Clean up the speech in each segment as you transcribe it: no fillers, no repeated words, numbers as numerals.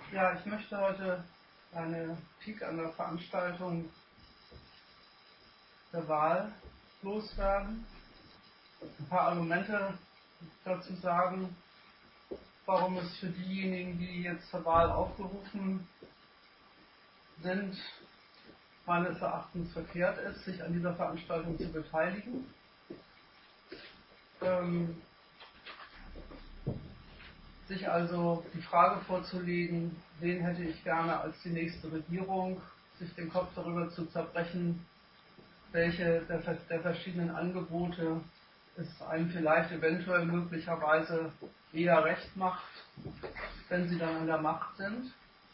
Ja, ich möchte heute eine Kritik an der Veranstaltung der Wahl loswerden. Ein paar Argumente dazu sagen, warum es für diejenigen, die jetzt zur Wahl aufgerufen sind, meines Erachtens verkehrt ist, sich an dieser Veranstaltung zu beteiligen. Sich also die Frage vorzulegen, wen hätte ich gerne als die nächste Regierung, sich den Kopf darüber zu zerbrechen, welche der verschiedenen Angebote es einem vielleicht eventuell möglicherweise eher recht macht, wenn sie dann an der Macht sind.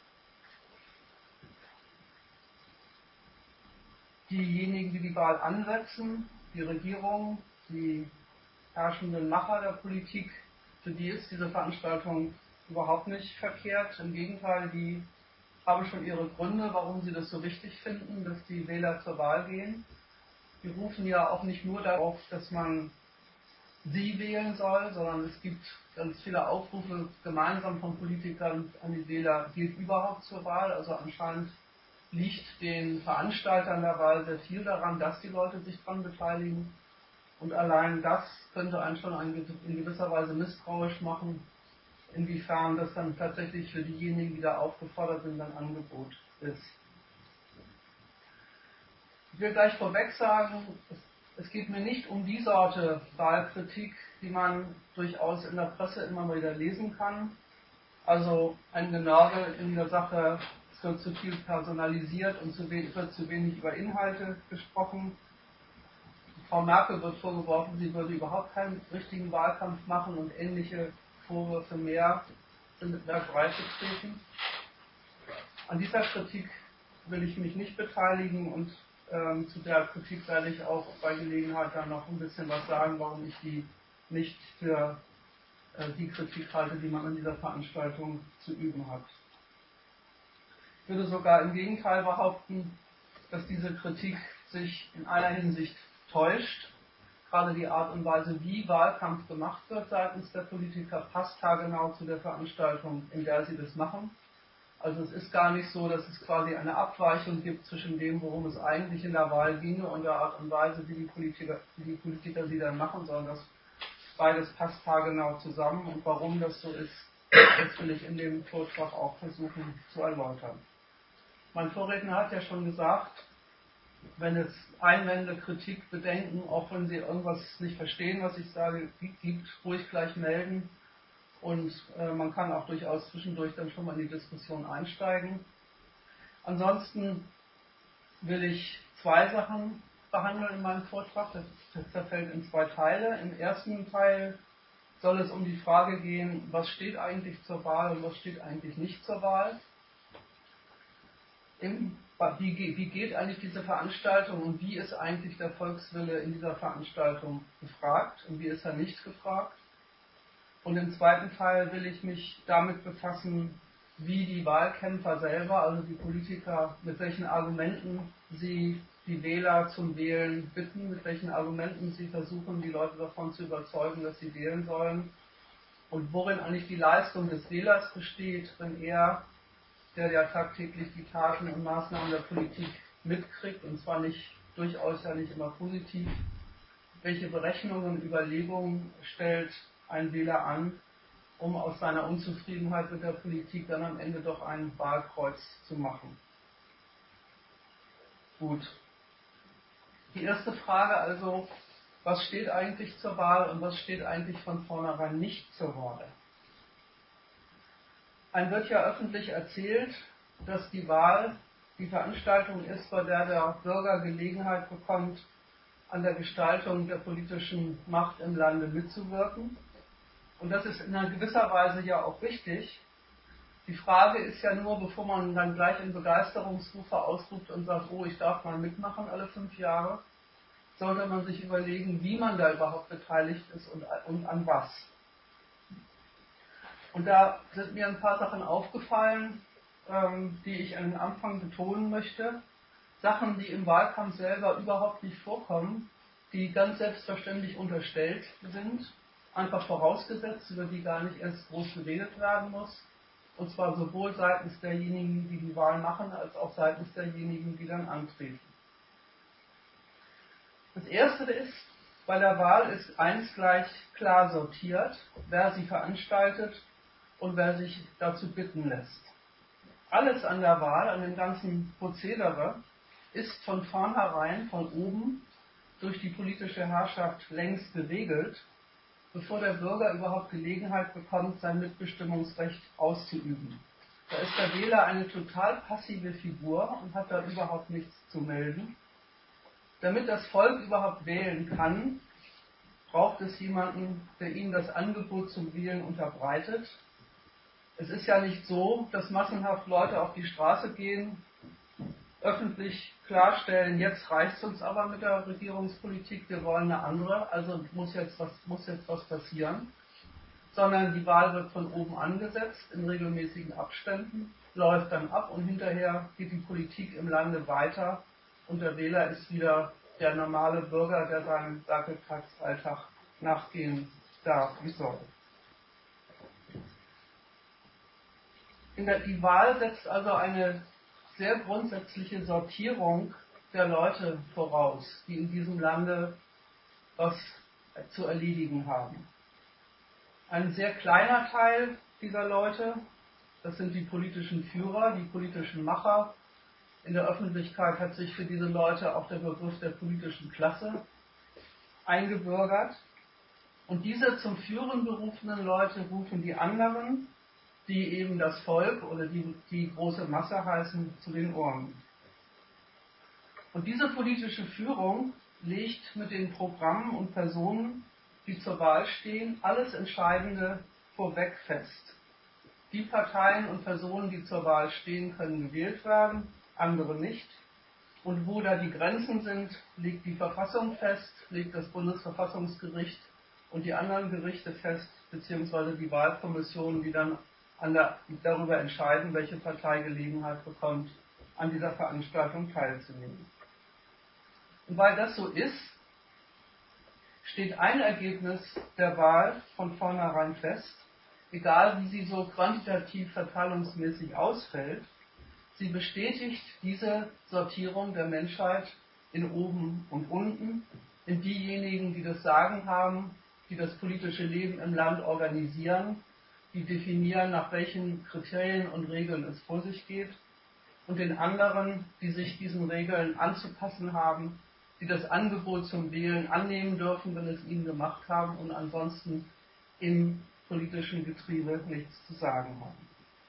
Diejenigen, die die Wahl ansetzen, die Regierung, die herrschenden Macher der Politik, für die ist diese Veranstaltung überhaupt nicht verkehrt. Im Gegenteil, die haben schon ihre Gründe, warum sie das so wichtig finden, dass die Wähler zur Wahl gehen. Die rufen ja auch nicht nur darauf, dass man sie wählen soll, sondern es gibt ganz viele Aufrufe gemeinsam von Politikern an die Wähler, geht überhaupt zur Wahl. Also anscheinend liegt den Veranstaltern der Wahl sehr viel daran, dass die Leute sich daran beteiligen. Und allein das könnte einen schon in gewisser Weise misstrauisch machen, inwiefern das dann tatsächlich für diejenigen, die da aufgefordert sind, ein Angebot ist. Ich will gleich vorweg sagen, es geht mir nicht um die Sorte Wahlkritik, die man durchaus in der Presse immer wieder lesen kann. Also ein Genörgel in der Sache, es wird zu viel personalisiert und wird zu wenig über Inhalte gesprochen. Frau Merkel wird vorgeworfen, sie würde überhaupt keinen richtigen Wahlkampf machen und ähnliche Vorwürfe mehr sind mit mehr Breite getreten. An dieser Kritik will ich mich nicht beteiligen und zu der Kritik werde ich auch bei Gelegenheit dann noch ein bisschen was sagen, warum ich die nicht für die Kritik halte, die man an dieser Veranstaltung zu üben hat. Ich würde sogar im Gegenteil behaupten, dass diese Kritik sich in einer Hinsicht täuscht. Gerade die Art und Weise, wie Wahlkampf gemacht wird seitens der Politiker, passt haargenau zu der Veranstaltung, in der sie das machen. Also es ist gar nicht so, dass es quasi eine Abweichung gibt zwischen dem, worum es eigentlich in der Wahl ginge und der Art und Weise, wie die Politiker sie dann machen, sondern das beides passt haargenau zusammen. Und warum das so ist, das will ich in dem Vortrag auch versuchen zu erläutern. Mein Vorredner hat ja schon gesagt, wenn es Einwände, Kritik, Bedenken, auch wenn Sie irgendwas nicht verstehen, was ich sage, gibt, ruhig gleich melden. Und man kann auch durchaus zwischendurch dann schon mal in die Diskussion einsteigen. Ansonsten will ich zwei Sachen behandeln in meinem Vortrag. Das zerfällt in zwei Teile. Im ersten Teil soll es um die Frage gehen, was steht eigentlich zur Wahl und was steht eigentlich nicht zur Wahl. Wie geht eigentlich diese Veranstaltung und wie ist eigentlich der Volkswille in dieser Veranstaltung gefragt und wie ist er nicht gefragt? Und im zweiten Teil will ich mich damit befassen, wie die Wahlkämpfer selber, also die Politiker, mit welchen Argumenten sie die Wähler zum Wählen bitten, mit welchen Argumenten sie versuchen, die Leute davon zu überzeugen, dass sie wählen sollen und worin eigentlich die Leistung des Wählers besteht, wenn er, der ja tagtäglich die Taten und Maßnahmen der Politik mitkriegt, und zwar durchaus ja nicht immer positiv, welche Berechnungen und Überlegungen stellt ein Wähler an, um aus seiner Unzufriedenheit mit der Politik dann am Ende doch ein Wahlkreuz zu machen. Gut. Die erste Frage also, was steht eigentlich zur Wahl und was steht eigentlich von vornherein nicht zur Wahl? Einem wird ja öffentlich erzählt, dass die Wahl die Veranstaltung ist, bei der der Bürger Gelegenheit bekommt, an der Gestaltung der politischen Macht im Lande mitzuwirken. Und das ist in einer gewisser Weise ja auch richtig. Die Frage ist ja nur, bevor man dann gleich in Begeisterungsrufe ausruft und sagt, oh, ich darf mal mitmachen alle 5 Jahre, sollte man sich überlegen, wie man da überhaupt beteiligt ist und an was. Und da sind mir ein paar Sachen aufgefallen, die ich an den Anfang betonen möchte. Sachen, die im Wahlkampf selber überhaupt nicht vorkommen, die ganz selbstverständlich unterstellt sind, einfach vorausgesetzt, über die gar nicht erst groß geredet werden muss. Und zwar sowohl seitens derjenigen, die die Wahl machen, als auch seitens derjenigen, die dann antreten. Das Erste ist, bei der Wahl ist eins gleich klar sortiert, wer sie veranstaltet und wer sich dazu bitten lässt. Alles an der Wahl, an dem ganzen Prozedere, ist von vornherein, von oben, durch die politische Herrschaft längst geregelt, bevor der Bürger überhaupt Gelegenheit bekommt, sein Mitbestimmungsrecht auszuüben. Da ist der Wähler eine total passive Figur und hat da überhaupt nichts zu melden. Damit das Volk überhaupt wählen kann, braucht es jemanden, der ihnen das Angebot zum Wählen unterbreitet. Es ist ja nicht so, dass massenhaft Leute auf die Straße gehen, öffentlich klarstellen, jetzt reicht es uns aber mit der Regierungspolitik, wir wollen eine andere, also muss jetzt was passieren. Sondern die Wahl wird von oben angesetzt, in regelmäßigen Abständen, läuft dann ab und hinterher geht die Politik im Lande weiter und der Wähler ist wieder der normale Bürger, der seinem Werkeltagsalltag nachgehen darf, wie soll. Die Wahl setzt also eine sehr grundsätzliche Sortierung der Leute voraus, die in diesem Lande was zu erledigen haben. Ein sehr kleiner Teil dieser Leute, das sind die politischen Führer, die politischen Macher. In der Öffentlichkeit hat sich für diese Leute auch der Begriff der politischen Klasse eingebürgert. Und diese zum Führen berufenen Leute rufen die anderen, die eben das Volk oder die große Masse heißen, zu den Ohren. Und diese politische Führung legt mit den Programmen und Personen, die zur Wahl stehen, alles Entscheidende vorweg fest. Die Parteien und Personen, die zur Wahl stehen, können gewählt werden, andere nicht. Und wo da die Grenzen sind, legt die Verfassung fest, legt das Bundesverfassungsgericht und die anderen Gerichte fest, beziehungsweise die Wahlkommissionen, die dann darüber entscheiden, welche Partei Gelegenheit bekommt, an dieser Veranstaltung teilzunehmen. Und weil das so ist, steht ein Ergebnis der Wahl von vornherein fest, egal wie sie so quantitativ verteilungsmäßig ausfällt, sie bestätigt diese Sortierung der Menschheit in oben und unten, in diejenigen, die das Sagen haben, die das politische Leben im Land organisieren, die definieren, nach welchen Kriterien und Regeln es vor sich geht, und den anderen, die sich diesen Regeln anzupassen haben, die das Angebot zum Wählen annehmen dürfen, wenn es ihnen gemacht haben und ansonsten im politischen Getriebe nichts zu sagen haben.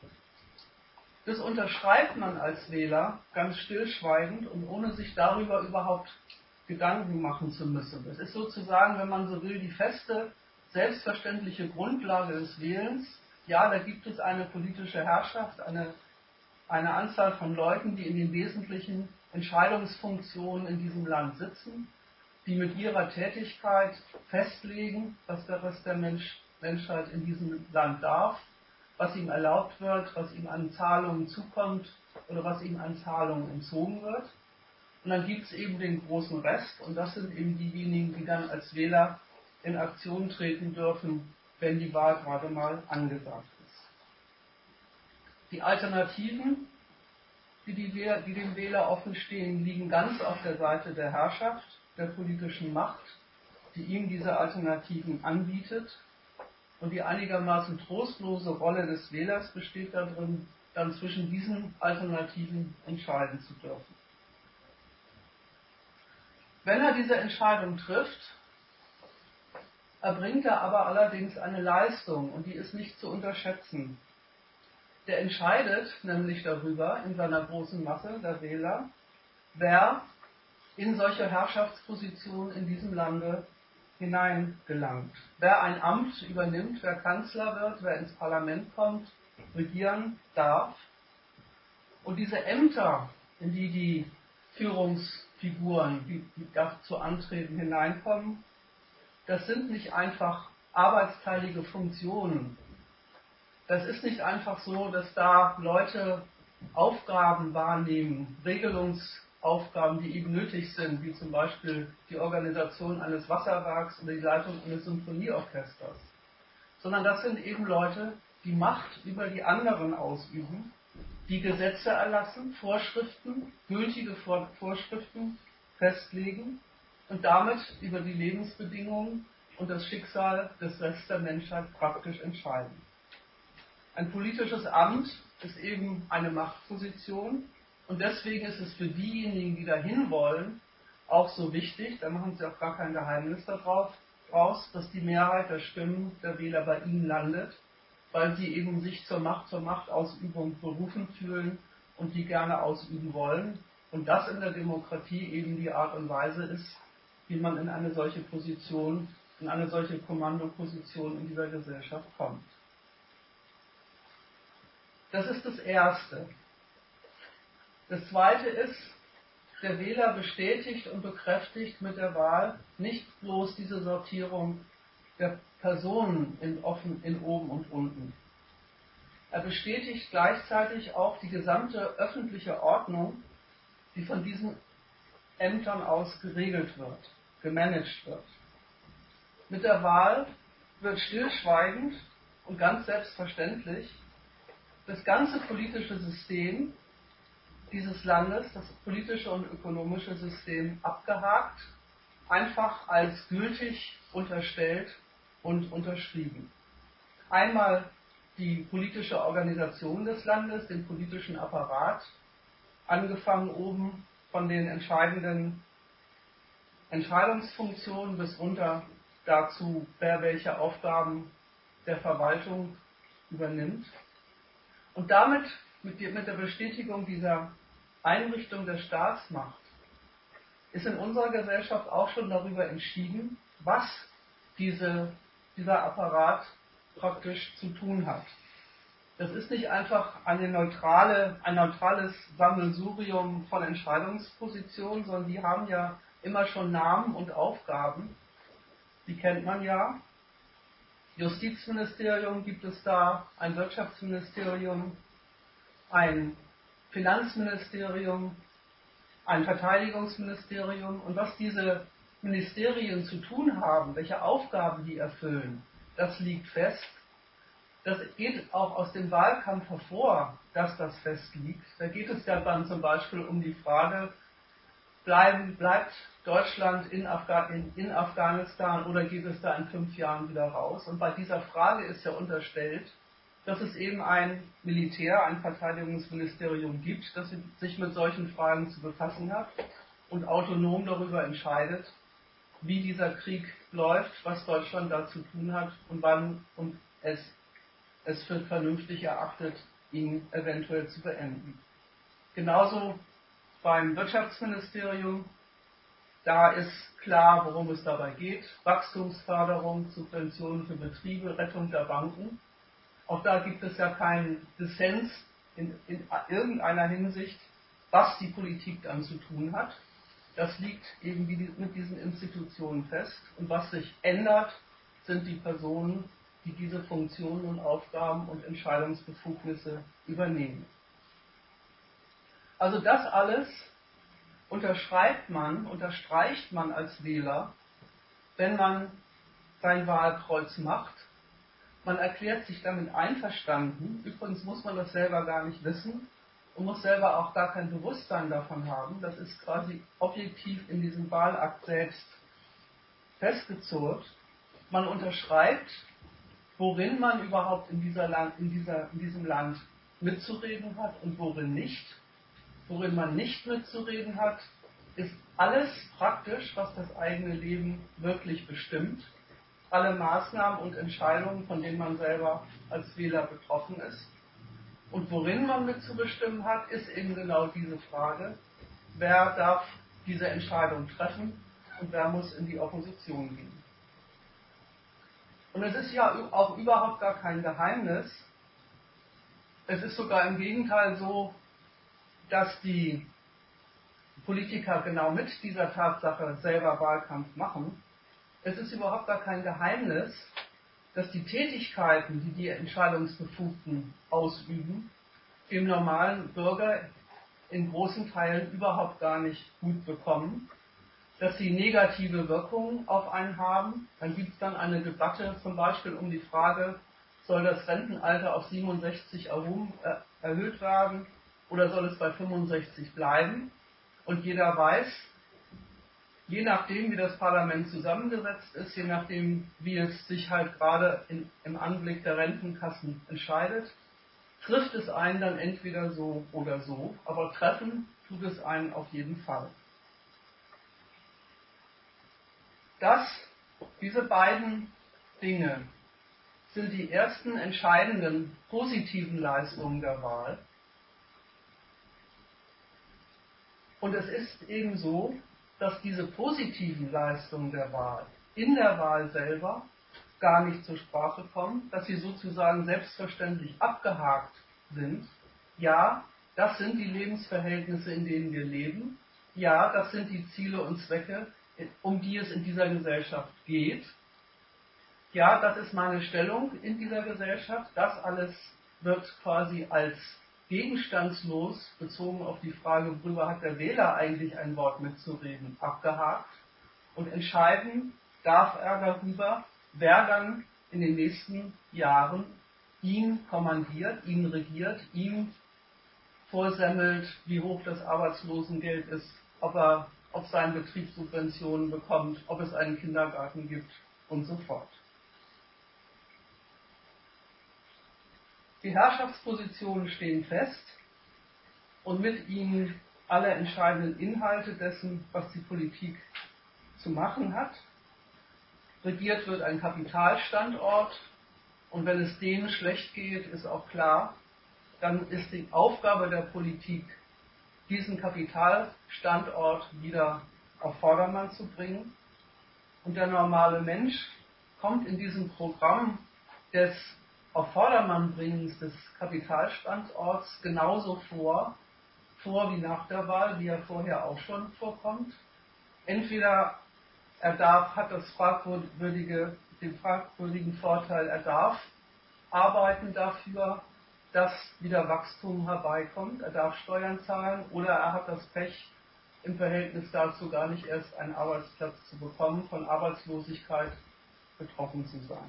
Das unterschreibt man als Wähler ganz stillschweigend und ohne sich darüber überhaupt Gedanken machen zu müssen. Es ist sozusagen, wenn man so will, die feste, selbstverständliche Grundlage des Wählens. Ja, da gibt es eine politische Herrschaft, eine Anzahl von Leuten, die in den wesentlichen Entscheidungsfunktionen in diesem Land sitzen, die mit ihrer Tätigkeit festlegen, was der Rest der Menschheit in diesem Land darf, was ihm erlaubt wird, was ihm an Zahlungen zukommt oder was ihm an Zahlungen entzogen wird. Und dann gibt es eben den großen Rest und das sind eben diejenigen, die dann als Wähler in Aktion treten dürfen, wenn die Wahl gerade mal angesagt ist. Die Alternativen, die dem Wähler offen stehen, liegen ganz auf der Seite der Herrschaft, der politischen Macht, die ihm diese Alternativen anbietet. Und die einigermaßen trostlose Rolle des Wählers besteht darin, dann zwischen diesen Alternativen entscheiden zu dürfen. Wenn er diese Entscheidung trifft, erbringt er aber allerdings eine Leistung und die ist nicht zu unterschätzen. Der entscheidet nämlich darüber in seiner großen Masse der Wähler, wer in solche Herrschaftspositionen in diesem Lande hineingelangt. Wer ein Amt übernimmt, wer Kanzler wird, wer ins Parlament kommt, regieren darf. Und diese Ämter, in die die Führungsfiguren, die dazu antreten, hineinkommen, das sind nicht einfach arbeitsteilige Funktionen. Das ist nicht einfach so, dass da Leute Aufgaben wahrnehmen, Regelungsaufgaben, die eben nötig sind, wie zum Beispiel die Organisation eines Wasserwerks oder die Leitung eines Symphonieorchesters. Sondern das sind eben Leute, die Macht über die anderen ausüben, die Gesetze erlassen, Vorschriften, gültige Vorschriften festlegen und damit über die Lebensbedingungen und das Schicksal des Restes der Menschheit praktisch entscheiden. Ein politisches Amt ist eben eine Machtposition und deswegen ist es für diejenigen, die dahin wollen, auch so wichtig, da machen sie auch gar kein Geheimnis daraus, dass die Mehrheit der Stimmen der Wähler bei ihnen landet, weil sie eben sich zur Machtausübung berufen fühlen und die gerne ausüben wollen. Und das in der Demokratie eben die Art und Weise ist, wie man in eine solche Position, in eine solche Kommandoposition in dieser Gesellschaft kommt. Das ist das Erste. Das Zweite ist, der Wähler bestätigt und bekräftigt mit der Wahl nicht bloß diese Sortierung der Personen in oben und unten. Er bestätigt gleichzeitig auch die gesamte öffentliche Ordnung, die von diesen Ämtern aus geregelt wird, gemanagt wird. Mit der Wahl wird stillschweigend und ganz selbstverständlich das ganze politische System dieses Landes, das politische und ökonomische System, abgehakt, einfach als gültig unterstellt und unterschrieben. Einmal die politische Organisation des Landes, den politischen Apparat, angefangen oben von den entscheidenden Entscheidungsfunktionen bis runter dazu, wer welche Aufgaben der Verwaltung übernimmt. Und damit, mit der Bestätigung dieser Einrichtung der Staatsmacht, ist in unserer Gesellschaft auch schon darüber entschieden, was dieser Apparat praktisch zu tun hat. Das ist nicht einfach ein neutrales Sammelsurium von Entscheidungspositionen, sondern die haben ja immer schon Namen und Aufgaben. Die kennt man ja. Justizministerium gibt es da, ein Wirtschaftsministerium, ein Finanzministerium, ein Verteidigungsministerium. Und was diese Ministerien zu tun haben, welche Aufgaben die erfüllen, das liegt fest. Das geht auch aus dem Wahlkampf hervor, dass das festliegt. Da geht es ja dann zum Beispiel um die Frage, bleibt Deutschland in Afghanistan oder geht es da in 5 Jahren wieder raus? Und bei dieser Frage ist ja unterstellt, dass es eben ein Verteidigungsministerium gibt, das sich mit solchen Fragen zu befassen hat und autonom darüber entscheidet, wie dieser Krieg läuft, was Deutschland da zu tun hat und wann und es für vernünftig erachtet, ihn eventuell zu beenden. Genauso beim Wirtschaftsministerium, da ist klar, worum es dabei geht. Wachstumsförderung, Subventionen für Betriebe, Rettung der Banken. Auch da gibt es ja keinen Dissens in irgendeiner Hinsicht, was die Politik dann zu tun hat. Das liegt eben mit diesen Institutionen fest. Und was sich ändert, sind die Personen, die diese Funktionen und Aufgaben und Entscheidungsbefugnisse übernehmen. Also das alles unterstreicht man als Wähler, wenn man sein Wahlkreuz macht. Man erklärt sich damit einverstanden. Übrigens muss man das selber gar nicht wissen und muss selber auch gar kein Bewusstsein davon haben. Das ist quasi objektiv in diesem Wahlakt selbst festgezurrt. Man unterschreibt, worin man überhaupt in diesem Land mitzureden hat und worin nicht. Worin man nicht mitzureden hat, ist alles praktisch, was das eigene Leben wirklich bestimmt. Alle Maßnahmen und Entscheidungen, von denen man selber als Wähler betroffen ist. Und worin man mitzubestimmen hat, ist eben genau diese Frage, wer darf diese Entscheidung treffen und wer muss in die Opposition gehen. Und es ist ja auch überhaupt gar kein Geheimnis, es ist sogar im Gegenteil so, dass die Politiker genau mit dieser Tatsache selber Wahlkampf machen. Es ist überhaupt gar kein Geheimnis, dass die Tätigkeiten, die die Entscheidungsbefugten ausüben, dem normalen Bürger in großen Teilen überhaupt gar nicht gut bekommen, dass sie negative Wirkungen auf einen haben. Dann gibt es dann eine Debatte zum Beispiel um die Frage, Soll das Rentenalter auf 67 erhöht werden oder soll es bei 65 bleiben? Und jeder weiß, je nachdem, wie das Parlament zusammengesetzt ist, je nachdem, wie es sich halt gerade im Anblick der Rentenkassen entscheidet, trifft es einen dann entweder so oder so, aber treffen tut es einen auf jeden Fall. Diese beiden Dinge sind die ersten entscheidenden positiven Leistungen der Wahl. Und es ist eben so, dass diese positiven Leistungen der Wahl in der Wahl selber gar nicht zur Sprache kommen, dass sie sozusagen selbstverständlich abgehakt sind. Ja, das sind die Lebensverhältnisse, in denen wir leben. Ja, das sind die Ziele und Zwecke, um die es in dieser Gesellschaft geht. Ja, das ist meine Stellung in dieser Gesellschaft. Das alles wird quasi als gegenstandslos, bezogen auf die Frage, worüber hat der Wähler eigentlich ein Wort mitzureden, abgehakt. Und entscheiden darf er darüber, wer dann in den nächsten Jahren ihn kommandiert, ihn regiert, ihm vorsemmelt, wie hoch das Arbeitslosengeld ist, ob sein Betrieb Subventionen bekommt, ob es einen Kindergarten gibt und so fort. Die Herrschaftspositionen stehen fest und mit ihnen alle entscheidenden Inhalte dessen, was die Politik zu machen hat. Regiert wird ein Kapitalstandort und wenn es denen schlecht geht, ist auch klar, dann ist die Aufgabe der Politik, diesen Kapitalstandort wieder auf Vordermann zu bringen. Und der normale Mensch kommt in diesem Programm des auf Vordermann bringens des Kapitalstandorts genauso vor wie nach der Wahl, wie er vorher auch schon vorkommt. Entweder hat den fragwürdigen Vorteil, er darf arbeiten dafür, dass wieder Wachstum herbeikommt, er darf Steuern zahlen, oder er hat das Pech, im Verhältnis dazu gar nicht erst einen Arbeitsplatz zu bekommen, von Arbeitslosigkeit betroffen zu sein.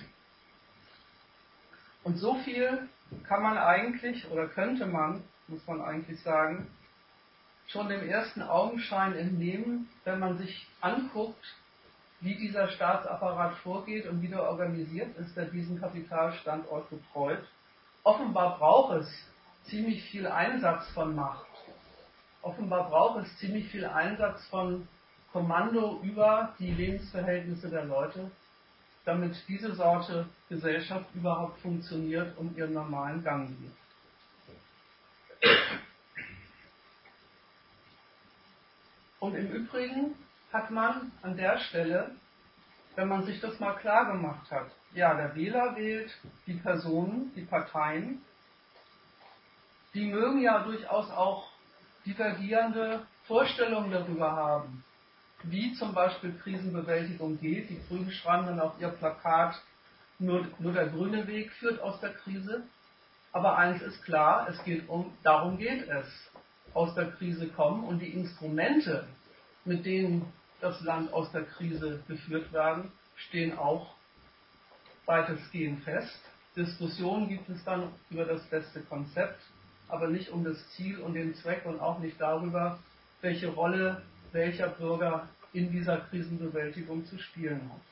Und so viel kann man eigentlich, oder könnte man, muss man eigentlich sagen, schon dem ersten Augenschein entnehmen, wenn man sich anguckt, wie dieser Staatsapparat vorgeht und wie der organisiert ist, der diesen Kapitalstandort betreut. Offenbar braucht es ziemlich viel Einsatz von Macht. Offenbar braucht es ziemlich viel Einsatz von Kommando über die Lebensverhältnisse der Leute, damit diese Sorte Gesellschaft überhaupt funktioniert und ihren normalen Gang geht. Und im Übrigen hat man an der Stelle, wenn man sich das mal klar gemacht hat, ja, der Wähler wählt die Personen, die Parteien, die mögen ja durchaus auch divergierende Vorstellungen darüber haben, wie zum Beispiel Krisenbewältigung geht. Die Grünen schreiben dann auf ihr Plakat, nur der grüne Weg führt aus der Krise. Aber eins ist klar, darum geht es, aus der Krise kommen, und die Instrumente, mit denen das Land aus der Krise geführt werden, stehen auch weitestgehend fest. Diskussionen gibt es dann über das beste Konzept, aber nicht um das Ziel und den Zweck und auch nicht darüber, welche Rolle welcher Bürger in dieser Krisenbewältigung zu spielen hat.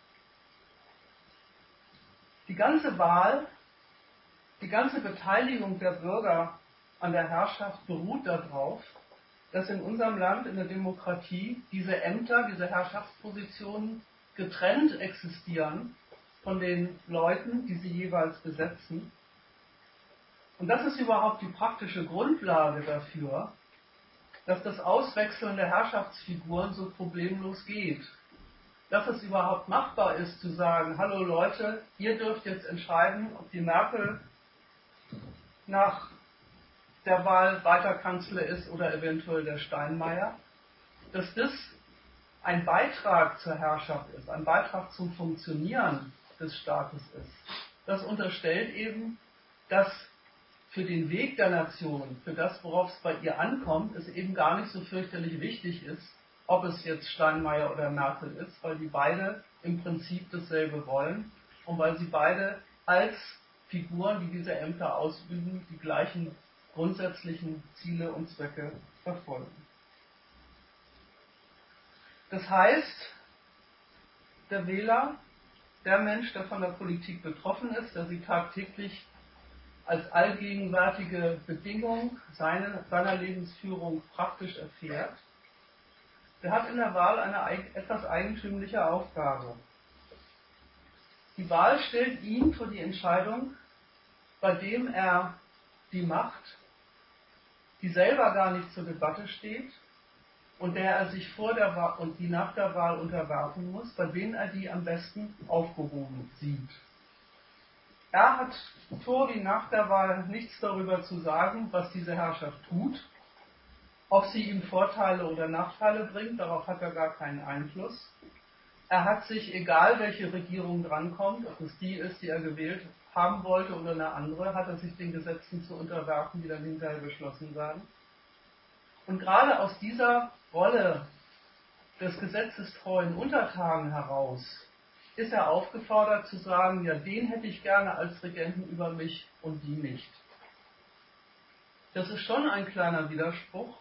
Die ganze Wahl, die ganze Beteiligung der Bürger an der Herrschaft beruht darauf, dass in unserem Land, in der Demokratie, diese Ämter, diese Herrschaftspositionen getrennt existieren von den Leuten, die sie jeweils besetzen. Und das ist überhaupt die praktische Grundlage dafür, dass das Auswechseln der Herrschaftsfiguren so problemlos geht. Dass es überhaupt machbar ist, zu sagen, hallo Leute, ihr dürft jetzt entscheiden, ob die Merkel nach der Wahl weiter Kanzler ist oder eventuell der Steinmeier, dass das ein Beitrag zur Herrschaft ist, ein Beitrag zum Funktionieren des Staates ist. Das unterstellt eben, dass für den Weg der Nation, für das, worauf es bei ihr ankommt, es eben gar nicht so fürchterlich wichtig ist, ob es jetzt Steinmeier oder Merkel ist, weil die beide im Prinzip dasselbe wollen und weil sie beide als Figuren, die diese Ämter ausüben, die gleichen grundsätzlichen Ziele und Zwecke verfolgen. Das heißt, der Wähler, der Mensch, der von der Politik betroffen ist, der sie tagtäglich als allgegenwärtige Bedingung seiner Lebensführung praktisch erfährt, der hat in der Wahl eine etwas eigentümliche Aufgabe. Die Wahl stellt ihn vor die Entscheidung, bei dem er die Macht, die selber gar nicht zur Debatte steht und der er sich vor der Wahl und die nach der Wahl unterwerfen muss, bei denen er die am besten aufgehoben sieht. Er hat vor wie nach der Wahl nichts darüber zu sagen, was diese Herrschaft tut, ob sie ihm Vorteile oder Nachteile bringt, darauf hat er gar keinen Einfluss. Er hat sich, egal welche Regierung drankommt, ob es die ist, die er gewählt haben wollte oder eine andere, hat er sich den Gesetzen zu unterwerfen, die dann hinterher beschlossen werden. Und gerade aus dieser Rolle des gesetzestreuen Untertanen heraus ist er aufgefordert zu sagen, ja, den hätte ich gerne als Regenten über mich und die nicht. Das ist schon ein kleiner Widerspruch.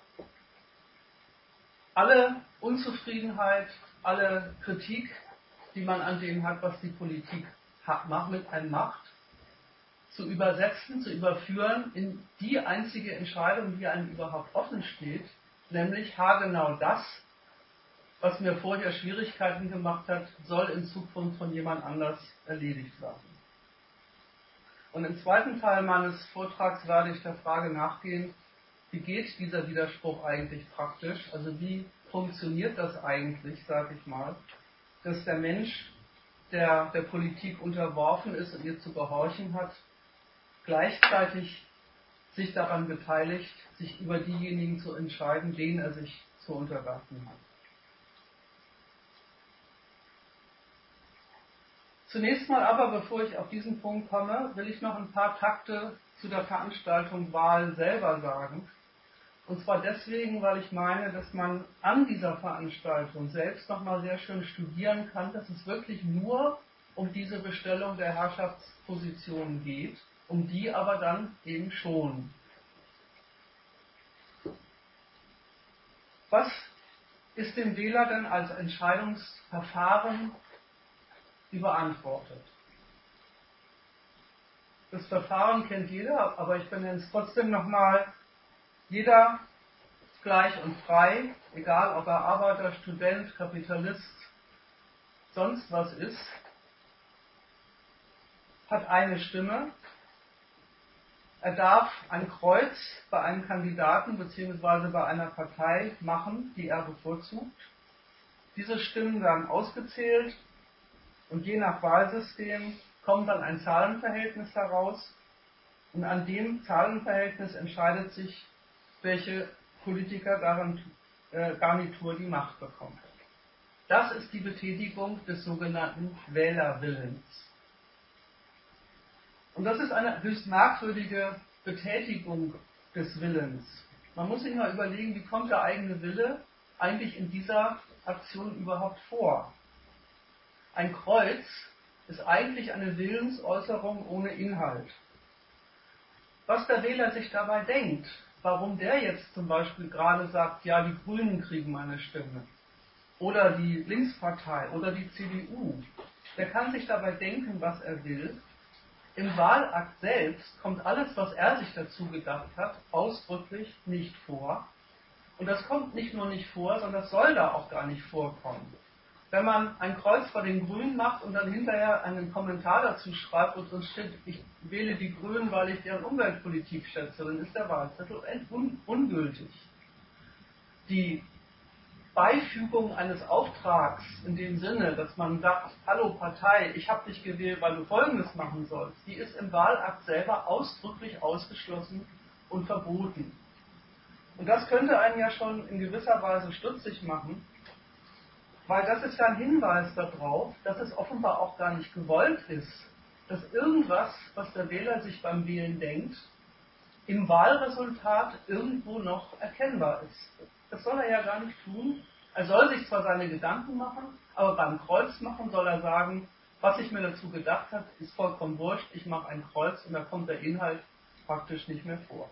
Alle Unzufriedenheit, alle Kritik, die man an dem hat, was die Politik mit einem macht, zu übersetzen, zu überführen in die einzige Entscheidung, die einem überhaupt offen steht, nämlich haargenau das, was mir vorher Schwierigkeiten gemacht hat, soll in Zukunft von jemand anders erledigt werden. Und im zweiten Teil meines Vortrags werde ich der Frage nachgehen, wie geht dieser Widerspruch eigentlich praktisch? Also wie funktioniert das eigentlich, sage ich mal, dass der Mensch, der der Politik unterworfen ist und ihr zu gehorchen hat, gleichzeitig sich daran beteiligt, sich über diejenigen zu entscheiden, denen er sich zu unterwerfen hat. Zunächst mal aber, bevor ich auf diesen Punkt komme, will ich noch ein paar Takte zu der Veranstaltung Wahl selber sagen. Und zwar deswegen, weil ich meine, dass man an dieser Veranstaltung selbst nochmal sehr schön studieren kann, dass es wirklich nur um diese Bestellung der Herrschaftspositionen geht, um die aber dann eben schon. Was ist dem Wähler denn als Entscheidungsverfahren überantwortet? Das Verfahren kennt jeder, aber ich benenne es trotzdem nochmal. Jeder gleich und frei, egal ob er Arbeiter, Student, Kapitalist, sonst was ist, hat eine Stimme. Er darf ein Kreuz bei einem Kandidaten bzw. bei einer Partei machen, die er bevorzugt. Diese Stimmen werden ausgezählt und je nach Wahlsystem kommt dann ein Zahlenverhältnis heraus. Und an dem Zahlenverhältnis entscheidet sich, welche Politiker Garnitur die Macht bekommt. Das ist die Betätigung des sogenannten Wählerwillens. Und das ist eine höchst merkwürdige Betätigung des Willens. Man muss sich mal überlegen, wie kommt der eigene Wille eigentlich in dieser Aktion überhaupt vor? Ein Kreuz ist eigentlich eine Willensäußerung ohne Inhalt. Was der Wähler sich dabei denkt, warum der jetzt zum Beispiel gerade sagt, ja, die Grünen kriegen meine Stimme, oder die Linkspartei, oder die CDU, der kann sich dabei denken, was er will. Im Wahlakt selbst kommt alles, was er sich dazu gedacht hat, ausdrücklich nicht vor. Und das kommt nicht nur nicht vor, sondern das soll da auch gar nicht vorkommen. Wenn man ein Kreuz vor den Grünen macht und dann hinterher einen Kommentar dazu schreibt und uns steht, ich wähle die Grünen, weil ich deren Umweltpolitik schätze, dann ist der Wahlzettel ungültig. Die Beifügung eines Auftrags in dem Sinne, dass man sagt, hallo Partei, ich habe dich gewählt, weil du Folgendes machen sollst, die ist im Wahlakt selber ausdrücklich ausgeschlossen und verboten. Und das könnte einen ja schon in gewisser Weise stutzig machen, weil das ist ja ein Hinweis darauf, dass es offenbar auch gar nicht gewollt ist, dass irgendwas, was der Wähler sich beim Wählen denkt, im Wahlresultat irgendwo noch erkennbar ist. Das soll er ja gar nicht tun. Er soll sich zwar seine Gedanken machen, aber beim Kreuzmachen soll er sagen, Was ich mir dazu gedacht habe, ist vollkommen wurscht. Ich mache ein Kreuz und da kommt der Inhalt praktisch nicht mehr vor.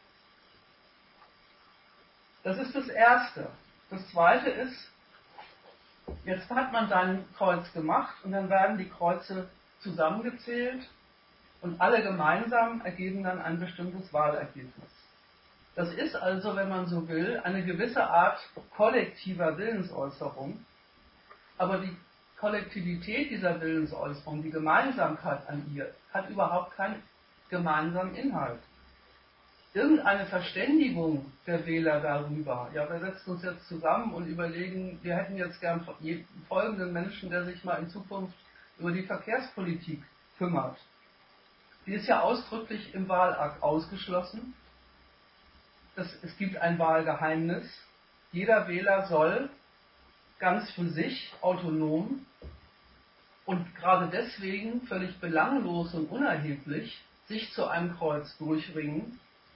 Das ist das Erste. Das Zweite ist, jetzt hat man sein Kreuz gemacht und dann werden die Kreuze zusammengezählt und alle gemeinsam ergeben dann ein bestimmtes Wahlergebnis. Das ist also, wenn man so will, eine gewisse Art kollektiver Willensäußerung, aber die Kollektivität dieser Willensäußerung, die Gemeinsamkeit an ihr, hat überhaupt keinen gemeinsamen Inhalt. Irgendeine Verständigung der Wähler darüber, ja, wir setzen uns jetzt zusammen und überlegen, wir hätten jetzt gern folgenden Menschen, der sich mal in Zukunft über die Verkehrspolitik kümmert. Die ist ja ausdrücklich im Wahlakt ausgeschlossen. Es gibt ein Wahlgeheimnis. Jeder Wähler soll ganz für sich autonom und gerade deswegen völlig belanglos und unerheblich sich zu einem Kreuz durchringen.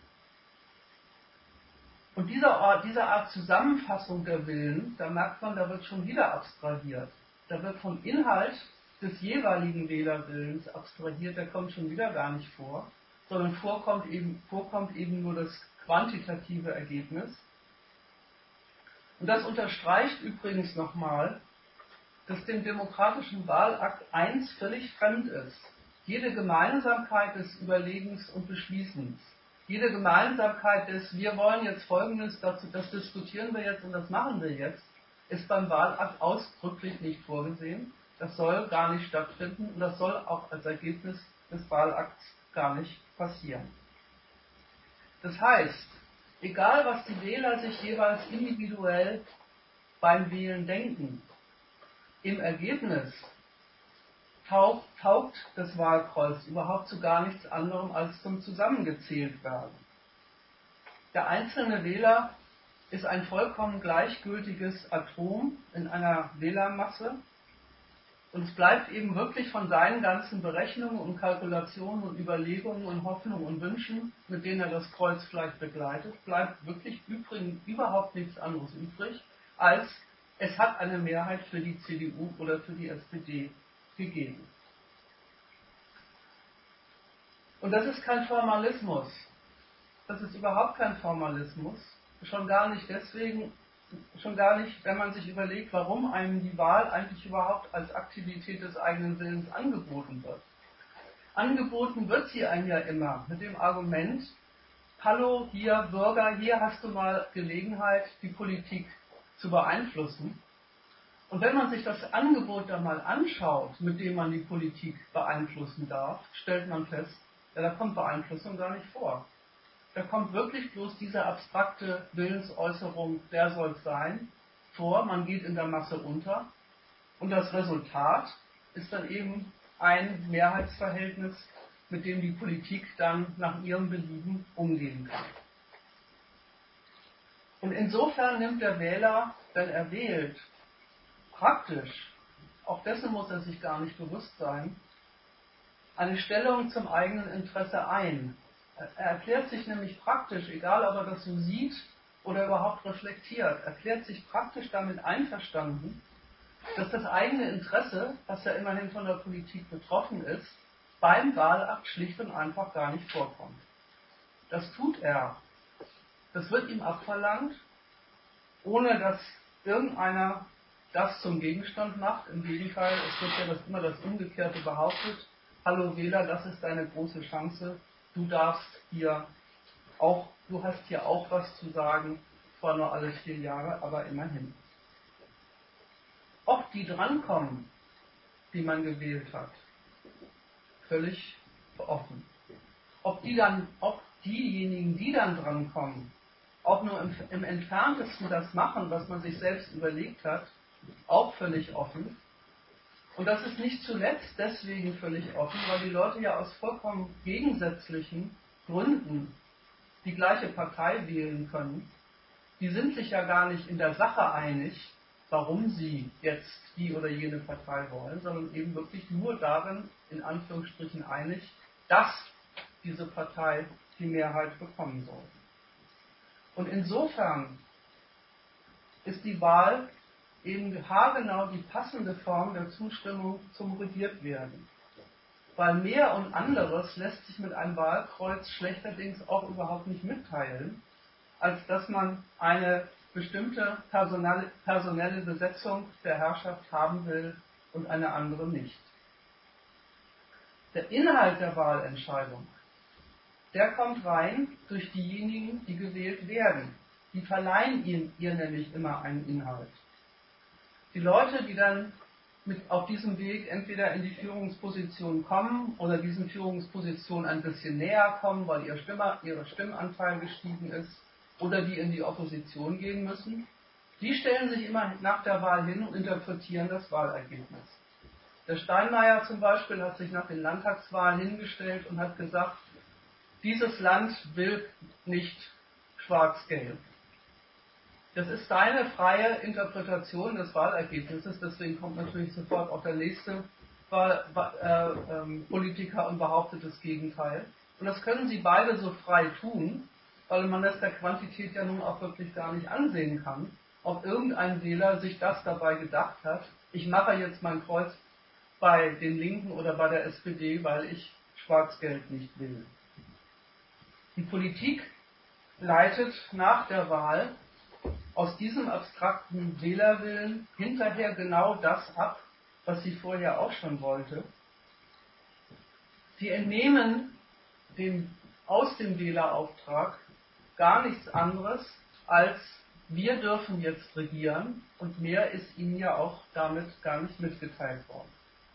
Und diese Art Zusammenfassung der Willen, da merkt man, da wird schon wieder abstrahiert. Da wird vom Inhalt des jeweiligen Wählerwillens abstrahiert, der kommt schon wieder gar nicht vor, sondern vorkommt eben nur das quantitative Ergebnis. Und das unterstreicht übrigens nochmal, dass dem demokratischen Wahlakt eins völlig fremd ist. Jede Gemeinsamkeit des Überlegens und Beschließens. Jede Gemeinsamkeit des, wir wollen jetzt Folgendes, das diskutieren wir jetzt und das machen wir jetzt, ist beim Wahlakt ausdrücklich nicht vorgesehen. Das soll gar nicht stattfinden und das soll auch als Ergebnis des Wahlakts gar nicht passieren. Das heißt, egal was die Wähler sich jeweils individuell beim Wählen denken, im Ergebnis taugt das Wahlkreuz überhaupt zu gar nichts anderem als zum Zusammengezähltwerden. Der einzelne Wähler ist ein vollkommen gleichgültiges Atom in einer Wählermasse und es bleibt eben wirklich von seinen ganzen Berechnungen und Kalkulationen und Überlegungen und Hoffnungen und Wünschen, mit denen er das Kreuz vielleicht begleitet, bleibt wirklich überhaupt nichts anderes übrig, als es hat eine Mehrheit für die CDU oder für die SPD gegeben. Und das ist kein Formalismus. Das ist überhaupt kein Formalismus. Schon gar nicht deswegen, schon gar nicht, wenn man sich überlegt, warum einem die Wahl eigentlich überhaupt als Aktivität des eigenen Willens angeboten wird. Angeboten wird sie einem ja immer mit dem Argument, hallo, hier Bürger, hier hast du mal Gelegenheit, die Politik zu beeinflussen. Und wenn man sich das Angebot dann mal anschaut, mit dem man die Politik beeinflussen darf, stellt man fest, ja, da kommt Beeinflussung gar nicht vor. Da kommt wirklich bloß diese abstrakte Willensäußerung, der soll es sein, vor, man geht in der Masse unter und das Resultat ist dann eben ein Mehrheitsverhältnis, mit dem die Politik dann nach ihrem Belieben umgehen kann. Und insofern nimmt der Wähler, wenn er wählt, praktisch, auch dessen muss er sich gar nicht bewusst sein, eine Stellung zum eigenen Interesse ein. Er erklärt sich nämlich praktisch, egal ob er das so sieht oder überhaupt reflektiert, erklärt sich praktisch damit einverstanden, dass das eigene Interesse, das ja immerhin von der Politik betroffen ist, beim Wahlakt schlicht und einfach gar nicht vorkommt. Das tut er. Das wird ihm abverlangt, ohne dass irgendeiner das zum Gegenstand macht. Im Gegenteil, es wird ja immer das Umgekehrte behauptet. Hallo Wähler, das ist deine große Chance. Du darfst hier auch, du hast hier auch was zu sagen. Zwar nur alle 4 Jahre, aber immerhin. Ob die drankommen, die man gewählt hat, völlig offen. Ob diejenigen, die dann drankommen, auch nur im Entferntesten das machen, was man sich selbst überlegt hat, auch völlig offen. Und das ist nicht zuletzt deswegen völlig offen, weil die Leute ja aus vollkommen gegensätzlichen Gründen die gleiche Partei wählen können. Die sind sich ja gar nicht in der Sache einig, warum sie jetzt die oder jene Partei wollen, sondern eben wirklich nur darin, in Anführungsstrichen einig, dass diese Partei die Mehrheit bekommen soll. Und insofern ist die Wahl eben haargenau die passende Form der Zustimmung zum Regiertwerden. Weil mehr und anderes lässt sich mit einem Wahlkreuz schlechterdings auch überhaupt nicht mitteilen, als dass man eine bestimmte personelle Besetzung der Herrschaft haben will und eine andere nicht. Der Inhalt der Wahlentscheidung, der kommt rein durch diejenigen, die gewählt werden. Die verleihen ihr nämlich immer einen Inhalt. Die Leute, die dann auf diesem Weg entweder in die Führungsposition kommen oder diesen Führungspositionen ein bisschen näher kommen, weil ihr Stimmanteil gestiegen ist, oder die in die Opposition gehen müssen, die stellen sich immer nach der Wahl hin und interpretieren das Wahlergebnis. Der Steinmeier zum Beispiel hat sich nach den Landtagswahlen hingestellt und hat gesagt, dieses Land will nicht schwarz-gelb. Das ist seine freie Interpretation des Wahlergebnisses, deswegen kommt natürlich sofort auch der nächste Politiker und behauptet das Gegenteil. Und das können sie beide so frei tun, weil man das der Quantität ja nun auch wirklich gar nicht ansehen kann, ob irgendein Wähler sich das dabei gedacht hat, ich mache jetzt mein Kreuz bei den Linken oder bei der SPD, weil ich Schwarz-Gelb nicht will. Die Politik leitet nach der Wahl aus diesem abstrakten Wählerwillen hinterher genau das ab, was sie vorher auch schon wollte. Sie entnehmen aus dem Wählerauftrag gar nichts anderes als wir dürfen jetzt regieren und mehr ist ihnen ja auch damit gar nicht mitgeteilt worden.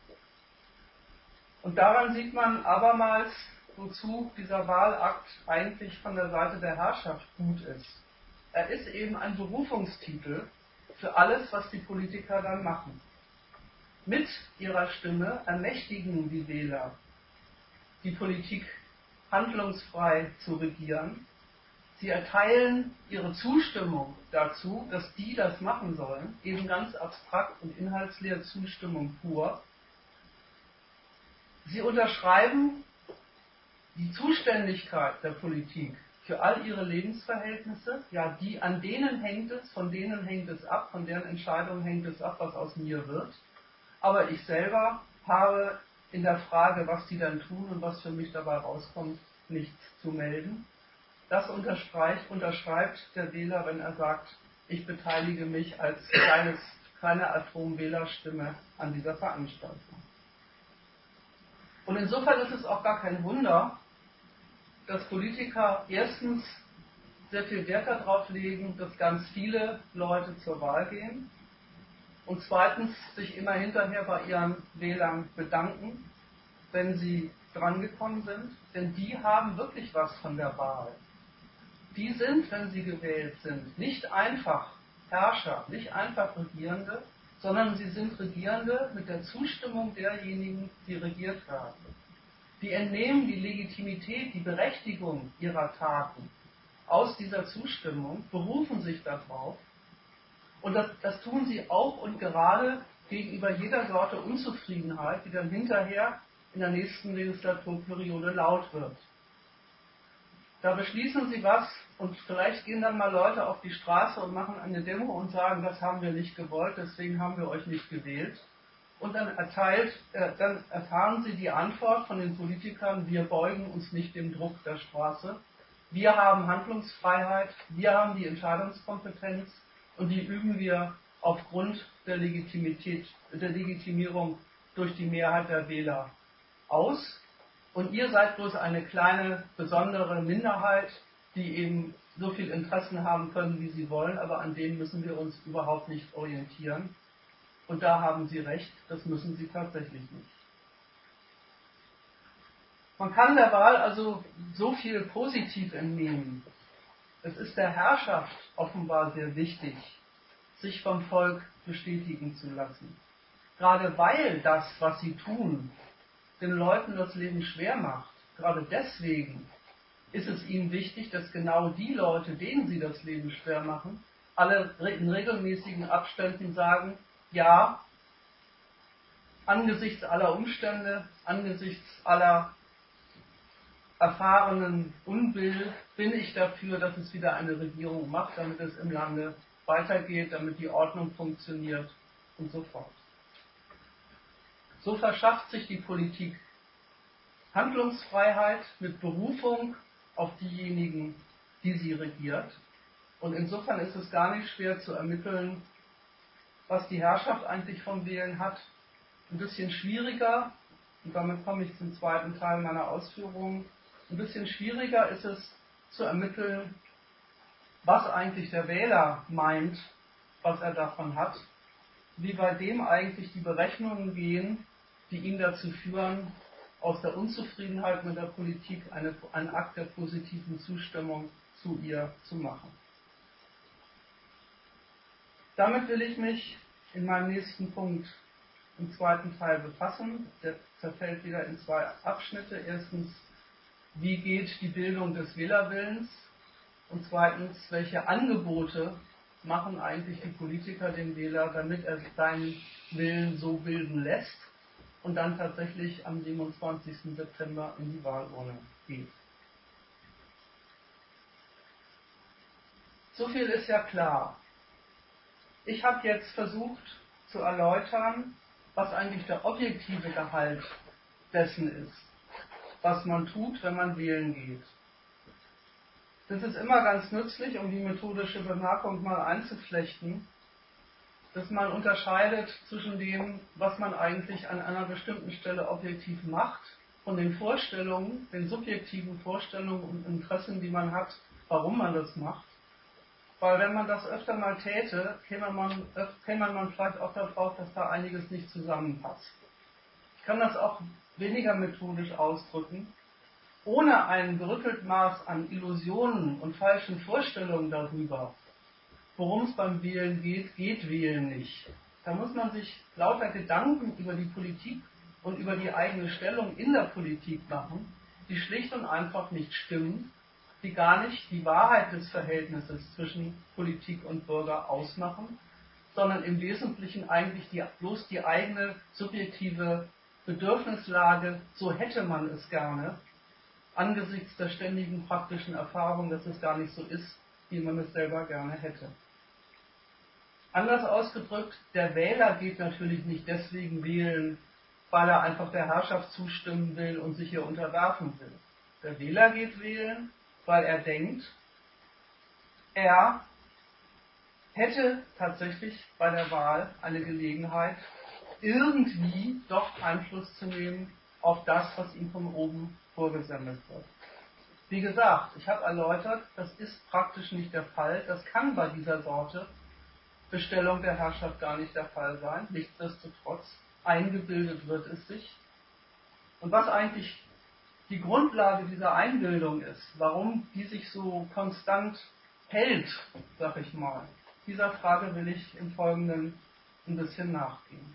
Und daran sieht man abermals, wozu dieser Wahlakt eigentlich von der Seite der Herrschaft gut ist. Er ist eben ein Berufungstitel für alles, was die Politiker dann machen. Mit ihrer Stimme ermächtigen die Wähler, die Politik handlungsfrei zu regieren. Sie erteilen ihre Zustimmung dazu, dass die das machen sollen, eben ganz abstrakt und inhaltsleer Zustimmung pur. Sie unterschreiben die Zuständigkeit der Politik für all ihre Lebensverhältnisse, ja, an denen hängt es, von denen hängt es ab, von deren Entscheidungen hängt es ab, was aus mir wird. Aber ich selber habe in der Frage, was die dann tun und was für mich dabei rauskommt, nichts zu melden. Das unterschreibt der Wähler, wenn er sagt, ich beteilige mich als kleine Atomwählerstimme an dieser Veranstaltung. Und insofern ist es auch gar kein Wunder, dass Politiker erstens sehr viel Wert darauf legen, dass ganz viele Leute zur Wahl gehen und zweitens sich immer hinterher bei ihren Wählern bedanken, wenn sie drangekommen sind, denn die haben wirklich was von der Wahl. Die sind, wenn sie gewählt sind, nicht einfach Herrscher, nicht einfach Regierende, sondern sie sind Regierende mit der Zustimmung derjenigen, die regiert werden. Die entnehmen die Legitimität, die Berechtigung ihrer Taten aus dieser Zustimmung, berufen sich darauf und das tun sie auch und gerade gegenüber jeder Sorte Unzufriedenheit, die dann hinterher in der nächsten Legislaturperiode laut wird. Da beschließen sie was und vielleicht gehen dann mal Leute auf die Straße und machen eine Demo und sagen, das haben wir nicht gewollt, deswegen haben wir euch nicht gewählt. Und dann erfahren sie die Antwort von den Politikern, wir beugen uns nicht dem Druck der Straße. Wir haben Handlungsfreiheit, wir haben die Entscheidungskompetenz und die üben wir aufgrund der Legitimierung durch die Mehrheit der Wähler aus. Und ihr seid bloß eine kleine, besondere Minderheit, die eben so viel Interessen haben können, wie sie wollen, aber an denen müssen wir uns überhaupt nicht orientieren. Und da haben Sie recht, das müssen Sie tatsächlich nicht. Man kann der Wahl also so viel positiv entnehmen. Es ist der Herrschaft offenbar sehr wichtig, sich vom Volk bestätigen zu lassen. Gerade weil das, was sie tun, den Leuten das Leben schwer macht, gerade deswegen ist es ihnen wichtig, dass genau die Leute, denen sie das Leben schwer machen, alle in regelmäßigen Abständen sagen, ja, angesichts aller Umstände, angesichts aller erfahrenen Unbill bin ich dafür, dass es wieder eine Regierung macht, damit es im Lande weitergeht, damit die Ordnung funktioniert und so fort. So verschafft sich die Politik Handlungsfreiheit mit Berufung auf diejenigen, die sie regiert. Und insofern ist es gar nicht schwer zu ermitteln, was die Herrschaft eigentlich vom Wählen hat. Ein bisschen schwieriger, und damit komme ich zum zweiten Teil meiner Ausführungen, ein bisschen schwieriger ist es zu ermitteln, was eigentlich der Wähler meint, was er davon hat, wie bei dem eigentlich die Berechnungen gehen, die ihn dazu führen, aus der Unzufriedenheit mit der Politik einen Akt der positiven Zustimmung zu ihr zu machen. Damit will ich mich in meinem nächsten Punkt im zweiten Teil befassen. Der zerfällt wieder in zwei Abschnitte. Erstens, wie geht die Bildung des Wählerwillens? Und zweitens, welche Angebote machen eigentlich die Politiker dem Wähler, damit er seinen Willen so bilden lässt und dann tatsächlich am 27. September in die Wahlurne geht. So viel ist ja klar. Ich habe jetzt versucht zu erläutern, was eigentlich der objektive Gehalt dessen ist, was man tut, wenn man wählen geht. Das ist immer ganz nützlich, um die methodische Bemerkung mal einzuflechten, dass man unterscheidet zwischen dem, was man eigentlich an einer bestimmten Stelle objektiv macht, von den Vorstellungen, den subjektiven Vorstellungen und Interessen, die man hat, warum man das macht. Weil wenn man das öfter mal täte, käme man vielleicht auch darauf, dass da einiges nicht zusammenpasst. Ich kann das auch weniger methodisch ausdrücken. Ohne ein gerüttelt Maß an Illusionen und falschen Vorstellungen darüber, worum es beim Wählen geht, geht Wählen nicht. Da muss man sich lauter Gedanken über die Politik und über die eigene Stellung in der Politik machen, die schlicht und einfach nicht stimmen, die gar nicht die Wahrheit des Verhältnisses zwischen Politik und Bürger ausmachen, sondern im Wesentlichen eigentlich bloß die eigene subjektive Bedürfnislage, so hätte man es gerne, angesichts der ständigen praktischen Erfahrung, dass es gar nicht so ist, wie man es selber gerne hätte. Anders ausgedrückt, der Wähler geht natürlich nicht deswegen wählen, weil er einfach der Herrschaft zustimmen will und sich ihr unterwerfen will. Der Wähler geht wählen, weil er denkt, er hätte tatsächlich bei der Wahl eine Gelegenheit, irgendwie doch Einfluss zu nehmen auf das, was ihm von oben vorgesendet wird. Wie gesagt, ich habe erläutert, das ist praktisch nicht der Fall. Das kann bei dieser Sorte Bestellung der Herrschaft gar nicht der Fall sein. Nichtsdestotrotz, eingebildet wird es sich. Und was eigentlich die Grundlage dieser Einbildung ist, warum die sich so konstant hält, sag ich mal, dieser Frage will ich im Folgenden ein bisschen nachgehen.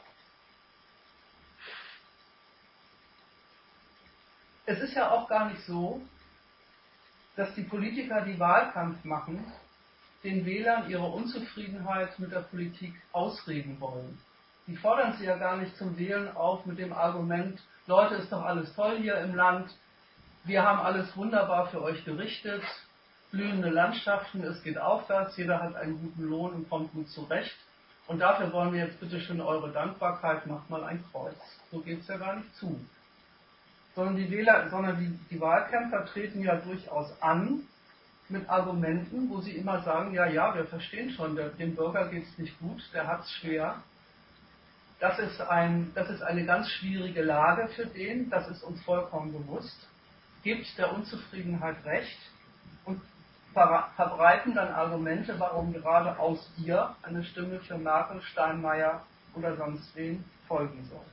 Es ist ja auch gar nicht so, dass die Politiker, die Wahlkampf machen, den Wählern ihre Unzufriedenheit mit der Politik ausreden wollen. Die fordern sie ja gar nicht zum Wählen auf mit dem Argument, Leute, ist doch alles toll hier im Land, wir haben alles wunderbar für euch gerichtet, blühende Landschaften, es geht aufwärts, jeder hat einen guten Lohn und kommt gut zurecht. Und dafür wollen wir jetzt bitte schön eure Dankbarkeit, macht mal ein Kreuz. So geht es ja gar nicht zu. Sondern die Wahlkämpfer treten ja durchaus an mit Argumenten, wo sie immer sagen, ja, wir verstehen schon, dem Bürger geht es nicht gut, der hat es schwer. Das ist eine ganz schwierige Lage für den, das ist uns vollkommen bewusst. Gibt der Unzufriedenheit recht und verbreiten dann Argumente, warum gerade aus ihr eine Stimme für Merkel, Steinmeier oder sonst wen folgen soll.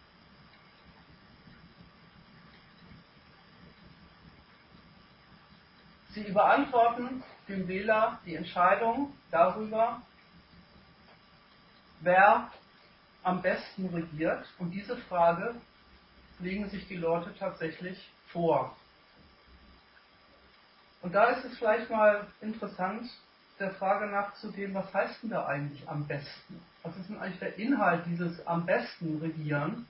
Sie überantworten dem Wähler die Entscheidung darüber, wer am besten regiert. Und diese Frage legen sich die Leute tatsächlich vor. Und da ist es vielleicht mal interessant, der Frage nachzugehen, was heißt denn da eigentlich am besten? Was ist denn eigentlich der Inhalt dieses am besten Regieren,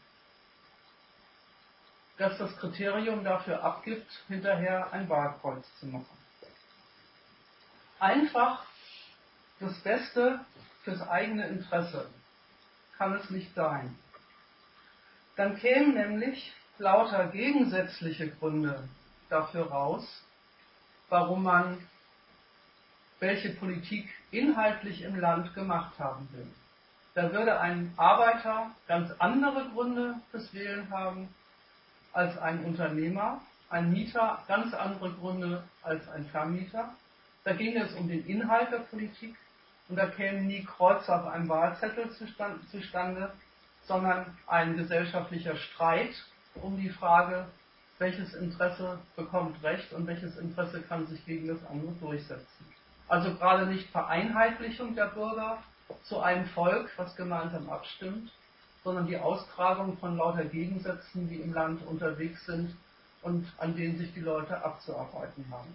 das das Kriterium dafür abgibt, hinterher ein Wahlkreuz zu machen? Einfach das Beste fürs eigene Interesse kann es nicht sein. Dann kämen nämlich lauter gegensätzliche Gründe dafür raus, warum man welche Politik inhaltlich im Land gemacht haben will. Da würde ein Arbeiter ganz andere Gründe fürs Wählen haben als ein Unternehmer, ein Mieter ganz andere Gründe als ein Vermieter. Da ginge es um den Inhalt der Politik und da kämen nie Kreuze auf einem Wahlzettel zustande, sondern ein gesellschaftlicher Streit um die Frage, welches Interesse bekommt Recht und welches Interesse kann sich gegen das andere durchsetzen. Also gerade nicht Vereinheitlichung der Bürger zu einem Volk, was gemeinsam abstimmt, sondern die Austragung von lauter Gegensätzen, die im Land unterwegs sind und an denen sich die Leute abzuarbeiten haben.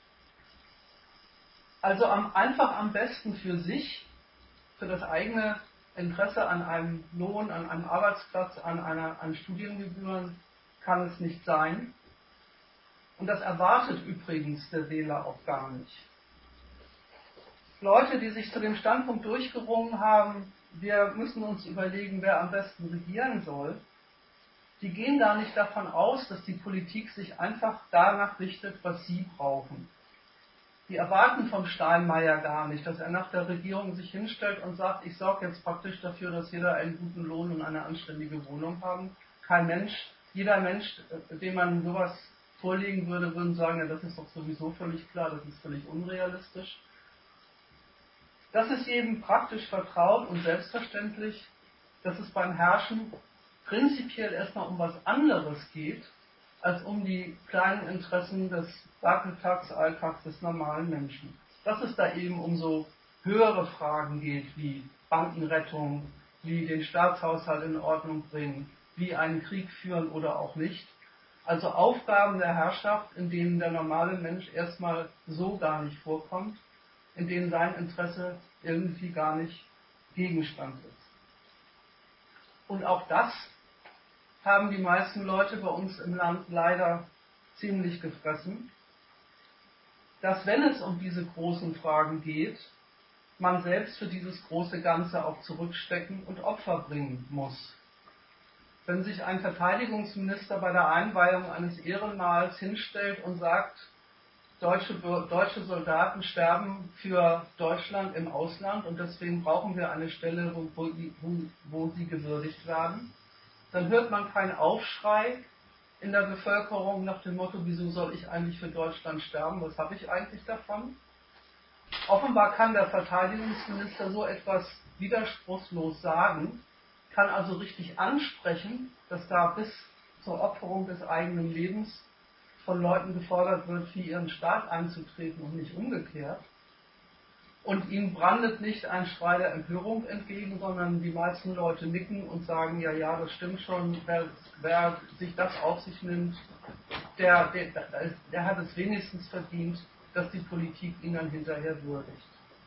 Also einfach am besten für sich, für das eigene Interesse an einem Lohn, an einem Arbeitsplatz, an Studiengebühren kann es nicht sein. Und das erwartet übrigens der Wähler auch gar nicht. Leute, die sich zu dem Standpunkt durchgerungen haben, wir müssen uns überlegen, wer am besten regieren soll, die gehen gar nicht davon aus, dass die Politik sich einfach danach richtet, was sie brauchen. Die erwarten vom Steinmeier gar nicht, dass er nach der Regierung sich hinstellt und sagt, ich sorge jetzt praktisch dafür, dass jeder einen guten Lohn und eine anständige Wohnung haben. Kein Mensch, jeder Mensch, dem man sowas vorlegen würde, würden sagen, ja, das ist doch sowieso völlig klar, das ist völlig unrealistisch. Das ist jedem praktisch vertraut und selbstverständlich, dass es beim Herrschen prinzipiell erstmal um was anderes geht, als um die kleinen Interessen des Alltags des normalen Menschen. Dass es da eben um so höhere Fragen geht, wie Bankenrettung, wie den Staatshaushalt in Ordnung bringen, wie einen Krieg führen oder auch nicht. Also Aufgaben der Herrschaft, in denen der normale Mensch erstmal so gar nicht vorkommt, in denen sein Interesse irgendwie gar nicht Gegenstand ist. Und auch das haben die meisten Leute bei uns im Land leider ziemlich gefressen, dass wenn es um diese großen Fragen geht, man selbst für dieses große Ganze auch zurückstecken und Opfer bringen muss. Wenn sich ein Verteidigungsminister bei der Einweihung eines Ehrenmals hinstellt und sagt, deutsche Soldaten sterben für Deutschland im Ausland und deswegen brauchen wir eine Stelle, wo sie gewürdigt werden, dann hört man keinen Aufschrei in der Bevölkerung nach dem Motto, wieso soll ich eigentlich für Deutschland sterben, was habe ich eigentlich davon? Offenbar kann der Verteidigungsminister so etwas widerspruchslos sagen, kann also richtig ansprechen, dass da bis zur Opferung des eigenen Lebens von Leuten gefordert wird, für ihren Staat einzutreten und nicht umgekehrt. Und ihm brandet nicht ein Schrei der Empörung entgegen, sondern die meisten Leute nicken und sagen, ja, ja, das stimmt schon, wer sich das auf sich nimmt, der hat es wenigstens verdient, dass die Politik ihn dann hinterher würdigt.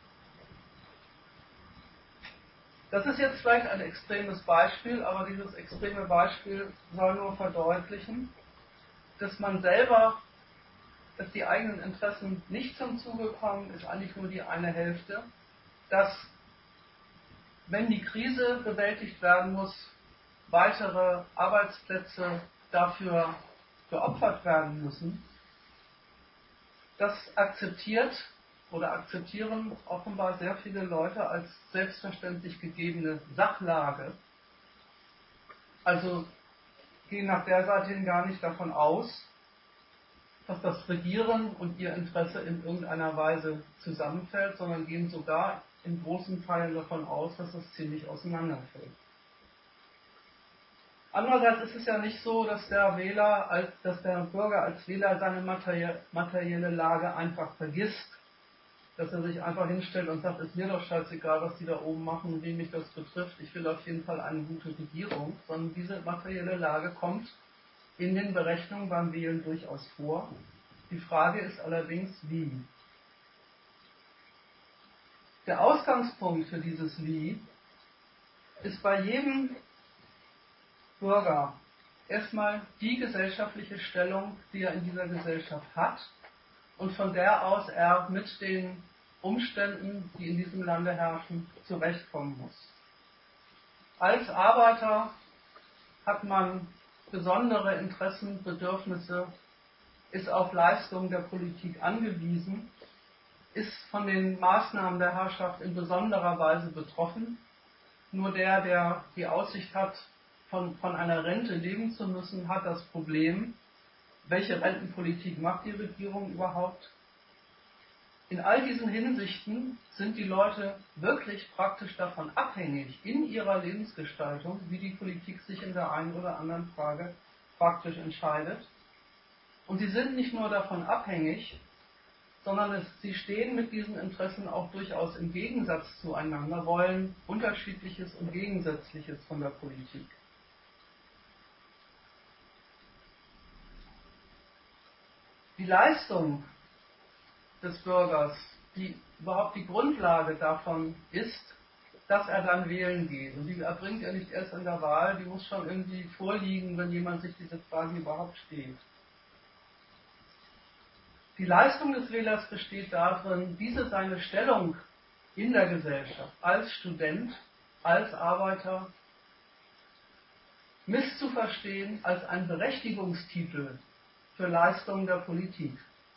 Das ist jetzt vielleicht ein extremes Beispiel, aber dieses extreme Beispiel soll nur verdeutlichen, dass man selber, dass die eigenen Interessen nicht zum Zuge kommen, ist eigentlich nur die eine Hälfte, dass, wenn die Krise bewältigt werden muss, weitere Arbeitsplätze dafür geopfert werden müssen. Das akzeptieren offenbar sehr viele Leute als selbstverständlich gegebene Sachlage. Also gehen nach der Seite hin gar nicht davon aus, dass das Regieren und ihr Interesse in irgendeiner Weise zusammenfällt, sondern gehen sogar in großen Teilen davon aus, dass das ziemlich auseinanderfällt. Andererseits ist es ja nicht so, dass der Bürger als Wähler seine materielle Lage einfach vergisst, dass er sich einfach hinstellt und sagt, ist mir doch scheißegal, was die da oben machen und wie mich das betrifft, ich will auf jeden Fall eine gute Regierung, sondern diese materielle Lage kommt in den Berechnungen beim Wählen durchaus vor. Die Frage ist allerdings, wie. Der Ausgangspunkt für dieses Wie ist bei jedem Bürger erstmal die gesellschaftliche Stellung, die er in dieser Gesellschaft hat und von der aus er mit den Umständen, die in diesem Lande herrschen, zurechtkommen muss. Als Arbeiter hat man besondere Interessen, Bedürfnisse, ist auf Leistungen der Politik angewiesen, ist von den Maßnahmen der Herrschaft in besonderer Weise betroffen. Nur der die Aussicht hat, von einer Rente leben zu müssen, hat das Problem, welche Rentenpolitik macht die Regierung überhaupt? In all diesen Hinsichten sind die Leute wirklich praktisch davon abhängig, in ihrer Lebensgestaltung, wie die Politik sich in der einen oder anderen Frage praktisch entscheidet. Und sie sind nicht nur davon abhängig, sondern sie stehen mit diesen Interessen auch durchaus im Gegensatz zueinander, wollen Unterschiedliches und Gegensätzliches von der Politik. Die Leistung des Bürgers, die überhaupt die Grundlage davon ist, dass er dann wählen geht. Und die erbringt er nicht erst in der Wahl, die muss schon irgendwie vorliegen, wenn jemand sich diese Frage überhaupt stellt. Die Leistung des Wählers besteht darin, seine Stellung in der Gesellschaft als Student, als Arbeiter misszuverstehen als ein Berechtigungstitel für Leistungen der Politik.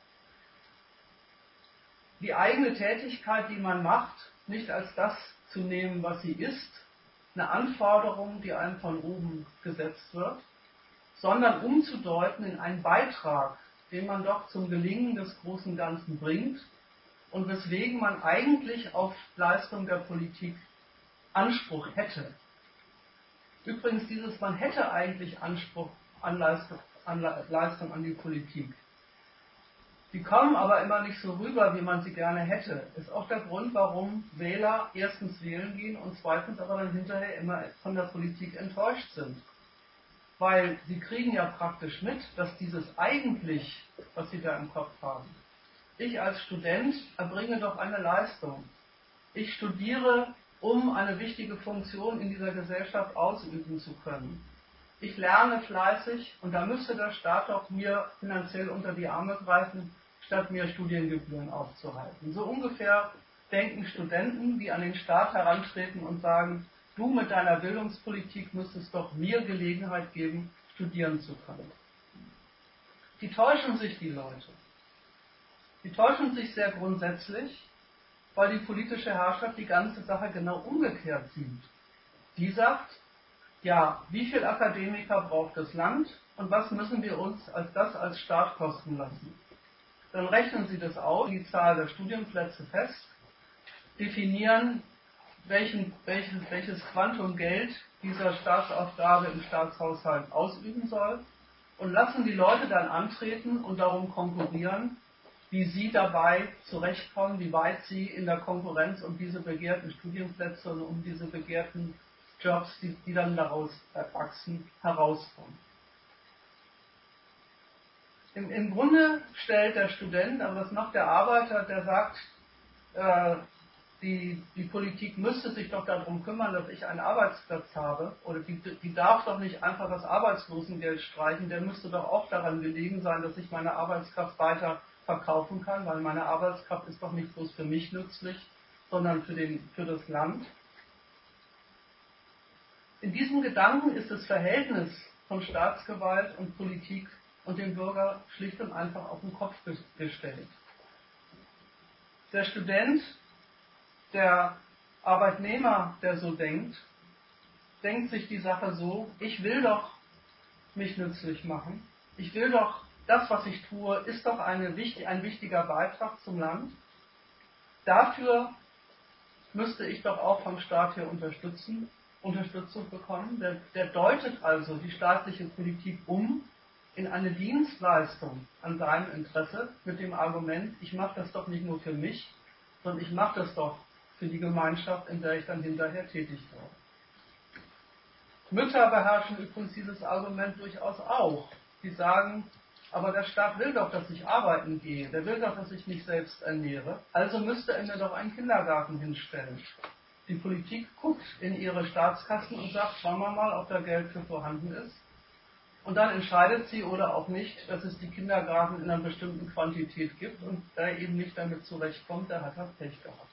Die eigene Tätigkeit, die man macht, nicht als das zu nehmen, was sie ist, eine Anforderung, die einem von oben gesetzt wird, sondern umzudeuten in einen Beitrag, den man doch zum Gelingen des großen Ganzen bringt und weswegen man eigentlich auf Leistung der Politik Anspruch hätte. Übrigens, man hätte eigentlich Anspruch an Leistung an die Politik. Die kommen aber immer nicht so rüber, wie man sie gerne hätte. Ist auch der Grund, warum Wähler erstens wählen gehen und zweitens aber dann hinterher immer von der Politik enttäuscht sind. Weil sie kriegen ja praktisch mit, dass dieses eigentlich, was sie da im Kopf haben, ich als Student erbringe doch eine Leistung. Ich studiere, um eine wichtige Funktion in dieser Gesellschaft ausüben zu können. Ich lerne fleißig und da müsste der Staat doch mir finanziell unter die Arme greifen, statt mir Studiengebühren aufzuhalten. So ungefähr denken Studenten, die an den Staat herantreten und sagen, du mit deiner Bildungspolitik müsstest doch mir Gelegenheit geben, studieren zu können. Die täuschen sich, die Leute. Die täuschen sich sehr grundsätzlich, weil die politische Herrschaft die ganze Sache genau umgekehrt sieht. Die sagt, ja, wie viel Akademiker braucht das Land und was müssen wir uns als Staat kosten lassen? Dann rechnen Sie das aus, die Zahl der Studienplätze fest, definieren, welches Quantum Geld dieser Staatsaufgabe im Staatshaushalt ausüben soll und lassen die Leute dann antreten und darum konkurrieren, wie sie dabei zurechtkommen, wie weit sie in der Konkurrenz um diese begehrten Studienplätze und um diese begehrten Jobs, die dann daraus erwachsen, herauskommen. Im Grunde stellt der Student, aber das macht der Arbeiter, der sagt, die Politik müsste sich doch darum kümmern, dass ich einen Arbeitsplatz habe, oder die darf doch nicht einfach das Arbeitslosengeld streichen, der müsste doch auch daran gelegen sein, dass ich meine Arbeitskraft weiter verkaufen kann, weil meine Arbeitskraft ist doch nicht bloß für mich nützlich, sondern für das Land. In diesem Gedanken ist das Verhältnis von Staatsgewalt und Politik und dem Bürger schlicht und einfach auf den Kopf gestellt. Der Student, der Arbeitnehmer, der so denkt sich die Sache so, ich will doch mich nützlich machen, ich will doch, das, was ich tue, ist doch ein wichtiger Beitrag zum Land. Dafür müsste ich doch auch vom Staat her Unterstützung bekommen. Der deutet also die staatliche Politik um in eine Dienstleistung an seinem Interesse mit dem Argument, ich mache das doch nicht nur für mich, sondern ich mache das doch für die Gemeinschaft, in der ich dann hinterher tätig werde. Mütter beherrschen übrigens dieses Argument durchaus auch. Die sagen, aber der Staat will doch, dass ich arbeiten gehe, der will doch, dass ich mich selbst ernähre, also müsste er mir doch einen Kindergarten hinstellen. Die Politik guckt in ihre Staatskassen und sagt, schauen wir mal, ob da Geld für vorhanden ist. Und dann entscheidet sie oder auch nicht, dass es die Kindergarten in einer bestimmten Quantität gibt und wer eben nicht damit zurechtkommt, der hat halt Pech gehabt.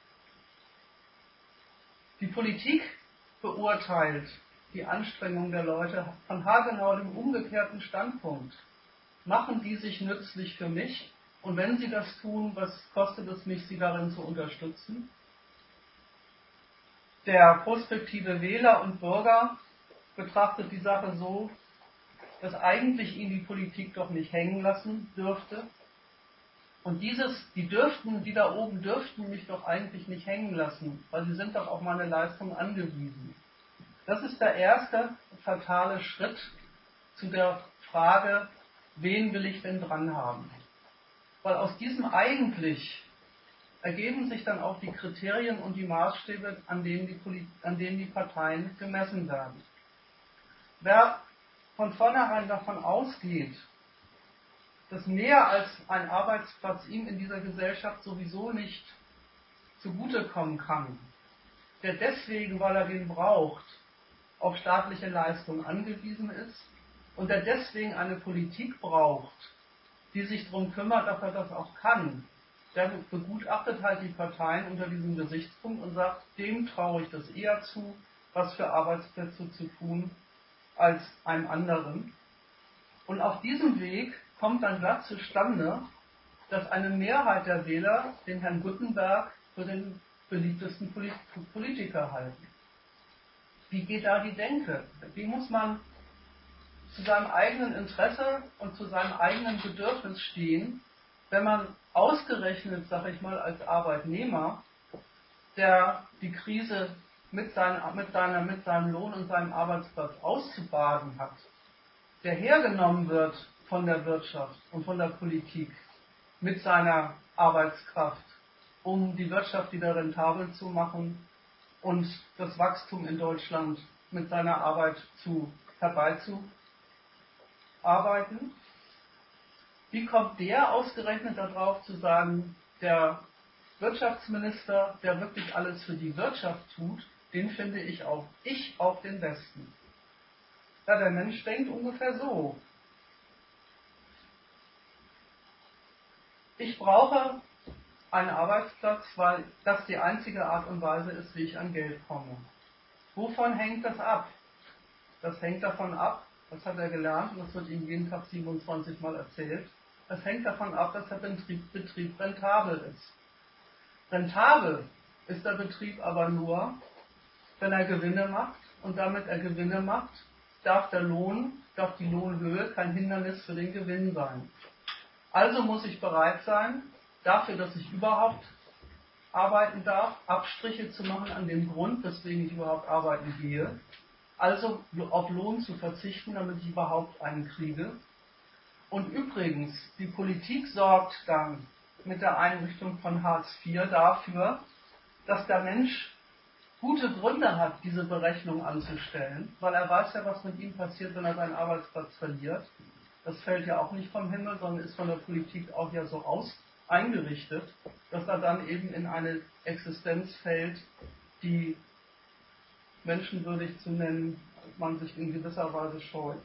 Die Politik beurteilt die Anstrengung der Leute von haargenau dem umgekehrten Standpunkt. Machen die sich nützlich für mich? Und wenn sie das tun, was kostet es mich, sie darin zu unterstützen? Der prospektive Wähler und Bürger betrachtet die Sache so, dass eigentlich ihn die Politik doch nicht hängen lassen dürfte. Und die da oben dürften mich doch eigentlich nicht hängen lassen, weil sie sind doch auf meine Leistung angewiesen. Das ist der erste fatale Schritt zu der Frage, wen will ich denn dran haben? Weil aus diesem eigentlich ergeben sich dann auch die Kriterien und die Maßstäbe, an denen die Parteien gemessen werden. Wer von vornherein davon ausgeht, dass mehr als ein Arbeitsplatz ihm in dieser Gesellschaft sowieso nicht zugutekommen kann, der deswegen, weil er den braucht, auf staatliche Leistung angewiesen ist und der deswegen eine Politik braucht, die sich darum kümmert, dass er das auch kann, der begutachtet halt die Parteien unter diesem Gesichtspunkt und sagt, dem traue ich das eher zu, was für Arbeitsplätze zu tun, als einem anderen. Und auf diesem Weg kommt dann glatt zustande, dass eine Mehrheit der Wähler den Herrn Guttenberg für den beliebtesten Politiker halten. Wie geht da die Denke? Wie muss man zu seinem eigenen Interesse und zu seinem eigenen Bedürfnis stehen, wenn man ausgerechnet, sage ich mal, als Arbeitnehmer, der die Krise mit seinem Lohn und seinem Arbeitsplatz auszubaden hat, der hergenommen wird von der Wirtschaft und von der Politik mit seiner Arbeitskraft, um die Wirtschaft wieder rentabel zu machen und das Wachstum in Deutschland mit seiner Arbeit herbeizuarbeiten. Wie kommt der ausgerechnet darauf zu sagen, der Wirtschaftsminister, der wirklich alles für die Wirtschaft tut, den finde ich auch den Besten. Ja, der Mensch denkt ungefähr so. Ich brauche einen Arbeitsplatz, weil das die einzige Art und Weise ist, wie ich an Geld komme. Wovon hängt das ab? Das hängt davon ab, das hat er gelernt und das wird ihm jeden Tag 27 Mal erzählt, das hängt davon ab, dass der Betrieb rentabel ist. Rentabel ist der Betrieb aber nur, wenn er Gewinne macht und damit er Gewinne macht, darf die Lohnhöhe kein Hindernis für den Gewinn sein. Also muss ich bereit sein, dafür, dass ich überhaupt arbeiten darf, Abstriche zu machen an dem Grund, weswegen ich überhaupt arbeiten gehe. Also auf Lohn zu verzichten, damit ich überhaupt einen kriege. Und übrigens, die Politik sorgt dann mit der Einrichtung von Hartz IV dafür, dass der Mensch gute Gründe hat, diese Berechnung anzustellen, weil er weiß ja, was mit ihm passiert, wenn er seinen Arbeitsplatz verliert. Das fällt ja auch nicht vom Himmel, sondern ist von der Politik auch ja so eingerichtet, dass er dann eben in eine Existenz fällt, die menschenwürdig zu nennen, man sich in gewisser Weise scheut.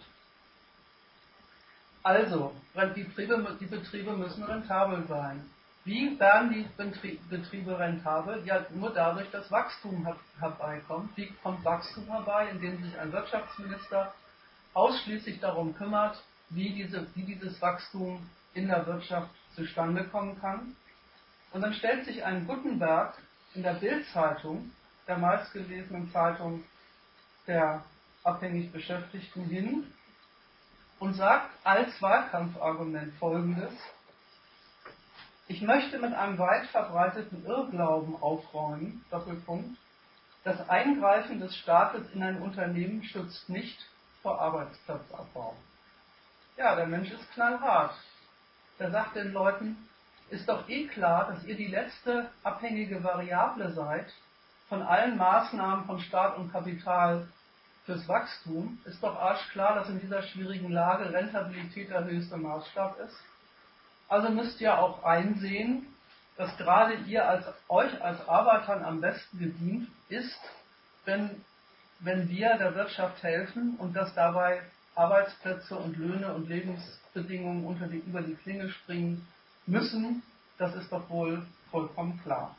Also, die Betriebe müssen rentabel sein. Wie werden die Betriebe rentabel? Ja, nur dadurch, dass Wachstum herbeikommt. Wie kommt Wachstum herbei? Indem sich ein Wirtschaftsminister ausschließlich darum kümmert, wie dieses Wachstum in der Wirtschaft zustande kommen kann. Und dann stellt sich ein Guttenberg in der Bild-Zeitung, der meistgelesenen Zeitung der abhängig Beschäftigten, hin und sagt als Wahlkampfargument Folgendes: Ich möchte mit einem weit verbreiteten Irrglauben aufräumen, Doppelpunkt, das Eingreifen des Staates in ein Unternehmen schützt nicht vor Arbeitsplatzabbau. Ja, der Mensch ist knallhart. Der sagt den Leuten, ist doch eh klar, dass ihr die letzte abhängige Variable seid von allen Maßnahmen von Staat und Kapital fürs Wachstum. Ist doch arschklar, dass in dieser schwierigen Lage Rentabilität der höchste Maßstab ist. Also müsst ihr auch einsehen, dass gerade euch als Arbeitern am besten gedient ist, wenn wir der Wirtschaft helfen und dass dabei Arbeitsplätze und Löhne und Lebensbedingungen über die Klinge springen müssen, das ist doch wohl vollkommen klar.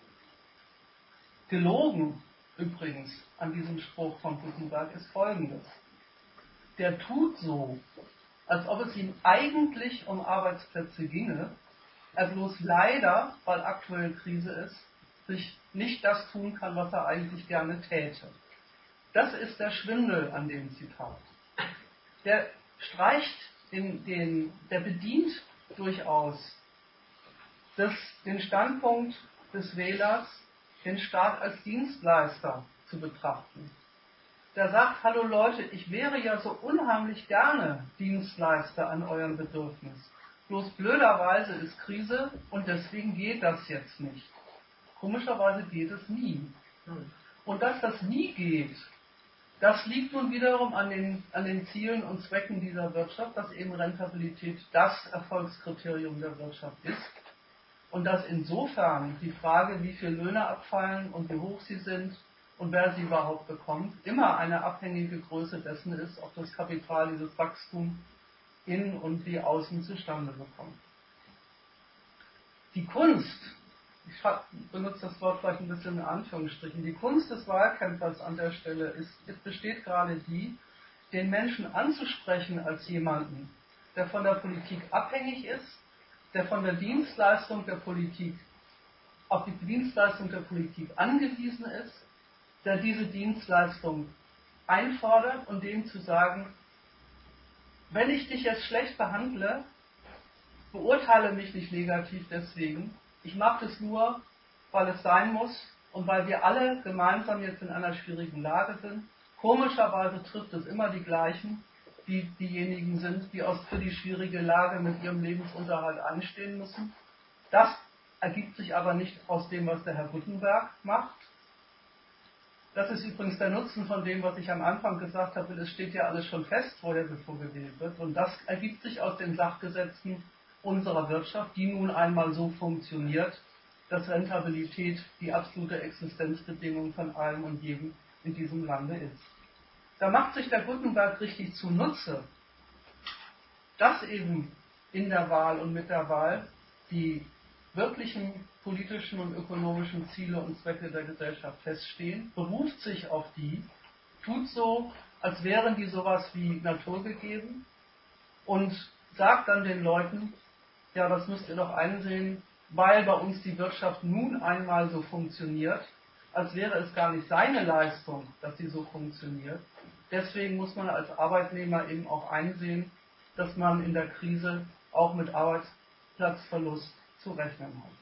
Gelogen übrigens an diesem Spruch von Gutenberg ist Folgendes. Der tut so, als ob es ihm eigentlich um Arbeitsplätze ginge, er bloß leider, weil aktuell Krise ist, sich nicht das tun kann, was er eigentlich gerne täte. Das ist der Schwindel an dem Zitat. Der streicht der bedient durchaus den Standpunkt des Wählers, den Staat als Dienstleister zu betrachten. Der sagt, hallo Leute, ich wäre ja so unheimlich gerne Dienstleister an eurem Bedürfnis. Bloß blöderweise ist Krise und deswegen geht das jetzt nicht. Komischerweise geht es nie. Und dass das nie geht, das liegt nun wiederum an den Zielen und Zwecken dieser Wirtschaft, dass eben Rentabilität das Erfolgskriterium der Wirtschaft ist. Und dass insofern die Frage, wie viele Löhne abfallen und wie hoch sie sind und wer sie überhaupt bekommt, immer eine abhängige Größe dessen ist, ob das Kapital dieses Wachstum innen und wie außen zustande bekommt. Die Kunst, ich benutze das Wort vielleicht ein bisschen in Anführungsstrichen, die Kunst des Wahlkämpfers an der Stelle besteht gerade den Menschen anzusprechen als jemanden, der von der Politik abhängig ist, der von der Dienstleistung der Politik auf die Dienstleistung der Politik angewiesen ist, der diese Dienstleistung einfordert und dem zu sagen, wenn ich dich jetzt schlecht behandle, beurteile mich nicht negativ deswegen, ich mache das nur, weil es sein muss und weil wir alle gemeinsam jetzt in einer schwierigen Lage sind. Komischerweise trifft es immer die gleichen, die diejenigen sind, die für die schwierige Lage mit ihrem Lebensunterhalt anstehen müssen. Das ergibt sich aber nicht aus dem, was der Herr Gutenberg macht. Das ist übrigens der Nutzen von dem, was ich am Anfang gesagt habe, es steht ja alles schon fest, woher bevor gewählt wird. Und das ergibt sich aus den Sachgesetzen unserer Wirtschaft, die nun einmal so funktioniert, dass Rentabilität die absolute Existenzbedingung von allem und jedem in diesem Lande ist. Da macht sich der Gutenberg richtig zunutze, dass eben in der Wahl und mit der Wahl die wirklichen politischen und ökonomischen Ziele und Zwecke der Gesellschaft feststehen, beruft sich auf die, tut so, als wären die sowas wie naturgegeben und sagt dann den Leuten, ja, das müsst ihr doch einsehen, weil bei uns die Wirtschaft nun einmal so funktioniert, als wäre es gar nicht seine Leistung, dass sie so funktioniert. Deswegen muss man als Arbeitnehmer eben auch einsehen, dass man in der Krise auch mit Arbeitsplatzverlust zu rechnen hat.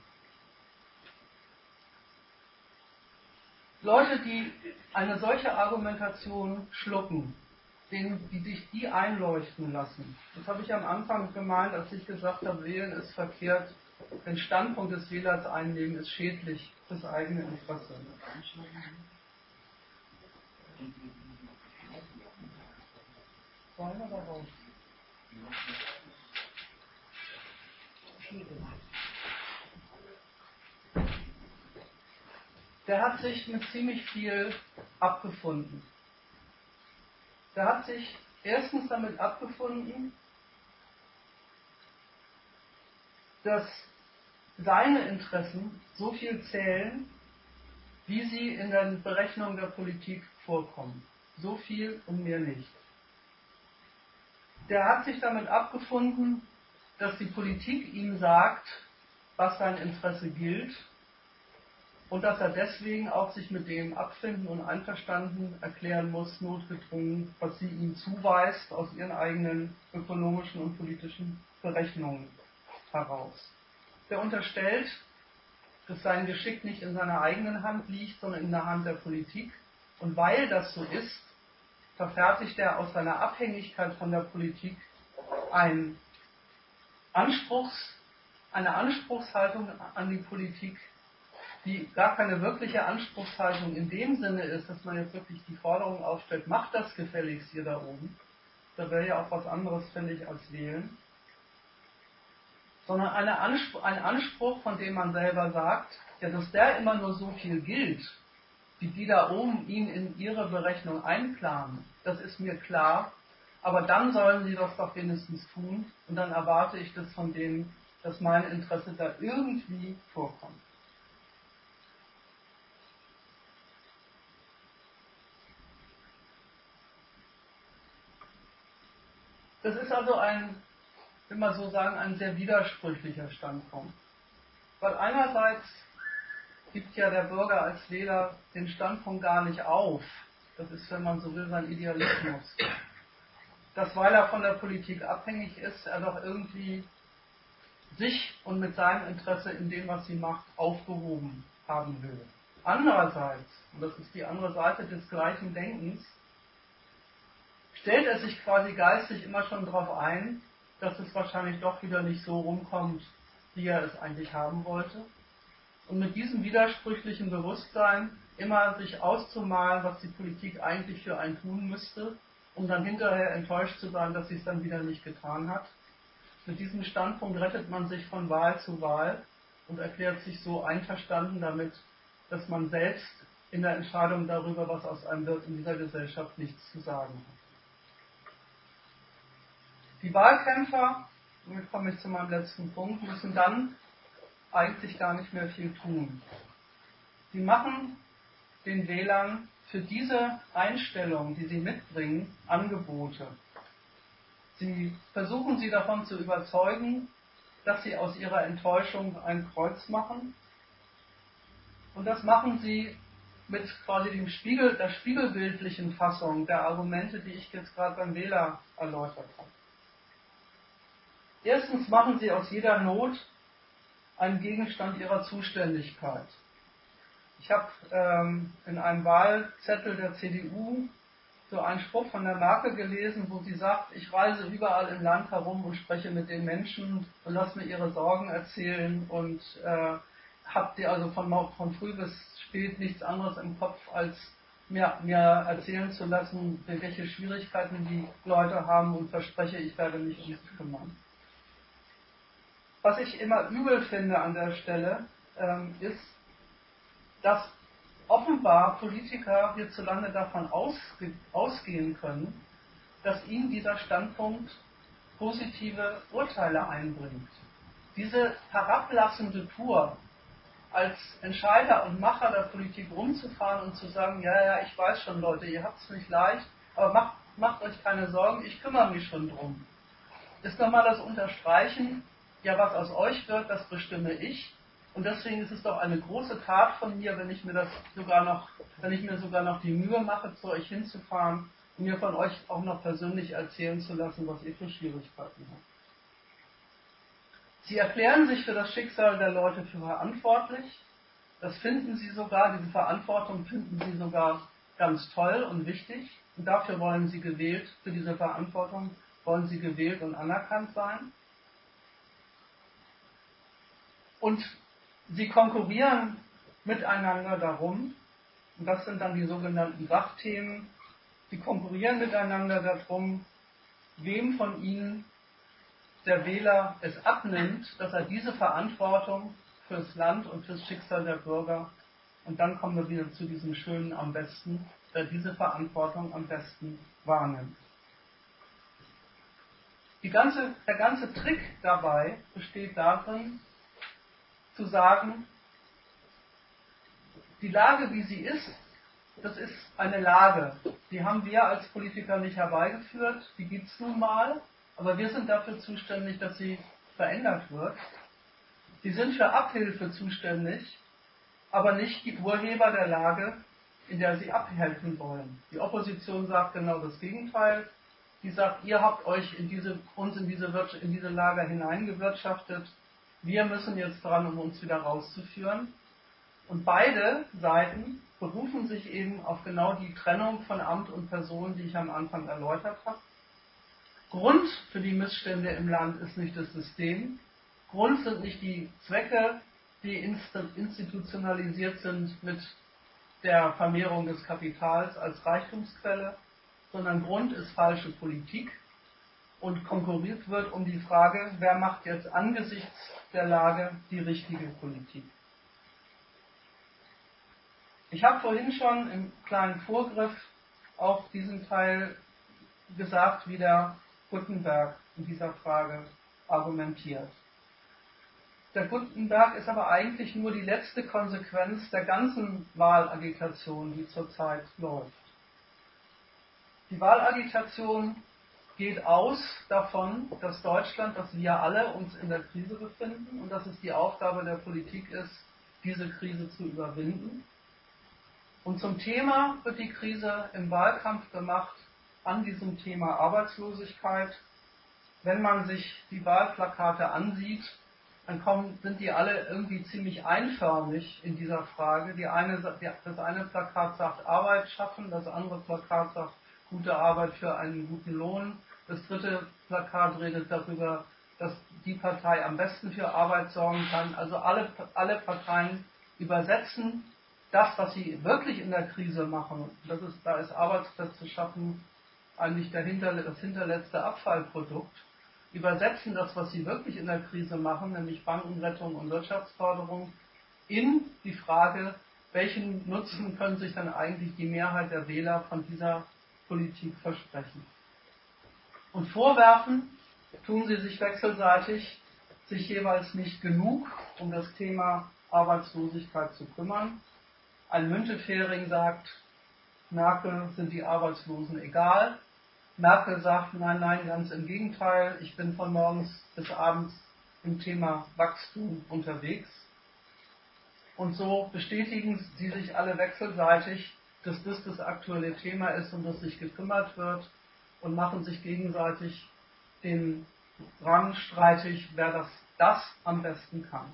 Leute, die eine solche Argumentation schlucken, die sich die einleuchten lassen, das habe ich am Anfang gemeint, als ich gesagt habe, wählen ist verkehrt, den Standpunkt des Wählers einnehmen ist schädlich fürs eigene Interesse. Rein oder raus? Der hat sich mit ziemlich viel abgefunden. Der hat sich erstens damit abgefunden, dass seine Interessen so viel zählen, wie sie in der Berechnung der Politik vorkommen. So viel und mehr nicht. Der hat sich damit abgefunden, dass die Politik ihm sagt, was sein Interesse gilt und dass er deswegen auch sich mit dem abfinden und einverstanden erklären muss, notgedrungen, was sie ihm zuweist aus ihren eigenen ökonomischen und politischen Berechnungen heraus. Der unterstellt, dass sein Geschick nicht in seiner eigenen Hand liegt, sondern in der Hand der Politik. Und weil das so ist, verfertigt er aus seiner Abhängigkeit von der Politik eine Anspruchshaltung an die Politik, die gar keine wirkliche Anspruchshaltung in dem Sinne ist, dass man jetzt wirklich die Forderung aufstellt, macht das gefälligst hier da oben. Da wäre ja auch was anderes fällig als wählen. Sondern ein Anspruch, von dem man selber sagt, ja, dass der immer nur so viel gilt, wie die da oben ihn in ihre Berechnung einplanen, das ist mir klar, aber dann sollen sie das doch wenigstens tun und dann erwarte ich das von denen, dass mein Interesse da irgendwie vorkommt. Das ist also will man so sagen, ein sehr widersprüchlicher Standpunkt. Weil einerseits gibt ja der Bürger als Wähler den Standpunkt gar nicht auf. Das ist, wenn man so will, sein Idealismus. Dass, weil er von der Politik abhängig ist, er doch irgendwie sich und mit seinem Interesse in dem, was sie macht, aufgehoben haben will. Andererseits, und das ist die andere Seite des gleichen Denkens, stellt er sich quasi geistig immer schon darauf ein, dass es wahrscheinlich doch wieder nicht so rumkommt, wie er es eigentlich haben wollte. Und mit diesem widersprüchlichen Bewusstsein immer sich auszumalen, was die Politik eigentlich für einen tun müsste, um dann hinterher enttäuscht zu sein, dass sie es dann wieder nicht getan hat. Mit diesem Standpunkt rettet man sich von Wahl zu Wahl und erklärt sich so einverstanden damit, dass man selbst in der Entscheidung darüber, was aus einem wird, in dieser Gesellschaft nichts zu sagen hat. Die Wahlkämpfer, damit komme ich zu meinem letzten Punkt, müssen dann eigentlich gar nicht mehr viel tun. Sie machen den Wählern für diese Einstellung, die sie mitbringen, Angebote. Sie versuchen sie davon zu überzeugen, dass sie aus ihrer Enttäuschung ein Kreuz machen. Und das machen sie mit quasi der spiegelbildlichen Fassung der Argumente, die ich jetzt gerade beim Wähler erläutert habe. Erstens machen sie aus jeder Not einen Gegenstand ihrer Zuständigkeit. Ich habe in einem Wahlzettel der CDU so einen Spruch von der Merkel gelesen, wo sie sagt, ich reise überall im Land herum und spreche mit den Menschen und lasse mir ihre Sorgen erzählen und habt ihr also von früh bis spät nichts anderes im Kopf, als mir erzählen zu lassen, welche Schwierigkeiten die Leute haben und verspreche, ich werde mich um sie kümmern. Was ich immer übel finde an der Stelle, ist, dass offenbar Politiker hierzulande davon ausgehen können, dass ihnen dieser Standpunkt positive Urteile einbringt. Diese herablassende Tour, als Entscheider und Macher der Politik rumzufahren und zu sagen, ja, ich weiß schon, Leute, ihr habt es nicht leicht, aber macht euch keine Sorgen, ich kümmere mich schon drum. Ist nochmal das Unterstreichen, ja, was aus euch wird, das bestimme ich. Und deswegen ist es doch eine große Tat von mir, wenn ich mir sogar noch die Mühe mache, zu euch hinzufahren und mir von euch auch noch persönlich erzählen zu lassen, was ihr für Schwierigkeiten habt. Sie erklären sich für das Schicksal der Leute für verantwortlich. Das finden sie sogar, diese Verantwortung finden sie sogar ganz toll und wichtig. Und dafür wollen sie gewählt, für diese Verantwortung wollen sie gewählt und anerkannt sein. Und sie konkurrieren miteinander darum, und das sind dann die sogenannten Sachthemen, sie konkurrieren miteinander darum, wem von ihnen der Wähler es abnimmt, dass er diese Verantwortung fürs Land und fürs Schicksal der Bürger, und dann kommen wir wieder zu diesem schönen am besten, der diese Verantwortung am besten wahrnimmt. Der ganze Trick dabei besteht darin, zu sagen, die Lage, wie sie ist, das ist eine Lage. Die haben wir als Politiker nicht herbeigeführt, die gibt es nun mal, aber wir sind dafür zuständig, dass sie verändert wird. Sie sind für Abhilfe zuständig, aber nicht die Urheber der Lage, in der sie abhelfen wollen. Die Opposition sagt genau das Gegenteil. Die sagt, ihr habt euch in diese Lage hineingewirtschaftet, wir müssen jetzt dran, um uns wieder rauszuführen. Und beide Seiten berufen sich eben auf genau die Trennung von Amt und Person, die ich am Anfang erläutert habe. Grund für die Missstände im Land ist nicht das System. Grund sind nicht die Zwecke, die institutionalisiert sind mit der Vermehrung des Kapitals als Reichtumsquelle, sondern Grund ist falsche Politik und konkurriert wird um die Frage, wer macht jetzt angesichts der Lage die richtige Politik. Ich habe vorhin schon im kleinen Vorgriff auf diesen Teil gesagt, wie der Gutenberg in dieser Frage argumentiert. Der Gutenberg ist aber eigentlich nur die letzte Konsequenz der ganzen Wahlagitation, die zurzeit läuft. Die Wahlagitation geht aus davon, dass Deutschland, dass wir alle uns in der Krise befinden und dass es die Aufgabe der Politik ist, diese Krise zu überwinden. Und zum Thema wird die Krise im Wahlkampf gemacht, an diesem Thema Arbeitslosigkeit. Wenn man sich die Wahlplakate ansieht, dann sind die alle irgendwie ziemlich einförmig in dieser Frage. Das eine Plakat sagt Arbeit schaffen, das andere Plakat sagt gute Arbeit für einen guten Lohn. Das dritte Plakat redet darüber, dass die Partei am besten für Arbeit sorgen kann. Also alle Parteien übersetzen das, was sie wirklich in der Krise machen. Da ist Arbeitsplätze schaffen eigentlich das hinterletzte Abfallprodukt. Übersetzen das, was sie wirklich in der Krise machen, nämlich Bankenrettung und Wirtschaftsförderung, in die Frage, welchen Nutzen können sich dann eigentlich die Mehrheit der Wähler von dieser Politik versprechen. Und vorwerfen tun sie sich wechselseitig, sich jeweils nicht genug um das Thema Arbeitslosigkeit zu kümmern. Ein Müntefering sagt, Merkel sind die Arbeitslosen egal. Merkel sagt, nein, ganz im Gegenteil, ich bin von morgens bis abends im Thema Wachstum unterwegs. Und so bestätigen sie sich alle wechselseitig, dass das aktuelle Thema ist, um das sich gekümmert wird, und machen sich gegenseitig den Rang streitig, wer das am besten kann.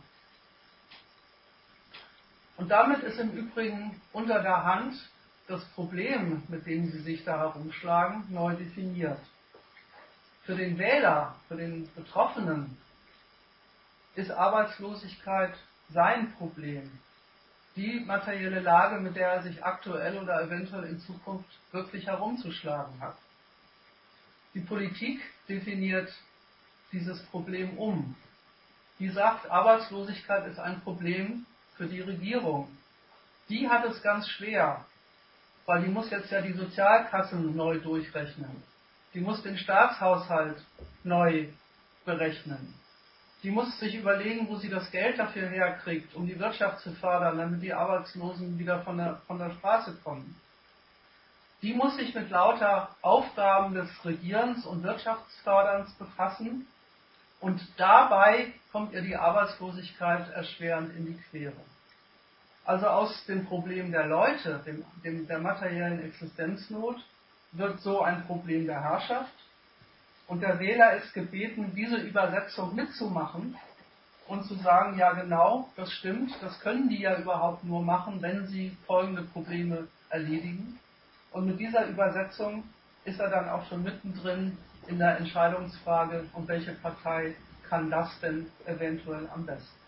Und damit ist im Übrigen unter der Hand das Problem, mit dem sie sich da herumschlagen, neu definiert. Für den Wähler, für den Betroffenen ist Arbeitslosigkeit sein Problem. Die materielle Lage, mit der er sich aktuell oder eventuell in Zukunft wirklich herumzuschlagen hat. Die Politik definiert dieses Problem um. Die sagt, Arbeitslosigkeit ist ein Problem für die Regierung. Die hat es ganz schwer, weil die muss jetzt ja die Sozialkassen neu durchrechnen. Die muss den Staatshaushalt neu berechnen. Die muss sich überlegen, wo sie das Geld dafür herkriegt, um die Wirtschaft zu fördern, damit die Arbeitslosen wieder von der Straße kommen. Die muss sich mit lauter Aufgaben des Regierens und Wirtschaftsförderns befassen, und dabei kommt ihr die Arbeitslosigkeit erschwerend in die Quere. Also aus dem Problem der Leute, der materiellen Existenznot, wird so ein Problem der Herrschaft. Und der Wähler ist gebeten, diese Übersetzung mitzumachen und zu sagen, ja genau, das stimmt, das können die ja überhaupt nur machen, wenn sie folgende Probleme erledigen. Und mit dieser Übersetzung ist er dann auch schon mittendrin in der Entscheidungsfrage, und welche Partei kann das denn eventuell am besten.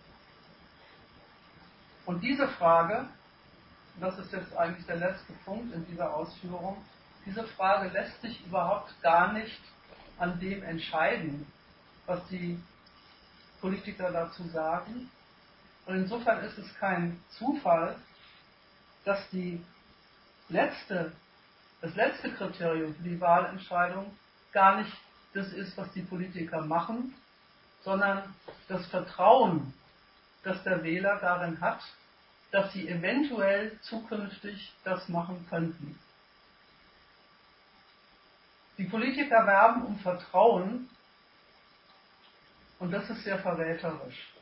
Und diese Frage, das ist jetzt eigentlich der letzte Punkt in dieser Ausführung, diese Frage lässt sich überhaupt gar nicht an dem entscheiden, was die Politiker dazu sagen. Und insofern ist es kein Zufall, dass das letzte Kriterium für die Wahlentscheidung gar nicht das ist, was die Politiker machen, sondern das Vertrauen, das der Wähler darin hat, dass sie eventuell zukünftig das machen könnten. Die Politiker werben um Vertrauen, und das ist sehr verräterisch.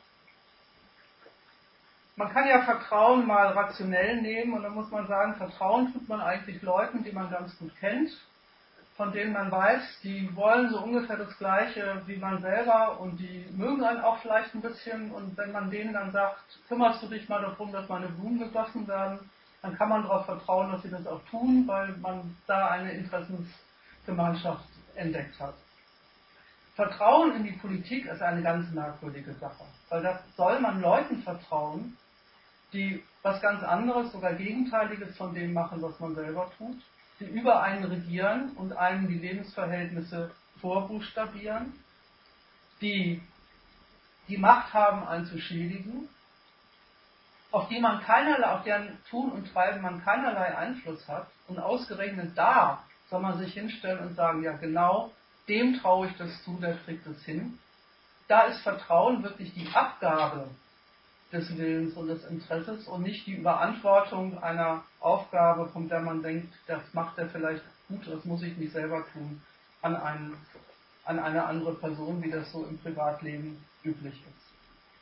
Man kann ja Vertrauen mal rationell nehmen, und dann muss man sagen, Vertrauen tut man eigentlich Leuten, die man ganz gut kennt, von denen man weiß, die wollen so ungefähr das Gleiche wie man selber, und die mögen einen auch vielleicht ein bisschen, und wenn man denen dann sagt, kümmerst du dich mal darum, dass meine Blumen gegossen werden, dann kann man darauf vertrauen, dass sie das auch tun, weil man da eine Interessensgemeinschaft entdeckt hat. Vertrauen in die Politik ist eine ganz merkwürdige Sache, weil da soll man Leuten vertrauen, die was ganz anderes, sogar Gegenteiliges von dem machen, was man selber tut, die über einen regieren und einem die Lebensverhältnisse vorbuchstabieren, die die Macht haben, einen zu schädigen, auf deren Tun und Treiben man keinerlei Einfluss hat, und ausgerechnet da soll man sich hinstellen und sagen, ja genau, dem traue ich das zu, der kriegt es hin. Da ist Vertrauen wirklich die Abgabe des Willens und des Interesses und nicht die Überantwortung einer Aufgabe, von der man denkt, das macht er vielleicht gut, das muss ich nicht selber tun, an eine andere Person, wie das so im Privatleben üblich ist.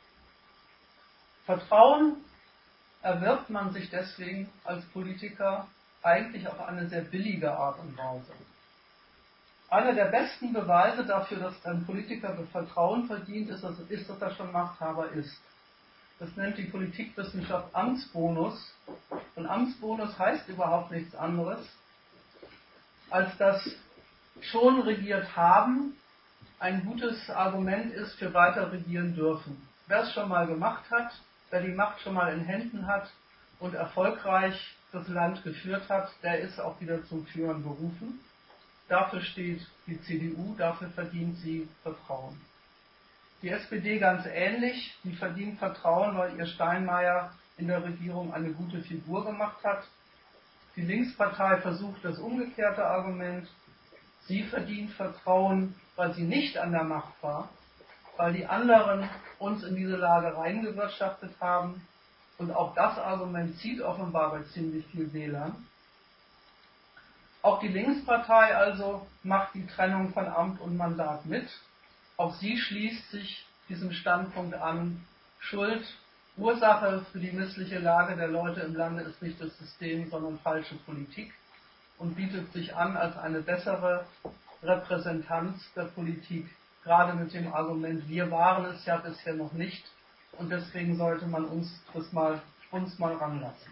Vertrauen erwirbt man sich deswegen als Politiker eigentlich auf eine sehr billige Art und Weise. Einer der besten Beweise dafür, dass ein Politiker Vertrauen verdient, ist, dass er schon Machthaber ist. Das nennt die Politikwissenschaft Amtsbonus. Und Amtsbonus heißt überhaupt nichts anderes, als dass schon regiert haben ein gutes Argument ist für weiter regieren dürfen. Wer es schon mal gemacht hat, wer die Macht schon mal in Händen hat und erfolgreich das Land geführt hat, der ist auch wieder zum Führen berufen. Dafür steht die CDU, dafür verdient sie Vertrauen. Die SPD ganz ähnlich, die verdient Vertrauen, weil ihr Steinmeier in der Regierung eine gute Figur gemacht hat. Die Linkspartei versucht das umgekehrte Argument. Sie verdient Vertrauen, weil sie nicht an der Macht war, weil die anderen uns in diese Lage reingewirtschaftet haben. Und auch das Argument zieht offenbar bei ziemlich vielen Wählern. Auch die Linkspartei also macht die Trennung von Amt und Mandat mit. Auch sie schließt sich diesem Standpunkt an. Schuld, Ursache für die missliche Lage der Leute im Lande ist nicht das System, sondern falsche Politik und bietet sich an als eine bessere Repräsentanz der Politik, gerade mit dem Argument, wir waren es ja bisher noch nicht und deswegen sollte man uns mal ranlassen.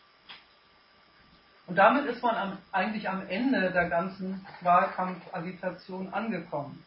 Und damit ist man eigentlich am Ende der ganzen Wahlkampfagitation angekommen.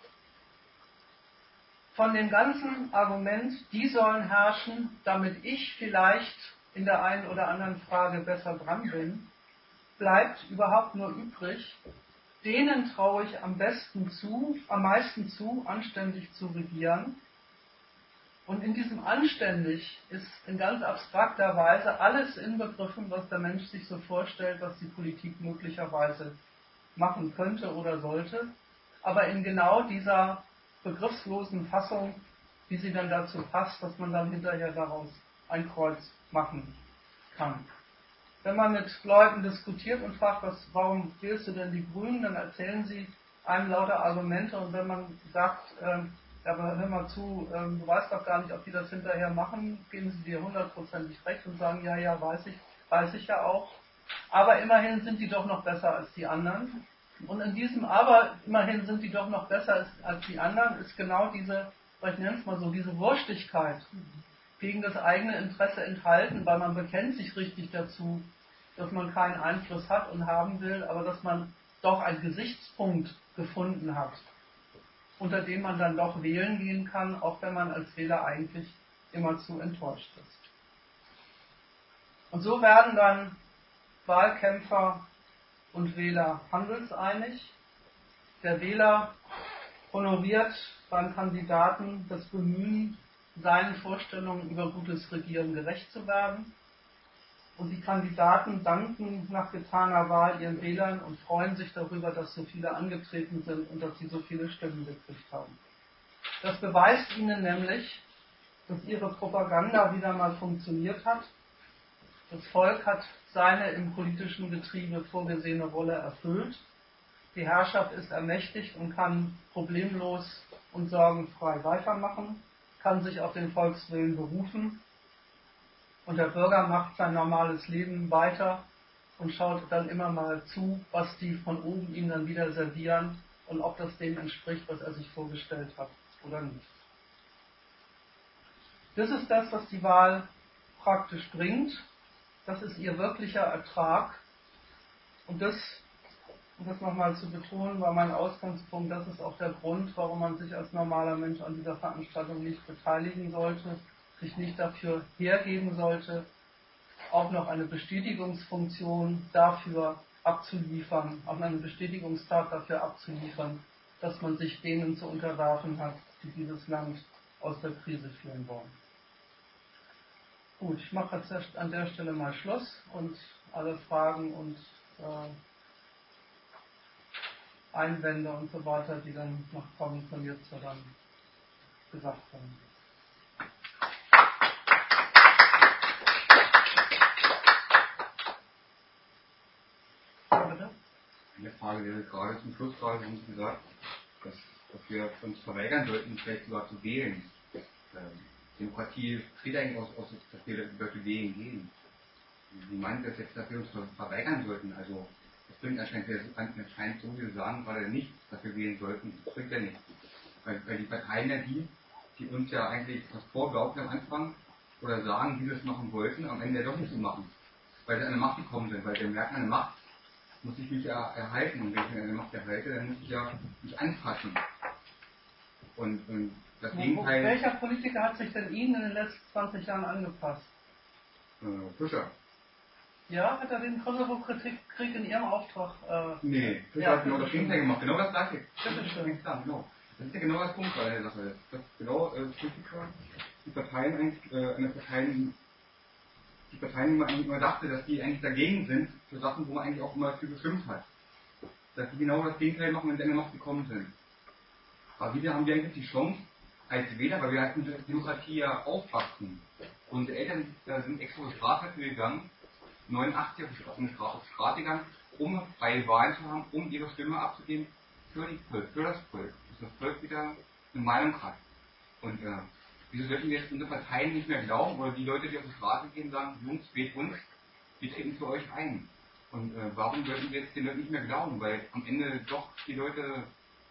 Von dem ganzen Argument, die sollen herrschen, damit ich vielleicht in der einen oder anderen Frage besser dran bin, bleibt überhaupt nur übrig, denen traue ich am meisten zu, anständig zu regieren. Und in diesem anständig ist in ganz abstrakter Weise alles inbegriffen, was der Mensch sich so vorstellt, was die Politik möglicherweise machen könnte oder sollte, aber in genau dieser begriffslosen Fassung, wie sie dann dazu passt, dass man dann hinterher daraus ein Kreuz machen kann. Wenn man mit Leuten diskutiert und fragt, warum wählst du denn die Grünen, dann erzählen sie einem lauter Argumente und wenn man sagt, aber hör mal zu, du weißt doch gar nicht, ob die das hinterher machen, geben sie dir 100%ig recht und sagen, ja, weiß ich ja auch. Aber immerhin sind die doch noch besser als die anderen. Und in diesem Aber, immerhin sind die doch noch besser als die anderen, ist genau diese, ich nenne es mal so, diese Wurstigkeit gegen das eigene Interesse enthalten, weil man bekennt sich richtig dazu, dass man keinen Einfluss hat und haben will, aber dass man doch einen Gesichtspunkt gefunden hat, unter dem man dann doch wählen gehen kann, auch wenn man als Wähler eigentlich immerzu enttäuscht ist. Und so werden dann Wahlkämpfer und Wähler handelseinig. Der Wähler honoriert beim Kandidaten das Bemühen, seinen Vorstellungen über gutes Regieren gerecht zu werden. Und die Kandidaten danken nach getaner Wahl ihren Wählern und freuen sich darüber, dass so viele angetreten sind und dass sie so viele Stimmen gekriegt haben. Das beweist ihnen nämlich, dass ihre Propaganda wieder mal funktioniert hat. Das Volk hat seine im politischen Getriebe vorgesehene Rolle erfüllt. Die Herrschaft ist ermächtigt und kann problemlos und sorgenfrei weitermachen, kann sich auf den Volkswillen berufen und der Bürger macht sein normales Leben weiter und schaut dann immer mal zu, was die von oben ihm dann wieder servieren und ob das dem entspricht, was er sich vorgestellt hat oder nicht. Das ist das, was die Wahl praktisch bringt. Das ist ihr wirklicher Ertrag. Und das, um das nochmal zu betonen, war mein Ausgangspunkt, das ist auch der Grund, warum man sich als normaler Mensch an dieser Veranstaltung nicht beteiligen sollte, sich nicht dafür hergeben sollte, auch noch eine Bestätigungsfunktion dafür abzuliefern, auch eine Bestätigungstat dafür abzuliefern, dass man sich denen zu unterwerfen hat, die dieses Land aus der Krise führen wollen. Gut, ich mache jetzt an der Stelle mal Schluss und alle Fragen und Einwände und so weiter, die dann noch kommen, von jetzt dann gesagt werden. Bitte? Eine Frage wäre gerade zum Schluss gerade, haben Sie gesagt, dass wir uns verweigern sollten, vielleicht sogar zu wählen. Demokratie besteht eigentlich aus, dass wir Leute wählen gehen. Wie meint das jetzt, dass wir uns verweigern sollten? Also, das bringt anscheinend so, wie Sie sagen, gerade nicht, dass wir wählen sollten. Das bringt ja nichts. Weil die Parteien ja die uns ja eigentlich was vorgaukeln am Anfang oder sagen, wie wir es machen wollten, am Ende ja doch nicht so machen. Weil sie an der Macht gekommen sind, weil wir merken, an der Macht muss ich mich ja erhalten und wenn ich mich an der Macht erhalte, dann muss ich ja mich anpassen. Und das Gegenteil. Welcher Politiker hat sich denn Ihnen in den letzten 20 Jahren angepasst? Fischer. Ja, hat er den Kosovo-Krieg in Ihrem Auftrag? Nee, Fischer hat genau das Gegenteil gemacht, genau das gleiche. Bitteschön. Genau. Das ist ja genau das Punkt bei der Sache. Das genau Politiker, die Parteien eigentlich, die Parteien, wo man eigentlich immer dachte, dass die eigentlich dagegen sind, für Sachen, wo man eigentlich auch immer für bestimmt hat. Dass die genau das Gegenteil machen, wenn sie an der Macht gekommen sind. Aber wieder haben wir eigentlich die Chance, als Wähler, weil wir halt in der Demokratie ja aufwachsen. Unsere Eltern sind extra auf die Straße gegangen, 89 auf die Straße gegangen, um freie Wahlen zu haben, um ihre Stimme abzugeben für das Volk. Dass das Volk wieder eine Meinung hat. Und wieso sollten wir jetzt unsere Parteien nicht mehr glauben, oder die Leute, die auf die Straße gehen, sagen, Jungs, wählt uns, wir treten für euch ein. Und warum sollten wir jetzt den Leuten nicht mehr glauben? Weil am Ende doch die Leute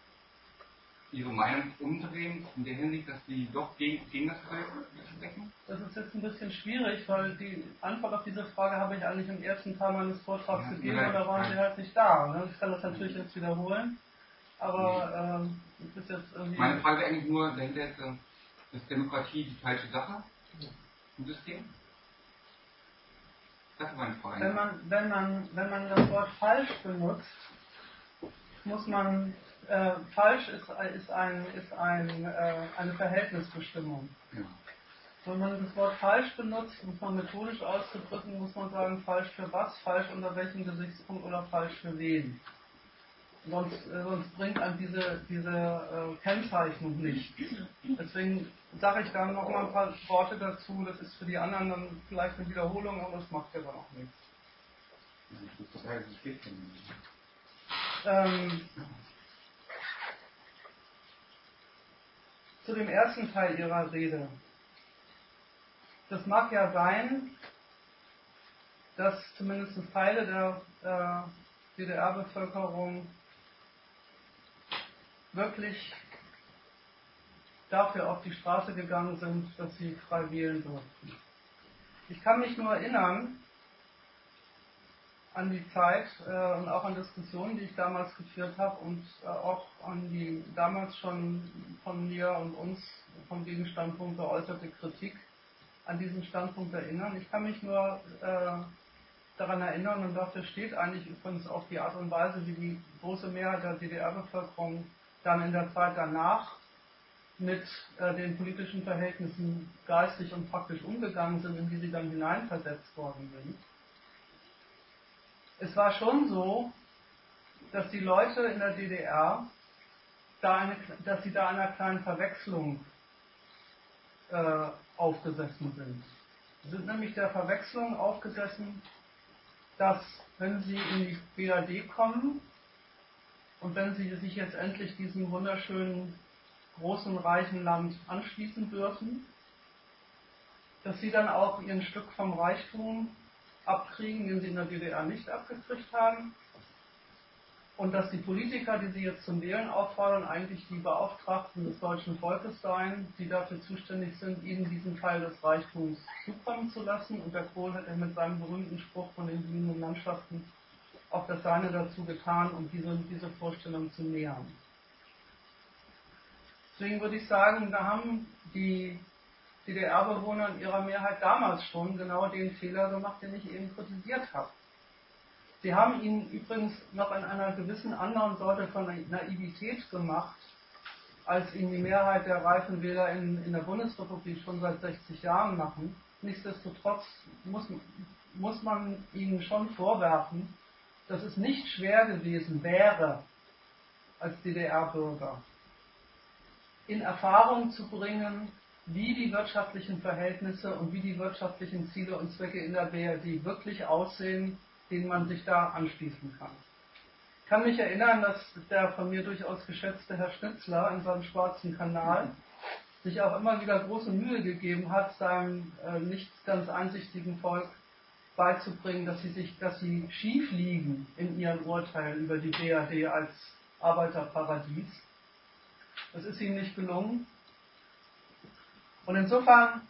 ihre Meinung umdrehen, in der Hinsicht, dass sie doch gegen das Volk sprechen? Das ist jetzt ein bisschen schwierig, weil die Antwort auf diese Frage habe ich eigentlich im ersten Teil meines Vortrags gegeben, und da waren Sie halt nicht da. Ne? Ich kann das natürlich jetzt wiederholen, aber das ist jetzt irgendwie... Meine Frage wäre eigentlich nur, dahinter ist Demokratie die falsche Sache im System? Das ist meine Frage. Wenn man das Wort falsch benutzt, muss man falsch ist eine Verhältnisbestimmung. Ja. Wenn man das Wort falsch benutzt, muss man methodisch auszudrücken, muss man sagen, falsch für was, falsch unter welchem Gesichtspunkt oder falsch für wen. Sonst bringt einem diese Kennzeichnung nichts. Deswegen sage ich dann noch mal ein paar Worte dazu. Das ist für die anderen dann vielleicht eine Wiederholung, aber das macht ja dann auch nichts. Zu dem ersten Teil Ihrer Rede. Das mag ja sein, dass zumindest Teile der DDR-Bevölkerung wirklich dafür auf die Straße gegangen sind, dass sie frei wählen durften. Ich kann mich nur erinnern an die Zeit und auch an Diskussionen, die ich damals geführt habe und auch an die damals schon von mir und uns vom Gegenstandpunkt geäußerte Kritik an diesen Standpunkt erinnern. Ich kann mich nur daran erinnern, und dafür steht eigentlich übrigens auch die Art und Weise, wie die große Mehrheit der DDR-Bevölkerung dann in der Zeit danach mit den politischen Verhältnissen geistig und praktisch umgegangen sind, in die sie dann hineinversetzt worden sind. Es war schon so, dass die Leute in der DDR dass sie da einer kleinen Verwechslung aufgesessen sind. Sie sind nämlich der Verwechslung aufgesessen, dass wenn sie in die BRD kommen und wenn sie sich jetzt endlich diesem wunderschönen, großen, reichen Land anschließen dürfen, dass sie dann auch ihr Stück vom Reichtum abkriegen, den sie in der DDR nicht abgekriegt haben, und dass die Politiker, die sie jetzt zum Wählen auffordern, eigentlich die Beauftragten des deutschen Volkes seien, die dafür zuständig sind, ihnen diesen Teil des Reichtums zukommen zu lassen. Und der Kohl hat ja mit seinem berühmten Spruch von den blühenden Landschaften auch das Seine dazu getan, um diese Vorstellung zu nähern. Deswegen würde ich sagen, da haben die DDR-Bewohner in ihrer Mehrheit damals schon genau den Fehler gemacht, den ich eben kritisiert habe. Sie haben ihn übrigens noch in einer gewissen anderen Sorte von Naivität gemacht, als ihn die Mehrheit der reifen Wähler in der Bundesrepublik schon seit 60 Jahren machen. Nichtsdestotrotz muss man ihnen schon vorwerfen, dass es nicht schwer gewesen wäre, als DDR-Bürger in Erfahrung zu bringen, wie die wirtschaftlichen Verhältnisse und wie die wirtschaftlichen Ziele und Zwecke in der BRD wirklich aussehen, denen man sich da anschließen kann. Ich kann mich erinnern, dass der von mir durchaus geschätzte Herr Schnitzler in seinem Schwarzen Kanal sich auch immer wieder große Mühe gegeben hat, seinem nicht ganz einsichtigen Volk beizubringen, dass sie schief liegen in ihren Urteilen über die BRD als Arbeiterparadies. Das ist ihm nicht gelungen. Und insofern,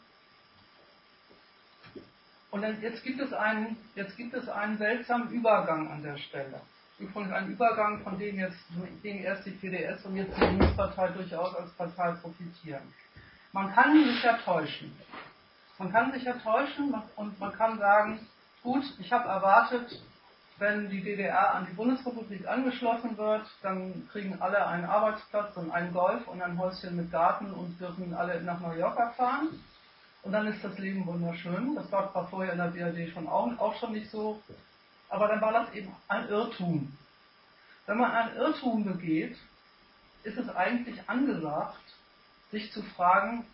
jetzt gibt es einen seltsamen Übergang an der Stelle. Übrigens einen Übergang, von dem erst die PDS und jetzt die Bundespartei durchaus als Partei profitieren. Man kann sich ja täuschen. Und man kann sagen, gut, ich habe erwartet, wenn die DDR an die Bundesrepublik angeschlossen wird, dann kriegen alle einen Arbeitsplatz und einen Golf und ein Häuschen mit Garten und dürfen alle nach Mallorca fahren. Und dann ist das Leben wunderschön. Das war zwar vorher in der BRD auch schon nicht so, aber dann war das eben ein Irrtum. Wenn man ein Irrtum begeht, ist es eigentlich angesagt, sich zu fragen,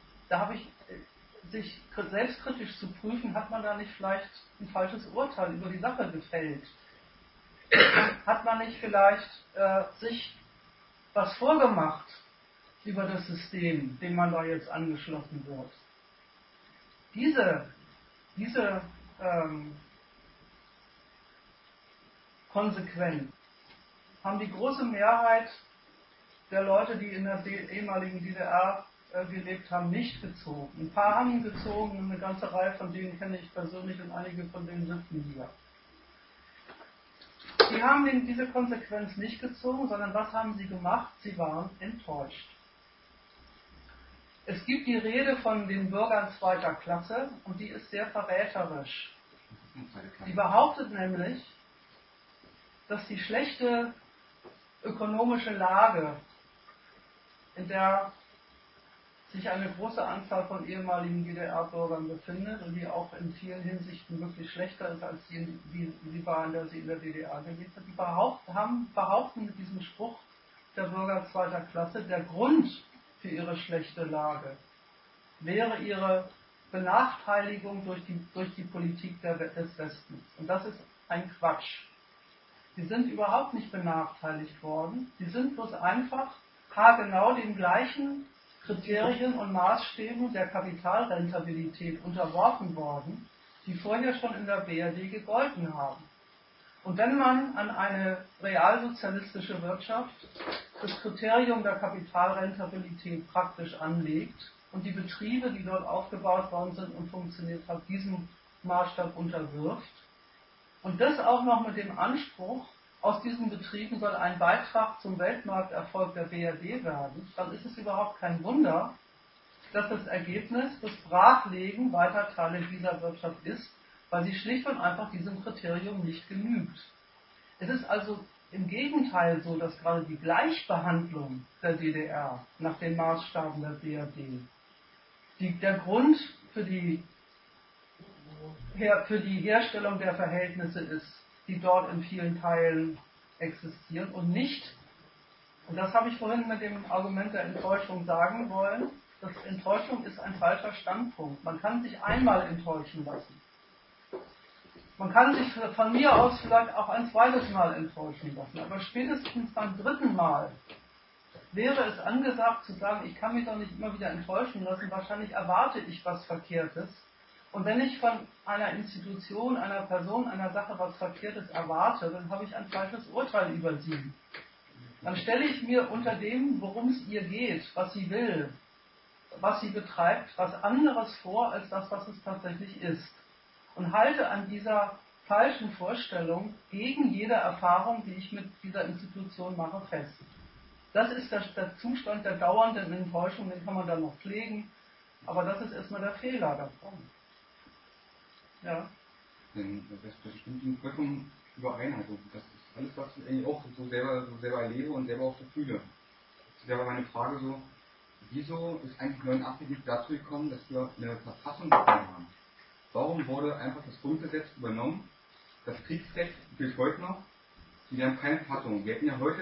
sich selbstkritisch zu prüfen, hat man da nicht vielleicht ein falsches Urteil über die Sache gefällt? Hat man nicht vielleicht sich was vorgemacht über das System, dem man da jetzt angeschlossen wird? Diese Konsequenz haben die große Mehrheit der Leute, die in der ehemaligen DDR gelebt haben, nicht gezogen. Ein paar haben gezogen und eine ganze Reihe von denen kenne ich persönlich und einige von denen sitzen hier. Die haben diese Konsequenz nicht gezogen, sondern was haben sie gemacht? Sie waren enttäuscht. Es gibt die Rede von den Bürgern zweiter Klasse und die ist sehr verräterisch. Die behauptet nämlich, dass die schlechte ökonomische Lage, in der sich eine große Anzahl von ehemaligen DDR-Bürgern befindet und die auch in vielen Hinsichten wirklich schlechter ist als die war, in der sie in der DDR gelebt hat, die behaupten mit diesem Spruch der Bürger zweiter Klasse, der Grund für ihre schlechte Lage wäre ihre Benachteiligung durch die Politik des Westens. Und das ist ein Quatsch. Sie sind überhaupt nicht benachteiligt worden, sie sind bloß einfach haargenau den gleichen Kriterien und Maßstäben der Kapitalrentabilität unterworfen worden, die vorher schon in der BRD gegolten haben. Und wenn man an eine realsozialistische Wirtschaft das Kriterium der Kapitalrentabilität praktisch anlegt und die Betriebe, die dort aufgebaut worden sind und funktioniert haben, diesem Maßstab unterwirft und das auch noch mit dem Anspruch, aus diesen Betrieben soll ein Beitrag zum Weltmarkterfolg der BRD werden, dann ist es überhaupt kein Wunder, dass das Ergebnis das Brachlegen weiter Teile dieser Wirtschaft ist, weil sie schlicht und einfach diesem Kriterium nicht genügt. Es ist also im Gegenteil so, dass gerade die Gleichbehandlung der DDR nach den Maßstaben der BRD der Grund für die Herstellung der Verhältnisse ist, die dort in vielen Teilen existieren und nicht, und das habe ich vorhin mit dem Argument der Enttäuschung sagen wollen, dass Enttäuschung ist ein falscher Standpunkt. Man kann sich einmal enttäuschen lassen. Man kann sich von mir aus vielleicht auch ein zweites Mal enttäuschen lassen, aber spätestens beim dritten Mal wäre es angesagt zu sagen, ich kann mich doch nicht immer wieder enttäuschen lassen, wahrscheinlich erwarte ich was Verkehrtes. Und wenn ich von einer Institution, einer Person, einer Sache was Verkehrtes erwarte, dann habe ich ein falsches Urteil über sie. Dann stelle ich mir unter dem, worum es ihr geht, was sie will, was sie betreibt, was anderes vor, als das, was es tatsächlich ist. Und halte an dieser falschen Vorstellung gegen jede Erfahrung, die ich mit dieser Institution mache, fest. Das ist der Zustand der dauernden Enttäuschung, den kann man dann noch pflegen, aber das ist erstmal der Fehler davon. Ja. Das stimmt in vollkommen überein. Also das ist alles, was ich eigentlich auch so selber erlebe und selber auch so fühle. Das wäre meine Frage so, wieso ist eigentlich 89 nicht dazu gekommen, dass wir eine Verfassung bekommen haben? Warum wurde einfach das Grundgesetz übernommen? Das Kriegsrecht gilt heute noch. Wir haben keine Verfassung. Wir hätten ja heute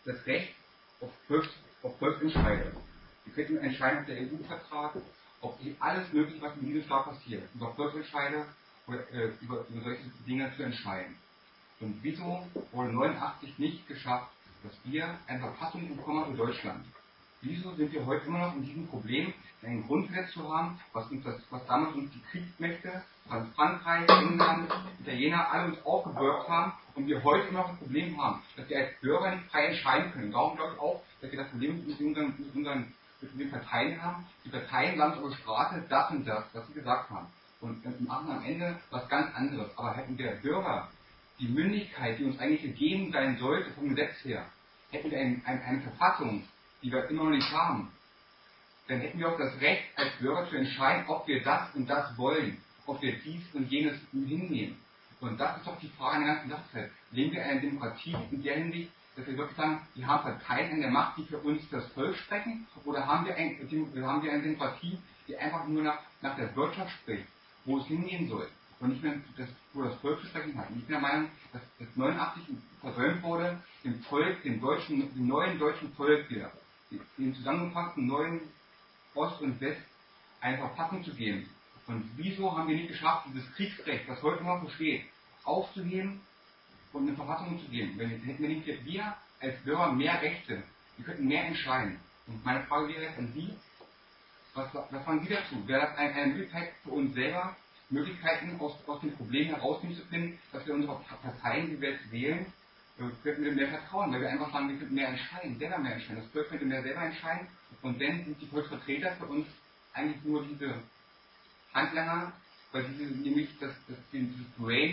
das Recht auf Volksentscheide. Wir könnten entscheiden auf der EU-Vertrag, ob alles mögliche, was in diesem Staat passiert, über Volksentscheide oder über solche Dinge zu entscheiden. Und wieso wurde 89 nicht geschafft, dass wir eine Verfassung bekommen für Deutschland? Wieso sind wir heute immer noch in diesem Problem, ein Grundgesetz zu haben, was damals uns die Kriegsmächte von Frankreich, England, Italiener alle uns aufgebürgt haben und wir heute immer noch ein Problem haben, dass wir als Bürger nicht frei entscheiden können. Darum glaube ich auch, dass wir das Problem mit den Parteien haben. Die Parteien sagen uns aber Straße das und das, was sie gesagt haben. Und machen am Ende was ganz anderes. Aber hätten der Bürger die Mündigkeit, die uns eigentlich gegeben sein sollte vom Gesetz her, hätten wir eine Verfassung, die wir immer noch nicht haben, dann hätten wir auch das Recht als Bürger zu entscheiden, ob wir das und das wollen, ob wir dies und jenes hinnehmen. Und das ist doch die Frage an der ganzen Sache. Leben wir eine Demokratie in der Hinsicht, dass wir wirklich sagen, wir haben Parteien an der Macht, die für uns das Volk sprechen, oder haben wir eine Demokratie, die einfach nur nach der Wirtschaft spricht, wo es hingehen soll, und nicht mehr wo das Volk zu sprechen hat. Und ich bin der Meinung, dass das 89 versäumt wurde, dem Volk, dem neuen deutschen Volk wieder, dem zusammengefassten neuen Ost und West eine Verfassung zu geben. Und wieso haben wir nicht geschafft, dieses Kriegsrecht, das heute noch besteht, aufzuheben und eine Verfassung zu geben? Hätten wir als Bürger mehr Rechte, wir könnten mehr entscheiden. Und meine Frage wäre jetzt an Sie, was sagen Sie dazu? Wäre das eine Möglichkeit für uns selber, Möglichkeiten aus dem Problem herausnehmen zu finden, dass wir unsere Parteien, die wir jetzt wählen, könnten wir mehr vertrauen, weil wir einfach sagen, wir könnten mehr entscheiden, selber mehr entscheiden. Das Volk könnte mehr selber entscheiden und dann sind die Volksvertreter für uns eigentlich nur diese Handlanger, weil sie nämlich dieses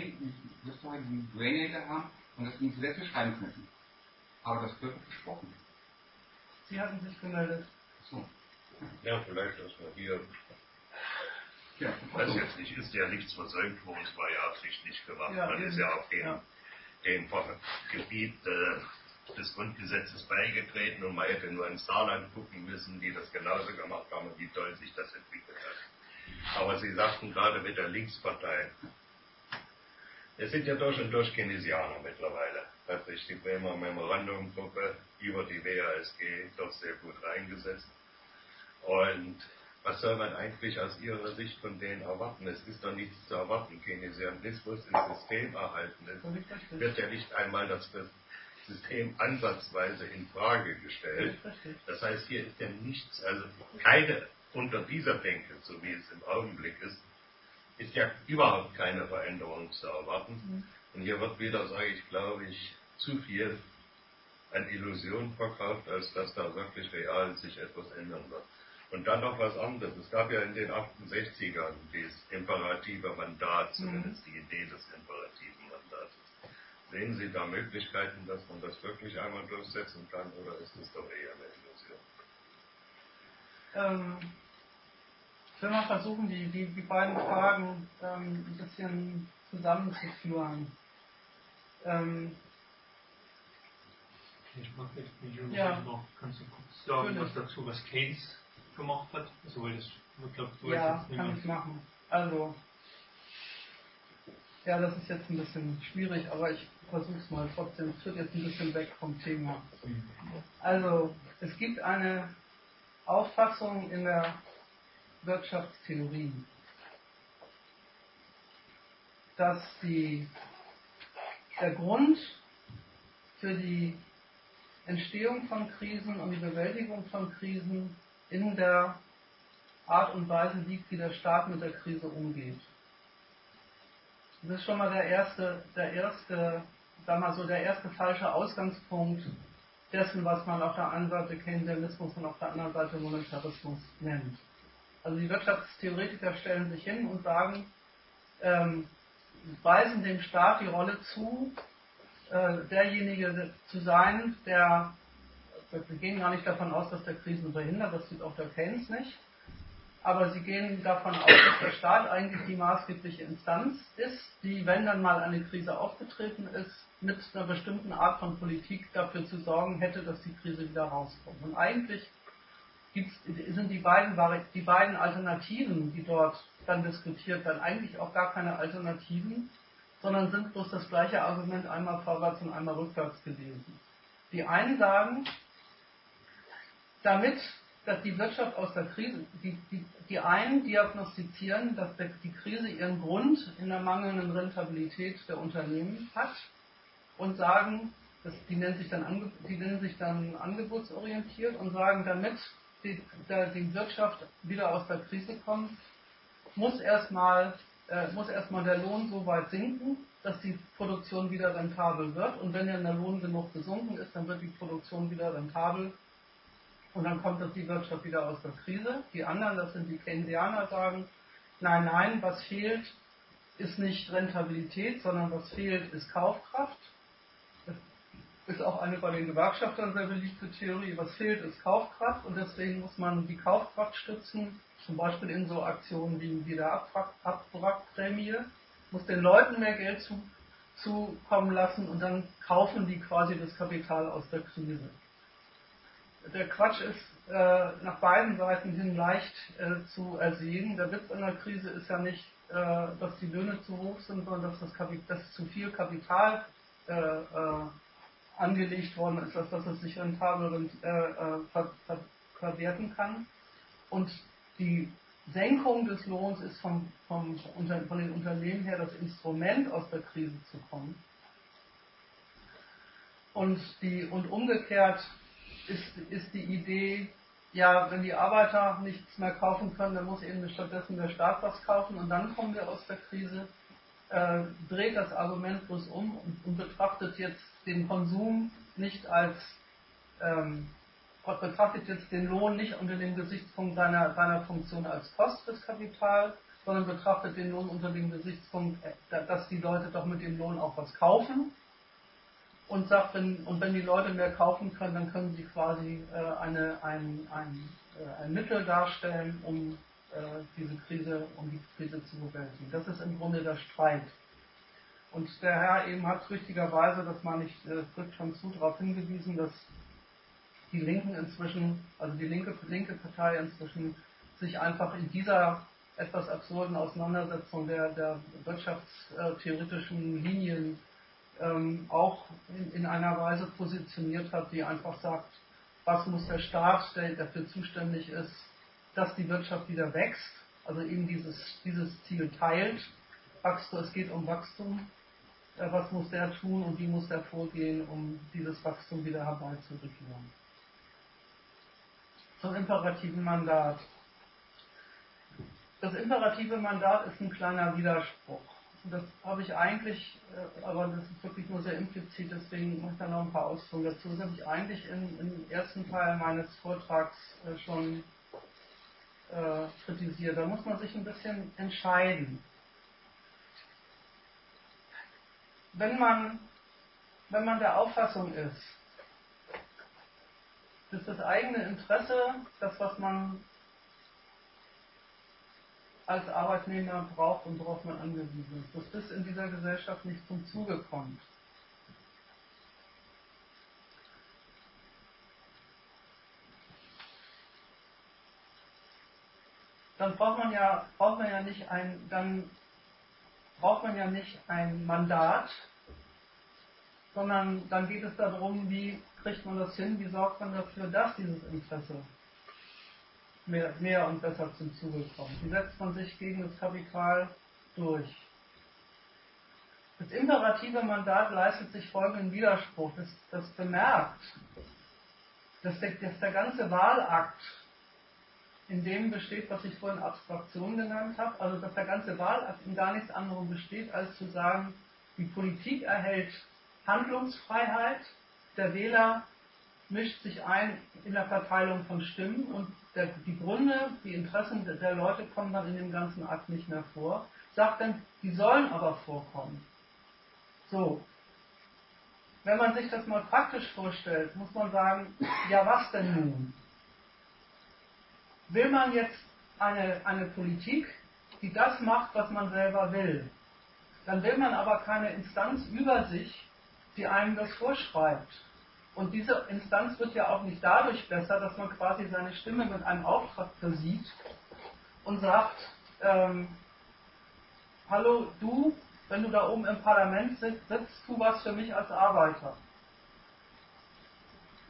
diesen Brainator haben und das in Gesetze schreiben könnten. Aber das Volk wird gesprochen. Sie hatten sich gemeldet. So. Ja, vielleicht erstmal hier. Ja, Das jetzt nicht ist ja nichts versäumt worden, es war ja absichtlich gemacht. Ja, man ist ja auf dem Gebiet des Grundgesetzes beigetreten und man hätte nur ins Saarland gucken müssen, die das genauso gemacht haben und wie toll sich das entwickelt hat. Aber Sie sagten gerade mit der Linkspartei, es sind ja durch und durch Keynesianer mittlerweile. Hat sich die Bremer Memorandum-Gruppe über die WASG doch sehr gut reingesetzt. Und was soll man eigentlich aus Ihrer Sicht von denen erwarten? Es ist doch nichts zu erwarten. Keynesianismus ist systemerhaltend. Es wird ja nicht einmal das System ansatzweise in Frage gestellt. Das heißt, hier ist ja nichts, also keine unter dieser Denke, so wie es im Augenblick ist ja überhaupt keine Veränderung zu erwarten. Und hier wird wieder, sage ich, glaube ich, zu viel an Illusionen verkauft, als dass da wirklich real sich etwas ändern wird. Und dann noch was anderes. Es gab ja in den 68ern dieses imperative Mandat, zumindest die Idee des imperativen Mandates. Sehen Sie da Möglichkeiten, dass man das wirklich einmal durchsetzen kann, oder ist das doch eher eine Illusion? Ich will mal versuchen, die beiden Fragen ein bisschen zusammenzuführen. Ich mag vielleicht nicht kannst du kurz sagen, was dazu, was Keynes gemacht hat? Also, weil das, ich glaube, du ja, kann ich machen. Also, ja, das ist jetzt ein bisschen schwierig, aber ich versuche es mal trotzdem. Es wird jetzt ein bisschen weg vom Thema. Also, es gibt eine Auffassung in der Wirtschaftstheorie, dass der Grund für die Entstehung von Krisen und die Bewältigung von Krisen in der Art und Weise liegt, wie der Staat mit der Krise umgeht. Das ist schon mal der erste falsche Ausgangspunkt dessen, was man auf der einen Seite Keynesianismus und auf der anderen Seite Monetarismus nennt. Also die Wirtschaftstheoretiker stellen sich hin und sagen, weisen dem Staat die Rolle zu, derjenige zu sein, wir gehen gar nicht davon aus, dass der Krisen verhindert, das tut auch der Keynes nicht, aber sie gehen davon aus, dass der Staat eigentlich die maßgebliche Instanz ist, die, wenn dann mal eine Krise aufgetreten ist, mit einer bestimmten Art von Politik dafür zu sorgen hätte, dass die Krise wieder rauskommt. Und eigentlich sind die beiden Alternativen, die dort dann diskutiert werden, eigentlich auch gar keine Alternativen, sondern sind bloß das gleiche Argument einmal vorwärts und einmal rückwärts gelesen. Die einen sagen, damit, dass die Wirtschaft aus der Krise, die einen diagnostizieren, dass die Krise ihren Grund in der mangelnden Rentabilität der Unternehmen hat und sagen, die nennen sich dann angebotsorientiert und sagen, damit die Wirtschaft wieder aus der Krise kommt, muss erstmal der Lohn so weit sinken, dass die Produktion wieder rentabel wird. Und wenn der Lohn genug gesunken ist, dann wird die Produktion wieder rentabel. Und dann kommt die Wirtschaft wieder aus der Krise. Die anderen, das sind die Keynesianer, sagen, nein, was fehlt, ist nicht Rentabilität, sondern was fehlt, ist Kaufkraft. Das ist auch eine bei den Gewerkschaftern sehr beliebte Theorie. Was fehlt, ist Kaufkraft. Und deswegen muss man die Kaufkraft stützen, zum Beispiel in so Aktionen wie der Abwrackprämie, muss den Leuten mehr Geld zukommen lassen und dann kaufen die quasi das Kapital aus der Krise. Der Quatsch ist nach beiden Seiten hin leicht zu ersehen. Der Witz an der Krise ist ja nicht, dass die Löhne zu hoch sind, sondern dass zu viel Kapital angelegt worden ist, dass es sich rentabel verwerten kann. Und die Senkung des Lohns ist von den Unternehmen her das Instrument, aus der Krise zu kommen. Und umgekehrt ist die Idee, ja, wenn die Arbeiter nichts mehr kaufen können, dann muss eben stattdessen der Staat was kaufen und dann kommen wir aus der Krise, dreht das Argument bloß um und betrachtet jetzt den Konsum nicht als betrachtet jetzt den Lohn nicht unter dem Gesichtspunkt seiner Funktion als Kost fürs Kapital, sondern betrachtet den Lohn unter dem Gesichtspunkt, dass die Leute doch mit dem Lohn auch was kaufen und sagt, wenn die Leute mehr kaufen können, dann können sie quasi ein Mittel darstellen, um die Krise zu bewältigen. Das ist im Grunde der Streit. Und der Herr eben hat richtigerweise, das meine ich, trifft schon zu, darauf hingewiesen, dass die Linken inzwischen, also die linke Partei inzwischen, sich einfach in dieser etwas absurden Auseinandersetzung der wirtschaftstheoretischen Linien auch in einer Weise positioniert hat, die einfach sagt, was muss der Staat, der dafür zuständig ist, dass die Wirtschaft wieder wächst, also eben dieses Ziel teilt, es geht um Wachstum, was muss der tun und wie muss der vorgehen, um dieses Wachstum wieder herbeizuführen. Zum imperativen Mandat. Das imperative Mandat ist ein kleiner Widerspruch. Das habe ich eigentlich, aber das ist wirklich nur sehr implizit, deswegen mache ich da noch ein paar Ausführungen dazu. Das habe ich eigentlich im ersten Teil meines Vortrags schon kritisiert. Da muss man sich ein bisschen entscheiden. Wenn man der Auffassung ist, dass das eigene Interesse, das, was man als Arbeitnehmer braucht und worauf man angewiesen ist, dass das in dieser Gesellschaft nicht zum Zuge kommt. Dann braucht man ja nicht ein Mandat, sondern dann geht es darum, wie kriegt man das hin, wie sorgt man dafür, dass dieses Interesse mehr und besser zum Zuge kommt. Wie setzt man sich gegen das Kapital durch? Das imperative Mandat leistet sich folgenden Widerspruch. Das bemerkt, dass der ganze Wahlakt in dem besteht, was ich vorhin Abstraktion genannt habe, also dass der ganze Wahlakt in gar nichts anderem besteht, als zu sagen, die Politik erhält Handlungsfreiheit, der Wähler mischt sich ein in der Verteilung von Stimmen und die Gründe, die Interessen der Leute kommen dann in dem ganzen Akt nicht mehr vor. Sagt dann, die sollen aber vorkommen. So. Wenn man sich das mal praktisch vorstellt, muss man sagen, ja was denn nun? Will man jetzt eine Politik, die das macht, was man selber will, dann will man aber keine Instanz über sich, die einem das vorschreibt. Und diese Instanz wird ja auch nicht dadurch besser, dass man quasi seine Stimme mit einem Auftrag versieht und sagt, hallo du, wenn du da oben im Parlament sitzt, tu was für mich als Arbeiter.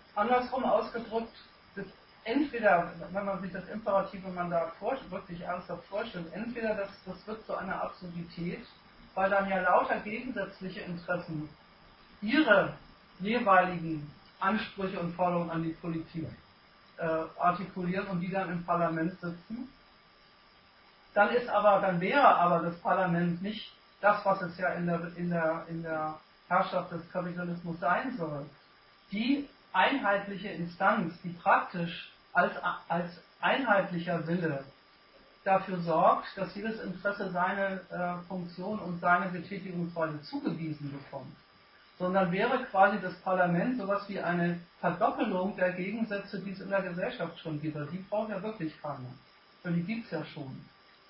Andersrum ausgedrückt, entweder, wenn man sich das imperative Mandat wirklich ernsthaft vorstellt, entweder das wird zu einer Absurdität, weil dann ja lauter gegensätzliche Interessen ihre jeweiligen Ansprüche und Forderungen an die Politik artikulieren und die dann im Parlament sitzen. Dann wäre aber das Parlament nicht das, was es ja in der Herrschaft des Kapitalismus sein soll. Die einheitliche Instanz, die praktisch als einheitlicher Wille dafür sorgt, dass jedes Interesse seine Funktion und seine Betätigungsweise zugewiesen bekommt, sondern wäre quasi das Parlament sowas wie eine Verdoppelung der Gegensätze, die es in der Gesellschaft schon gibt. Die braucht ja wirklich keiner, weil die gibt es ja schon.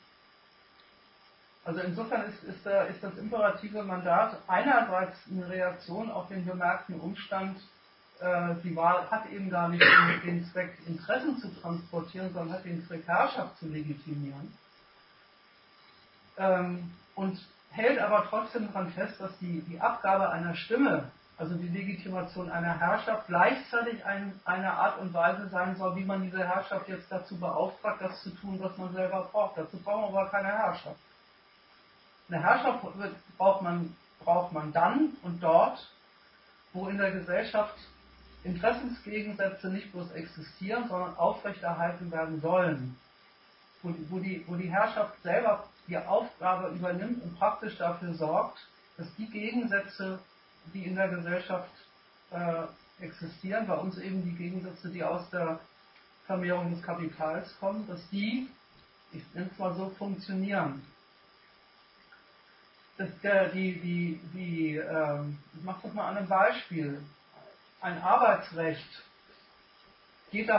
Also insofern ist das imperative Mandat einerseits eine Reaktion auf den bemerkten Umstand, die Wahl hat eben gar nicht den Zweck, Interessen zu transportieren, sondern hat den Zweck, Herrschaft zu legitimieren. Und hält aber trotzdem daran fest, dass die Abgabe einer Stimme, also die Legitimation einer Herrschaft, gleichzeitig eine Art und Weise sein soll, wie man diese Herrschaft jetzt dazu beauftragt, das zu tun, was man selber braucht. Dazu brauchen wir aber keine Herrschaft. Eine Herrschaft braucht man dann und dort, wo in der Gesellschaft Interessensgegensätze nicht bloß existieren, sondern aufrechterhalten werden sollen. Wo die Herrschaft selber die Aufgabe übernimmt und praktisch dafür sorgt, dass die Gegensätze, die in der Gesellschaft existieren, bei uns eben die Gegensätze, die aus der Vermehrung des Kapitals kommen, dass die, ich nenne es mal so, funktionieren. Ich mache das mal an einem Beispiel. Ein Arbeitsrecht geht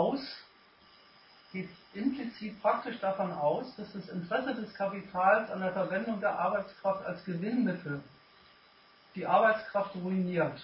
implizit praktisch davon aus, dass das Interesse des Kapitals an der Verwendung der Arbeitskraft als Gewinnmittel die Arbeitskraft ruiniert.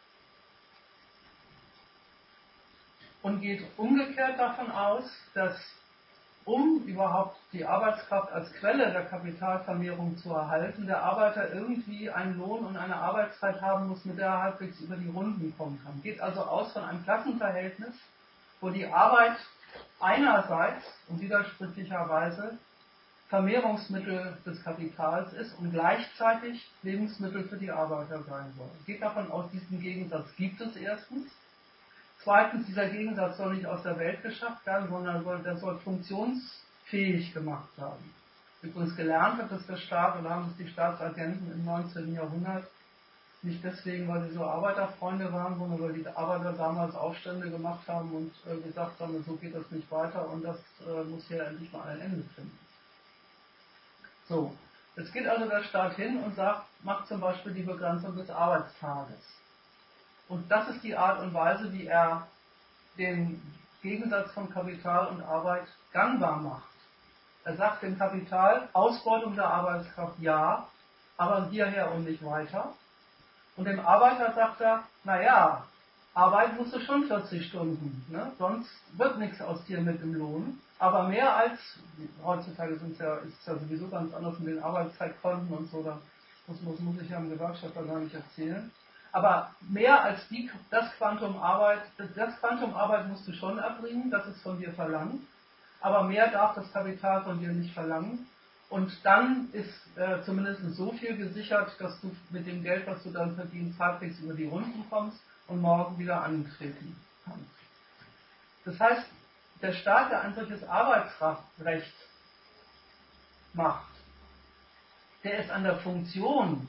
Und geht umgekehrt davon aus, dass um überhaupt die Arbeitskraft als Quelle der Kapitalvermehrung zu erhalten, der Arbeiter irgendwie einen Lohn und eine Arbeitszeit haben muss, mit der er halbwegs über die Runden kommen kann. Geht also aus von einem Klassenverhältnis, wo die Arbeit einerseits und widersprüchlicherweise Vermehrungsmittel des Kapitals ist und gleichzeitig Lebensmittel für die Arbeiter sein soll. Geht davon aus, diesen Gegensatz gibt es erstens. Zweitens, dieser Gegensatz soll nicht aus der Welt geschafft werden, sondern der soll funktionsfähig gemacht werden. Übrigens gelernt hat es der Staat, oder haben es die Staatsagenten im 19. Jahrhundert, nicht deswegen, weil sie so Arbeiterfreunde waren, sondern weil die Arbeiter damals Aufstände gemacht haben und gesagt haben, so geht das nicht weiter und das muss hier endlich mal ein Ende finden. So, jetzt geht also der Staat hin und sagt, macht zum Beispiel die Begrenzung des Arbeitstages. Und das ist die Art und Weise, wie er den Gegensatz von Kapital und Arbeit gangbar macht. Er sagt dem Kapital, Ausbeutung der Arbeitskraft ja, aber hierher und nicht weiter. Und dem Arbeiter sagt er, naja, arbeiten musst du schon 40 Stunden, ne? Sonst wird nichts aus dir mit dem Lohn. Aber mehr als, heutzutage ist es ja sowieso ganz anders mit den Arbeitszeitkonten und so, da muss ich ja dem Gewerkschafter gar nicht erzählen. Aber mehr als das Quantum Arbeit musst du schon erbringen, das ist von dir verlangt. Aber mehr darf das Kapital von dir nicht verlangen. Und dann ist zumindest so viel gesichert, dass du mit dem Geld, was du dann verdienst, halbwegs über die Runden kommst und morgen wieder antreten kannst. Das heißt, der Staat, der ein solches Arbeitsrecht macht, der ist an der Funktion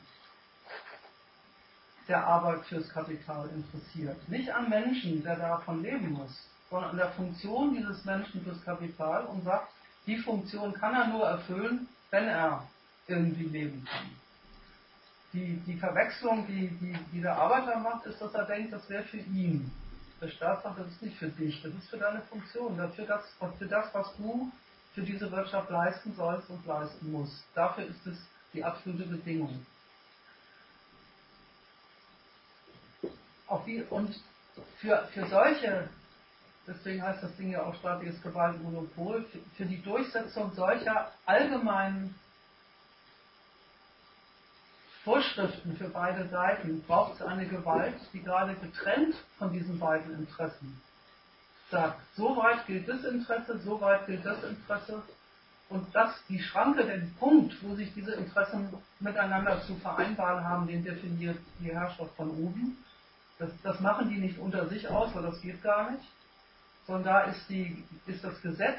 der Arbeit fürs Kapital interessiert. Nicht am Menschen, der davon leben muss, sondern an der Funktion dieses Menschen fürs Kapital und sagt, die Funktion kann er nur erfüllen, wenn er irgendwie leben kann. Die Verwechslung, die der Arbeiter macht, ist, dass er denkt, das wäre für ihn. Der Staat sagt, das ist nicht für dich, das ist für deine Funktion, für das, was du für diese Wirtschaft leisten sollst und leisten musst. Dafür ist es die absolute Bedingung. Und für solche, deswegen heißt das Ding ja auch staatliches Gewaltmonopol, für die Durchsetzung solcher allgemeinen Vorschriften für beide Seiten, braucht es eine Gewalt, die gerade getrennt von diesen beiden Interessen sagt, so weit gilt das Interesse, so weit gilt das Interesse. Und die Schranke, der Punkt, wo sich diese Interessen miteinander zu vereinbaren haben, den definiert die Herrschaft von oben. Das machen die nicht unter sich aus, weil das geht gar nicht. Sondern da ist das Gesetz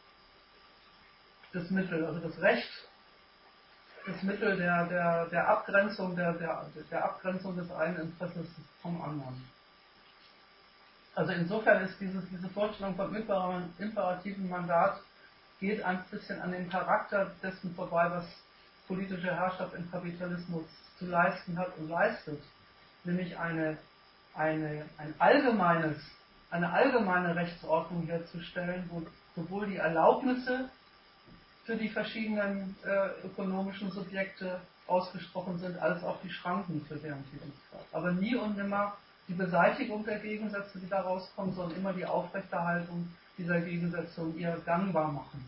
das Mittel, also das Recht, das Mittel der Abgrenzung, der Abgrenzung des einen Interesses vom anderen. Also insofern ist diese Vorstellung vom imperativen Mandat geht ein bisschen an dem Charakter dessen vorbei, was politische Herrschaft im Kapitalismus zu leisten hat und leistet. Nämlich eine allgemeine Rechtsordnung herzustellen, wo sowohl die Erlaubnisse für die verschiedenen ökonomischen Subjekte ausgesprochen sind, als auch die Schranken für deren Tätigkeit. Aber nie und nimmer die Beseitigung der Gegensätze, die daraus kommen, sondern immer die Aufrechterhaltung dieser Gegensätze und ihr gangbar machen.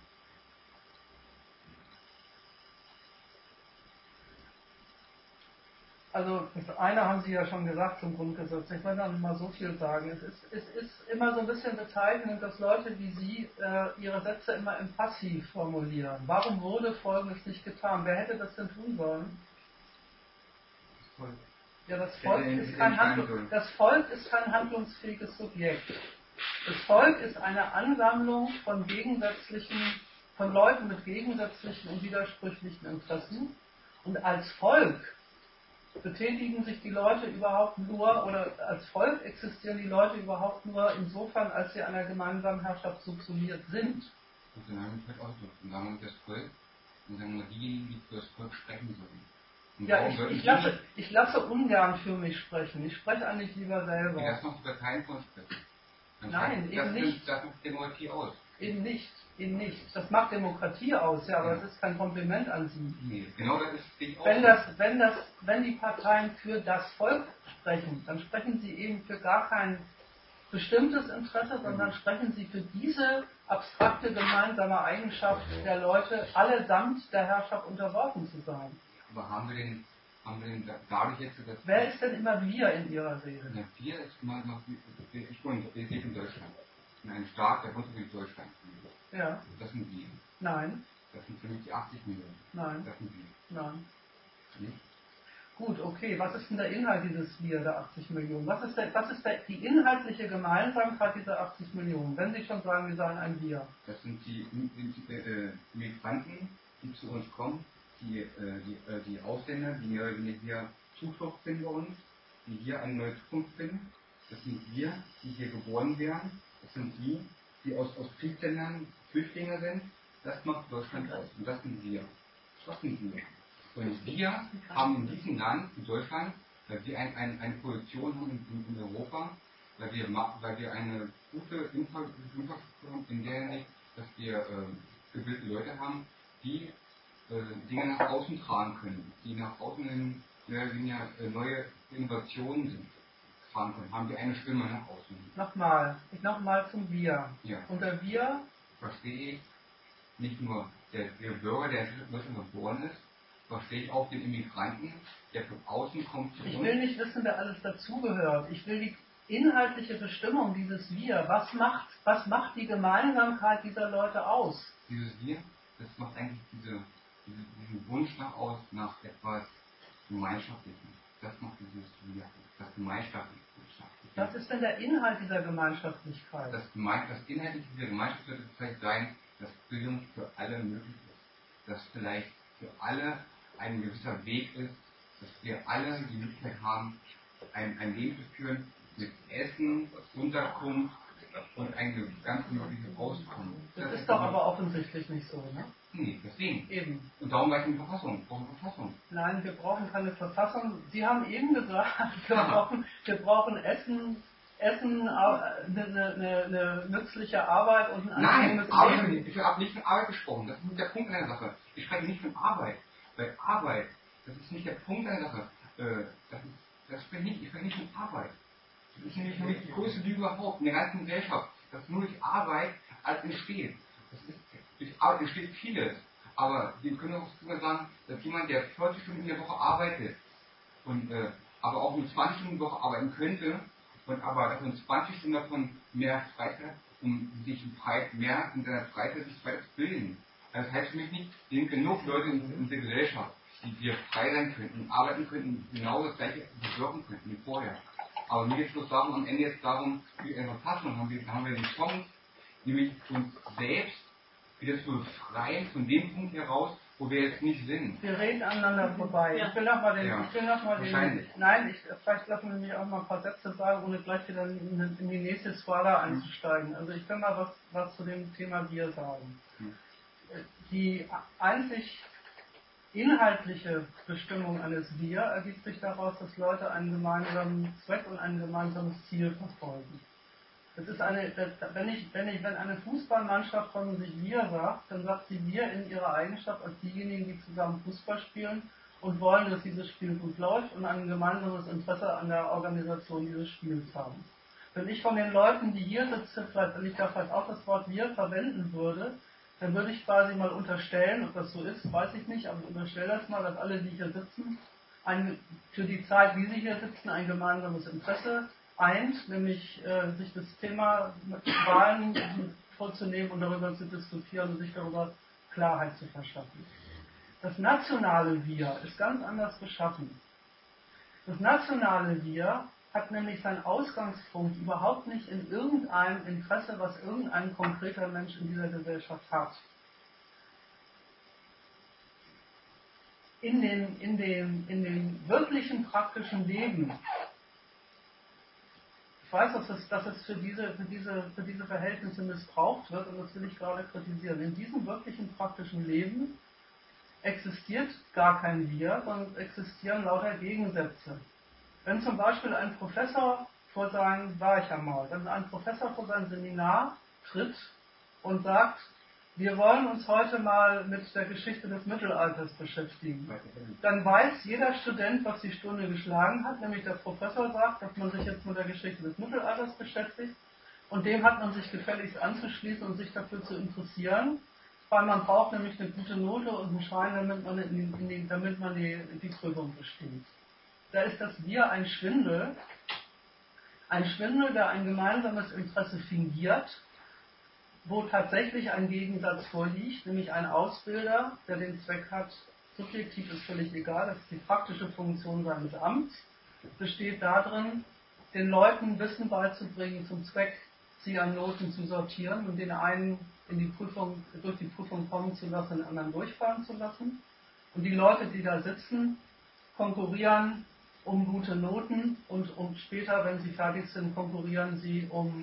Also das eine haben Sie ja schon gesagt zum Grundgesetz. Ich will da nicht mal so viel sagen. Es ist immer so ein bisschen bezeichnend, dass Leute wie Sie ihre Sätze immer im Passiv formulieren. Warum wurde Folgendes nicht getan? Wer hätte das denn tun sollen? Ja, das Volk ist kein handlungsfähiges Subjekt. Das Volk ist eine Ansammlung von Leuten mit gegensätzlichen und widersprüchlichen Interessen. Und als Volk betätigen sich die Leute überhaupt nur, oder als Volk existieren die Leute überhaupt nur insofern, als sie einer gemeinsamen Herrschaft subsumiert sind. Und dann haben wir halt ausdrücken. Und sagen wir das Volk, und sagen wir diejenigen, die für das Volk sprechen sollen. Und ja, ich lasse ungern für mich sprechen. Ich spreche eigentlich lieber selber. Ja, das macht über keinen von sprechen. Nein, eben nicht. Das macht Demokratie aus. Eben nicht. Das macht Demokratie aus, ja, aber es ist kein Kompliment an Sie. Nee, genau das ist nicht Wenn die Parteien für das Volk sprechen, dann sprechen sie eben für gar kein bestimmtes Interesse, sondern sprechen sie für diese abstrakte gemeinsame Eigenschaft der Leute, allesamt der Herrschaft unterworfen zu sein. Aber haben wir denn dadurch jetzt... Wer ist denn immer wir in Ihrer Rede? Ja, wir ist immer noch... Ich lebe in Deutschland. In einem Staat, der Bundesrepublik Deutschland. Ja. Das sind wir. Nein. Das sind für mich die 80 Millionen. Nein. Das sind wir. Nein. Nicht? Gut, okay. Was ist denn der Inhalt dieses Wir, der 80 Millionen? Was ist die inhaltliche Gemeinsamkeit dieser 80 Millionen? Wenn Sie schon sagen, wir seien ein Wir. Das sind die Migranten, die zu uns kommen, die Ausländer, die hier Zuflucht finden bei uns, die hier eine neue Zukunft finden. Das sind wir, die hier geboren werden. Das sind die aus Kriegsländern Flüchtlinge sind. Das macht Deutschland aus. Und das sind wir. Das sind wir. Und wir haben in diesem Land, in Deutschland, weil wir eine Position haben in Europa, weil wir eine gute Infrastruktur haben, in der Hinsicht, dass wir gebildete Leute haben, die Dinge nach außen tragen können, die nach außen hin neue Innovationen sind. Haben wir eine Stimme nach außen. Nochmal zum Wir. Ja. Unter Wir verstehe ich nicht nur der Bürger, der in Deutschland geboren ist, verstehe ich auch den Immigranten, der von außen kommt zu uns. Ich will nicht wissen, wer alles dazugehört. Ich will die inhaltliche Bestimmung dieses Wir. Was macht die Gemeinsamkeit dieser Leute aus? Dieses Wir, das macht eigentlich diesen Wunsch nach etwas Gemeinschaftlichem. Das macht dieses Wir, das Gemeinschaftliche. Was ist denn der Inhalt dieser Gemeinschaftlichkeit? Das Inhaltliche dieser Gemeinschaft wird vielleicht sein, dass Bildung für alle möglich ist. Dass vielleicht für alle ein gewisser Weg ist, dass wir alle die Möglichkeit haben, ein Leben zu führen mit Essen, Unterkunft und ein ganz mögliches Auskommen. Das ist doch aber offensichtlich nicht so, ne? Nee, deswegen. Eben. Und darum gleich eine Verfassung. Wir brauchen eine Verfassung. Nein, wir brauchen keine Verfassung. Sie haben eben gesagt, wir brauchen Essen, eine nützliche Arbeit und ein angenehmes Leben. Ich habe nicht von Arbeit gesprochen. Das ist nicht der Punkt einer Sache. Ich spreche nicht von Arbeit. Weil Arbeit, das ist nicht der Punkt einer Sache. Ich spreche nicht von Arbeit. Das ist nämlich die größte Lüge überhaupt in der ganzen Gesellschaft, dass nur durch Arbeit alles entsteht. Durch Arbeit entsteht vieles. Aber wir können auch sogar sagen, dass jemand, der 40 Stunden in der Woche arbeitet, und, aber auch nur 20 Stunden in der Woche arbeiten könnte, und aber davon 20 Stunden davon mehr Freizeit, um sich mehr in seiner Freizeit sich weiter zu bilden. Also das heißt für mich nicht, es sind genug Leute in der Gesellschaft, die frei sein könnten, arbeiten könnten, genau das gleiche bewirken könnten wie vorher. Aber mir geht es darum, am Ende jetzt darum, wie wir eine Fassung haben wir die Chance, nämlich uns selbst wieder zu befreien von dem Punkt heraus, wo wir jetzt nicht sind. Wir reden aneinander vorbei. Ja. Ich will noch mal vielleicht lassen wir mich auch mal ein paar Sätze sagen, ohne gleich wieder in die nächste Skala einzusteigen. Also ich will mal was zu dem Thema Wir sagen. Die einzig inhaltliche Bestimmung eines Wir ergibt sich daraus, dass Leute einen gemeinsamen Zweck und ein gemeinsames Ziel verfolgen. Das ist wenn eine Fußballmannschaft von sich Wir sagt, dann sagt sie Wir in ihrer Eigenschaft als diejenigen, die zusammen Fußball spielen und wollen, dass dieses Spiel gut läuft und ein gemeinsames Interesse an der Organisation dieses Spiels haben. Wenn ich von den Leuten, die hier sitzen, wenn ich da vielleicht auch das Wort Wir verwenden würde, dann würde ich quasi mal unterstellen, ob das so ist, weiß ich nicht, aber ich unterstelle das mal, dass alle, die hier sitzen, für die Zeit, wie sie hier sitzen, ein gemeinsames Interesse eint, nämlich sich das Thema mit Wahlen vorzunehmen und darüber zu diskutieren und sich darüber Klarheit zu verschaffen. Das nationale Wir ist ganz anders beschaffen. Das nationale Wir hat nämlich seinen Ausgangspunkt überhaupt nicht in irgendeinem Interesse, was irgendein konkreter Mensch in dieser Gesellschaft hat. In dem wirklichen praktischen Leben, ich weiß, dass es für diese Verhältnisse missbraucht wird, und das will ich gerade kritisieren. In diesem wirklichen praktischen Leben existiert gar kein Wir, sondern existieren lauter Gegensätze. Wenn zum Beispiel ein Professor vor sein Seminar tritt und sagt, wir wollen uns heute mal mit der Geschichte des Mittelalters beschäftigen, dann weiß jeder Student, was die Stunde geschlagen hat, nämlich der Professor sagt, dass man sich jetzt mit der Geschichte des Mittelalters beschäftigt, und dem hat man sich gefälligst anzuschließen und sich dafür zu interessieren, weil man braucht nämlich eine gute Note und einen Schein, damit man die Prüfung besteht. Da ist das Wir ein Schwindel, der ein gemeinsames Interesse fingiert, wo tatsächlich ein Gegensatz vorliegt, nämlich ein Ausbilder, der den Zweck hat, subjektiv ist völlig egal, das ist die praktische Funktion seines Amts, besteht darin, den Leuten Wissen beizubringen zum Zweck, sie an Noten zu sortieren und den einen durch die Prüfung kommen zu lassen, den anderen durchfahren zu lassen. Und die Leute, die da sitzen, konkurrieren um gute Noten, und später, wenn sie fertig sind, konkurrieren sie um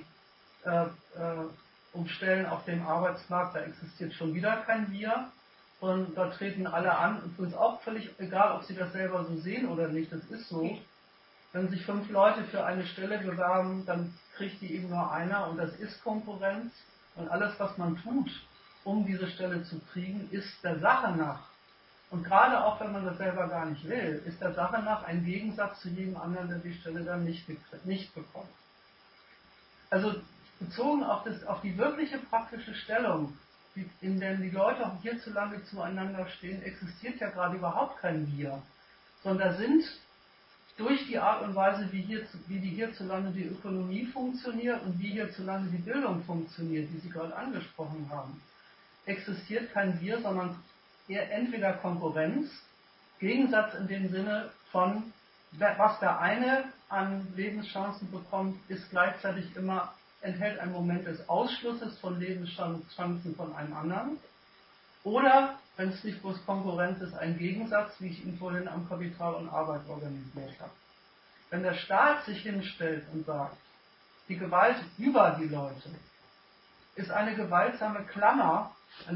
Stellen auf dem Arbeitsmarkt. Da existiert schon wieder kein Wir, und da treten alle an. Und es ist auch völlig egal, ob sie das selber so sehen oder nicht, das ist so. Wenn sich 5 Leute für eine Stelle bewerben, dann kriegt die eben nur einer, und das ist Konkurrenz. Und alles, was man tut, um diese Stelle zu kriegen, ist der Sache nach, und gerade auch wenn man das selber gar nicht will, ist der Sache nach ein Gegensatz zu jedem anderen, der die Stelle dann nicht bekommt. Also bezogen auf die wirkliche praktische Stellung, in der die Leute auch hierzulande zueinander stehen, existiert ja gerade überhaupt kein Wir, sondern da sind durch die Art und Weise, wie die hierzulande die Ökonomie funktioniert und wie hierzulande die Bildung funktioniert, die Sie gerade angesprochen haben, existiert kein Wir, sondern eher entweder Konkurrenz, Gegensatz in dem Sinne von, was der eine an Lebenschancen bekommt, ist gleichzeitig enthält einen Moment des Ausschlusses von Lebenschancen von einem anderen. Oder, wenn es nicht bloß Konkurrenz ist, ein Gegensatz, wie ich ihn vorhin am Kapital und Arbeit organisiert habe. Wenn der Staat sich hinstellt und sagt, die Gewalt über die Leute ist eine gewaltsame Klammer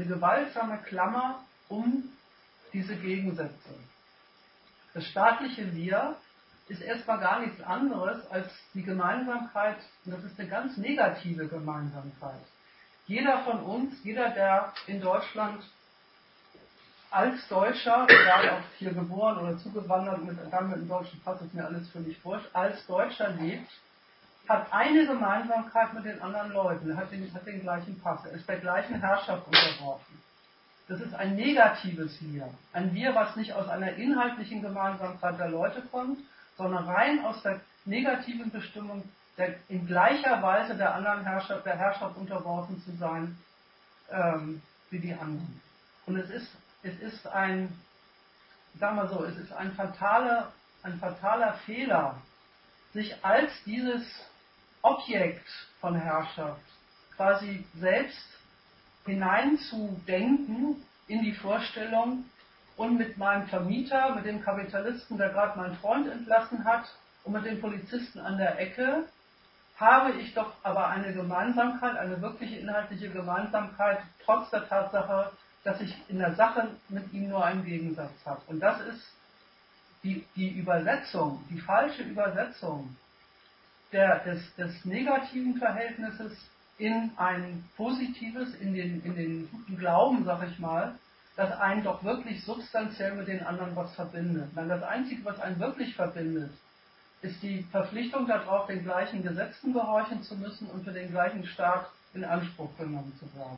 um diese Gegensätze. Das staatliche Wir ist erstmal gar nichts anderes als die Gemeinsamkeit, und das ist eine ganz negative Gemeinsamkeit. Jeder von uns, jeder, der in Deutschland als Deutscher, egal ob hier geboren oder zugewandert, mit einem deutschen Pass, ist mir alles völlig wurscht, als Deutscher lebt, hat eine Gemeinsamkeit mit den anderen Leuten, er hat den gleichen Pass, er ist der gleichen Herrschaft unterworfen. Das ist ein negatives Wir. Ein Wir, was nicht aus einer inhaltlichen Gemeinsamkeit der Leute kommt, sondern rein aus der negativen Bestimmung, in gleicher Weise der anderen der Herrschaft unterworfen zu sein, wie die anderen. Und es ist ein, sagen wir so, es ist ein fataler Fehler, sich als dieses Objekt von Herrschaft quasi selbst hineinzudenken in die Vorstellung, und mit meinem Vermieter, mit dem Kapitalisten, der gerade meinen Freund entlassen hat, und mit dem Polizisten an der Ecke, habe ich doch aber eine Gemeinsamkeit, eine wirkliche inhaltliche Gemeinsamkeit, trotz der Tatsache, dass ich in der Sache mit ihm nur einen Gegensatz habe. Und das ist die Übersetzung, die falsche Übersetzung des negativen Verhältnisses in ein positives, in den guten Glauben, sag ich mal, dass einen doch wirklich substanziell mit den anderen was verbindet. Denn das Einzige, was einen wirklich verbindet, ist die Verpflichtung darauf, den gleichen Gesetzen gehorchen zu müssen und für den gleichen Staat in Anspruch genommen zu werden.